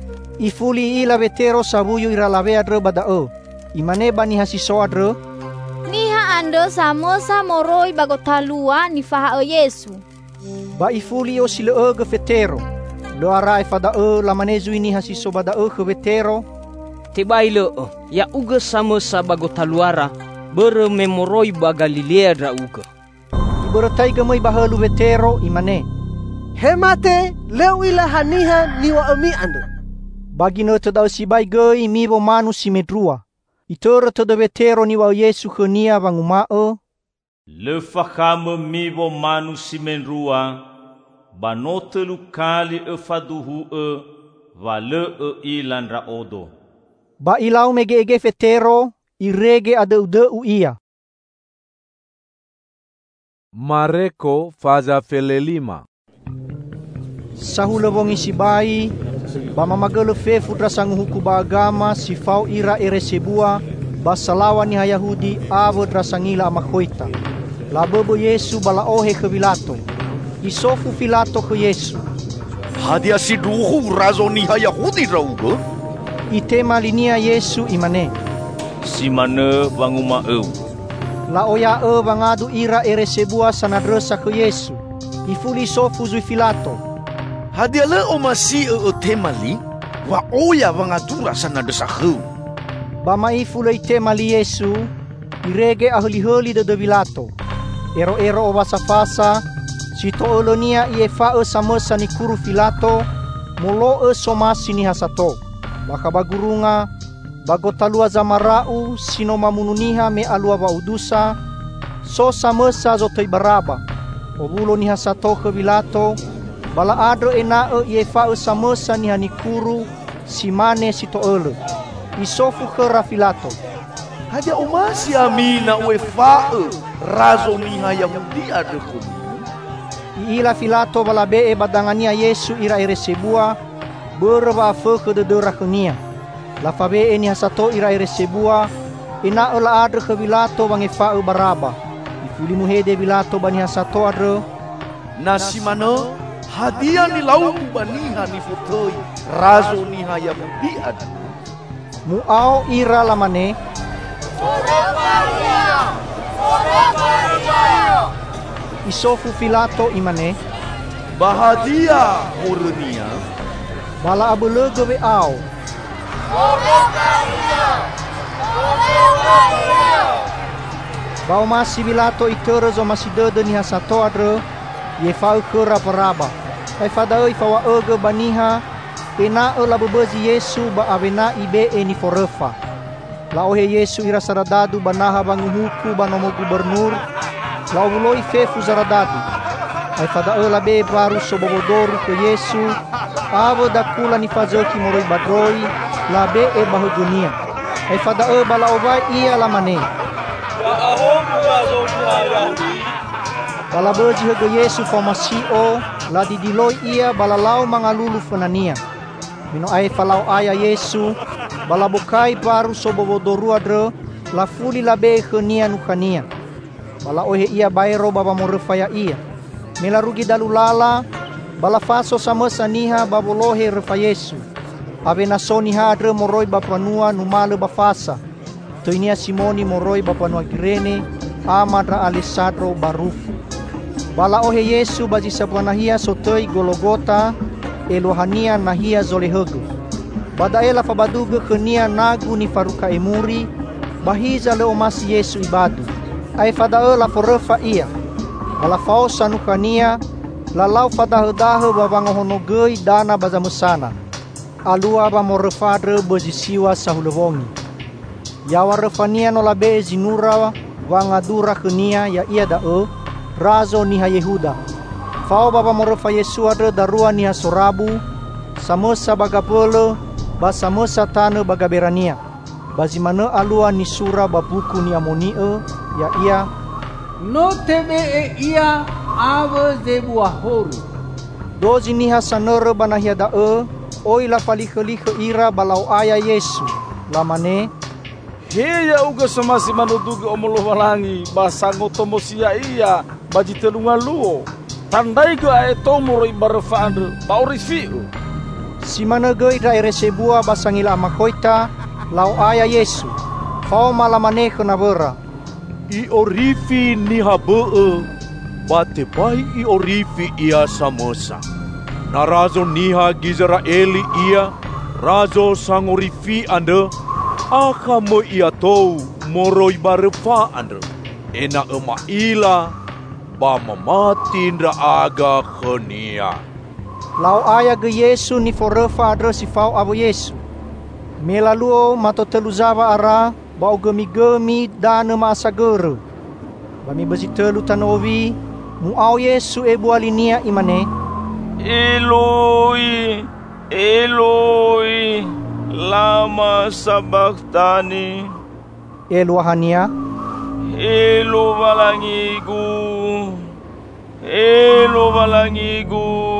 Ifuli ila vetero sabuyu iralave adre badao. Imane bani hasiso adre. Niha ando samosa moroi bagotalua ni faha Yesu. Ba ifuli o sile ge vetero. Lo ara fada la manezu ini hasiso bada ge vetero. Tebai le ya uga sama sabago taluara bere memoroi ba Galilea dra uga. Iberatai gemai bahalu vetero imane. Hemate leu ila haniha niwa ami ando. Bagi no tadau si bai gei mibo manu si medrua. Itora tada vetero niwa Yesu khania vangumao. Le fakame mibo manu si medrua. Banotelu kali faduhu va le ilan ra odo. Ba ilau mege ege vetero irege ada ude uia. Mareko faza felelima. Sahula wongi si bai, ba mamagalo fe fudra sangu huku ba agama si fau ira eresebua, ba salawa ni Yahudi avo dra sangila amakoita. La bobo Yesu bala ohe ke Pilato. Isofu Pilato ke Yesu. Hadia si duhu razo ni Yahudi raugo. Itema linia Yesu imane. Si mana banguma La oya bangadu ira eresebua sanadresa ke Yesu. Ifuli sofu zui Pilato. Hadia le o masi temali wa oya bangadura sanadresa ke. Bama ifule itemali Yesu irege ahli-holi de Pilato. Ero-ero o basa-fasa si toolonia iefa samesa ni kuru Pilato molo somasi ni hasato. Baka bagurunga bago talua zamarau sino mamununiha me alua baudusa so samesa zotoi baraba obulo ni hasato ke Pilato bala adro enao iefa samesa ni hanikuru simane si toolo isofu ke Pilato. Hadia umasi amina uefa razo ni Yahudi adeku. Ila Pilato bala be badangania Yesu ira eresebua berba feke de dorakunia. La fabe eni hasato ira eresebua ina ola adre ke Pilato bange fa baraba. Ifuli muhede Pilato bani hasato adre. Nasimano hadia ni lau baniha ni futoi razo ni Yahudi adeku. Muao ira lamane. Isofu Pilato imane. Bahadia murnia. Bala abulege we au. Bau masi Pilato itere zo masi dede ni hasato adre. Ye fau kera paraba. Ai fadai fawa ege baniha. Ena la bebezi Yesu ba avena ibe ni forefa. La ohe Yesu ira saradadu banaha banguhuku banomo gubernur. La uloi fefu zaradadu. Ai fada la be baru sobobodoru ke Yesu. Avo dakula ni fazoki moroi badroi. La be bahugunia. Ai fada bala ovai ia la mane. Bala beji hege Yesu famasio. La didiloi ia bala lau mangalulu fenania. Mino ai falau aya Yesu. Bala bokai baru sobobodoru adre. La fuli la be khania nukania. Bala ohe ia bairo baba morefaya ia. Mela rugi dalulala. Bala faso samesa niha babolohe refa Yesu. Ave nasoni ha adre moroi bapanua numale bafasa. Toinia Simoni moroi bapanua Girene. Amadra Alessandro barufu. Bala ohe Yesu baji sabuanahia sotoi Gologota. Elohania nahia zolehegu. Badaela fabaduga kenia nagu ni faruka emuri. Bahiza leo masi Yesu ibadu. Ai fadaela forefa ia. Bala fausa nukania. Lalau fadahedahe babangohonogei dana bazamusana. Alua ba morefadre bejisiwa sahulewongi. Yawa refania no labe zinura wangadura kenia ya ia dae. Razo niha Yehuda. Fao baba morefa Yesu adre darua niha sorabu. Samosa bagapolo. Basamosa tane bagaberania. Bazimana alua ni sura babuku ni amonie. Ya ia. No tebe ia ave zebuah horu. Dozi niha sanere banahia dae. Oi la falikhe ira balau aya Yesu. Lamane. Heya uga semasi manuduga omolo walangi. Basango tomosia ia. Baji telunga luo. Tandai ke aeto moroi barefandre. Bauris fiu. Si managay ra eresebua basangila makoita. Lau aya Yesu. Fao malamane ke nabera. I orifi ni habe. bate bai I orifi ia samosa. Na razo niha Gizraeli ia, razo sangorifi ande, aka mo ia tou moroi barefa ande. Ena ema ila, ba mamati ndra aga khania. Lau aya ge Yesu ni forefa adre sifau abo Yesu. Melaluo mato teluzava ara, bau gemi-gemi dana maasagere. Bami besi telu tanovi, muau Yesu ebu alinia imane. Eloi, Eloi, lama sabachthani. Elu ahania. Elo balangigu,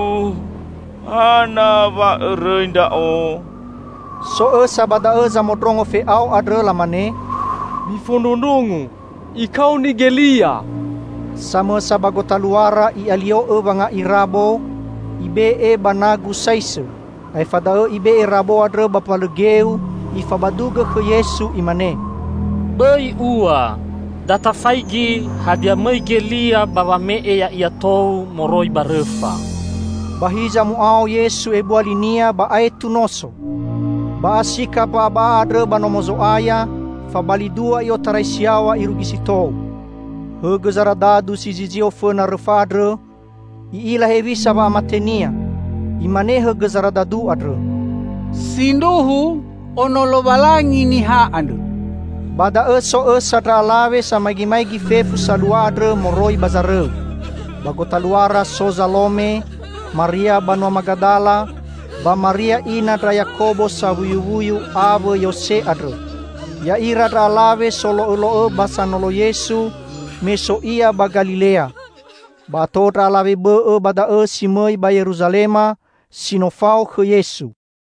hana va renda o. So sabada zamodrongo fe au adre lamane. Mifondondongo, ikau ni Gelia. Sama sabagota luara I alio banga irabo, ibe banagu saise. Ai fadao ibe rabo adre bapalegeu, ifabaduga ke Yesu imane. Bei ua, data faigi hadia mai Gelia baba me ya ia tou moroi barefa. Bahiza muau Yesu ebu alinia ba aetu noso. Ba asika ba adre banomozo aya, fabali dua io taraisiawa irugisitou. Hege zaradadu si zizio fena refadre, iila hevisa ba amatenia, imane hege zaradadu adre. Sinduhu onolo balangi ni ha andu. Bada so sadra alawe sa maigi fefu salua adre moroi bazare. Bagota luara so Salome, Maria banua Magadala, ba Maria ina dra Yakobo sa wuyu ave Yose adre. Ya ira dra alawe solo elo basanolo Yesu, meso ia ba Galilea. Ba to dra alawe be bada simoi ba Yerusalema, sinofau ke Yesu.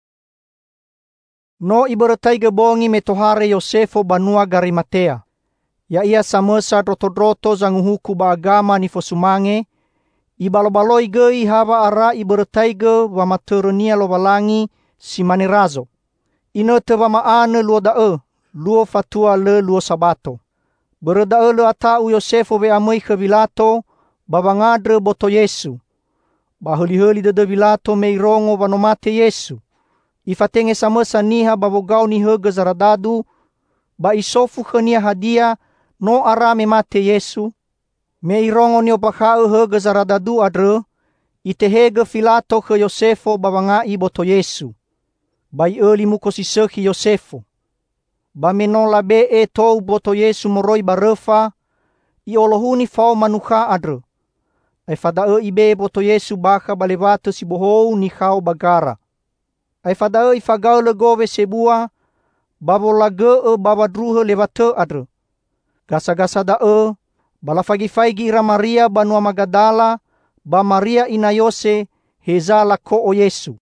No iberatai gebongi metohare Yosefo banua Garimatea. Ya ia samesa droto-droto zanguhuku ba agama ni fosumange. Ibalo-baloi gei hava ara iberatai ge wa materonia lo balangi si manirazo. Ino te wa maane luo dae, luo fatua le luo sabato. Berdae le atau Yosefo be amai ke Vilato, babangadre boto Yesu. Baheli-heli de Vilato meirongo vanomate Yesu. Ifatenge samesa niha babogau ni hege zaradadu, ba isofu khania hadia no arame mate Yesu. Me irongo ni opakau hege zaradadu adre, itehege Filato ke Yosefo babangai boto Yesu. Bai eli muko siseki Yosefo. Ba menola be tou boto Yesu moroi barefa, I olohuni fau manuka adre. Ai fadae ibe boto Yesu baka balevate si bohou ni khau bagara. Ai fadae ifagau legove sebua, babo lage babadruhe levate adre. Gasa-gasa dae, balafagi-fagi ira Maria banua Magadala, ba Maria ina Yose, heza lako o Yesu.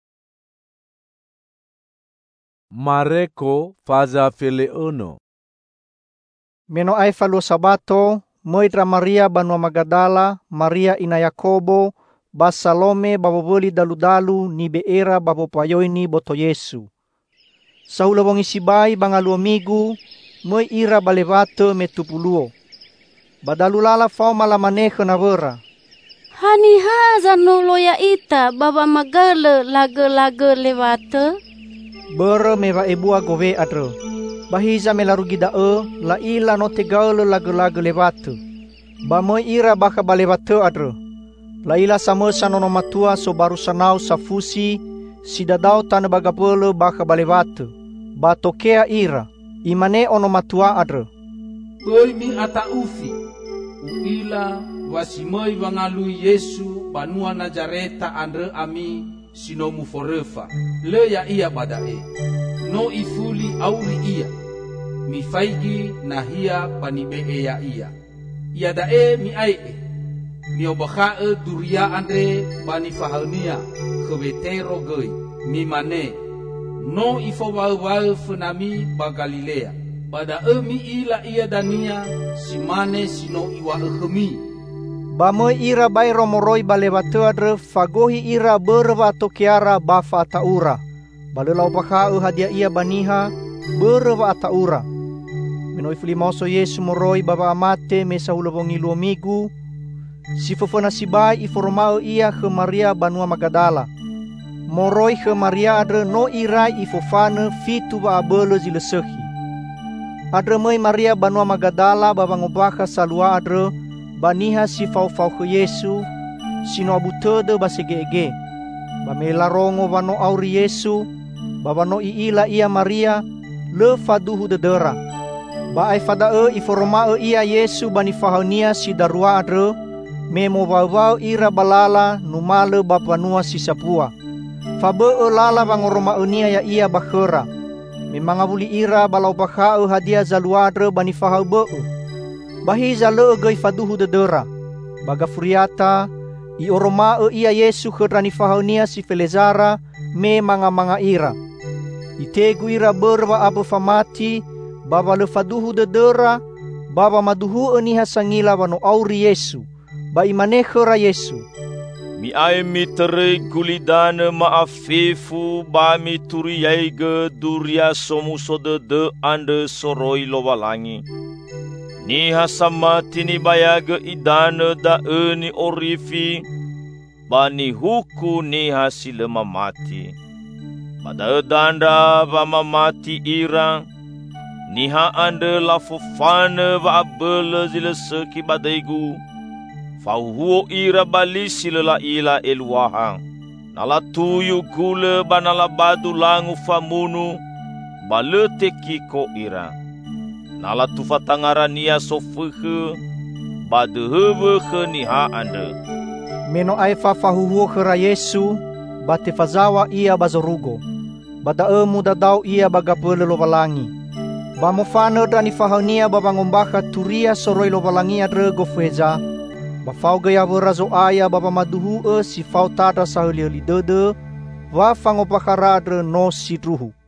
Mareko faza feleono. Meno ai falo sabato, moitra Maria banua Magadala, Maria ina Yakobo, ba Salome baboboli dalu-dalu ni beera babopayoini boto Yesu. Sahula wong isibai bangaluo migu, moi ira balevate metupuluo. Badalulala fau malamane kenawera. Hani haza no loya ita baba magale lage-lage levate. Bere meva ebua gove adre. Bahiza melarugi dae, la ila no tegale lage-lage levate. Ba moi ira baka balevate adre. La ila samesa nono matua so baru sanau safusi, si dadau tane bagapele baka balevate. Ba tokea ira, imane ono matua adre. Oi mi ata ufi, uila wasimoi bangalui Yesu banua Nazareta andre ami sinomu forefa. Le ya ia badae, no ifuli auri ia, mi faigi na hia panibee ya ia. Ia dae mi ae, mi obakae duria andre bani fahania, kebetero gei, mi mane, no ifo wau funami ba Galilea. Pada emi ila ia dania, simane sino iwa ehemi. Bamo ira bai romoroi balevate adre, fagohi ira berwa tokiara bafa ataura. Balelau baka hadia ia baniha, berwa ataura. Menoi filimoso Yesu moroi baba amate mesa hulabongi luo migu, si fefena sibai iformao ia ke Maria banua Magdala. Moroi ke Maria adre no irai ifofane fitu ba abele zilesehi. Adre mai Maria banua Magdala babangobaka salua adre baniha si fau-fau ke Yesu sino abutede basege-ege. Bamela rongo bano auri Yesu babano iila ia Maria le faduhu dedera. Ba ai fadae iformao ia Yesu bani fahonia si darua adre memo bau ira balala numale bapanua si sapua. Fabe lala bangoroma unia ya ia bakhera. Memang abuli ira balau bakhau hadiah zaluadre bani fahau be. Bahi zale gai faduhu dedera. Baga furiata i oroma ia Yesu kerani fahaunia si felezara me manga ira. Itegu ira berwa abu famati baba le faduhu dedera baba maduhu eniha sangila wano auri Yesu. Ba imane khera Yesu. Mi ai mi tere gulidane maafefu ba mi turiyaiga duria somuso de ande soroi lowalangi. Ni hasamati ni bayaga idane da ni orifi ba ni huku ni hasile mamati. Pada danda ba mamati ira niha ande lafofane ba abele zile seki badaigu. Fauhuo ira balisi lela ila eluahang. Nala tuyu gule banala badu langu famunu balete kiko ira. Nala tufatangarania sofuhe badehebe niha ande. Meno ai fahuhuo kera Yesu bate fazawa ia bazorugo. Badae mudadau ia bagapele lobalangi. Bamofane dani fahaunia babangombaka turia soroi lobalangi adre gofeza. Bafau gaya berazo aya baba maduhu si fau tada sahuli dede wa fangopakara adre no sidruhu.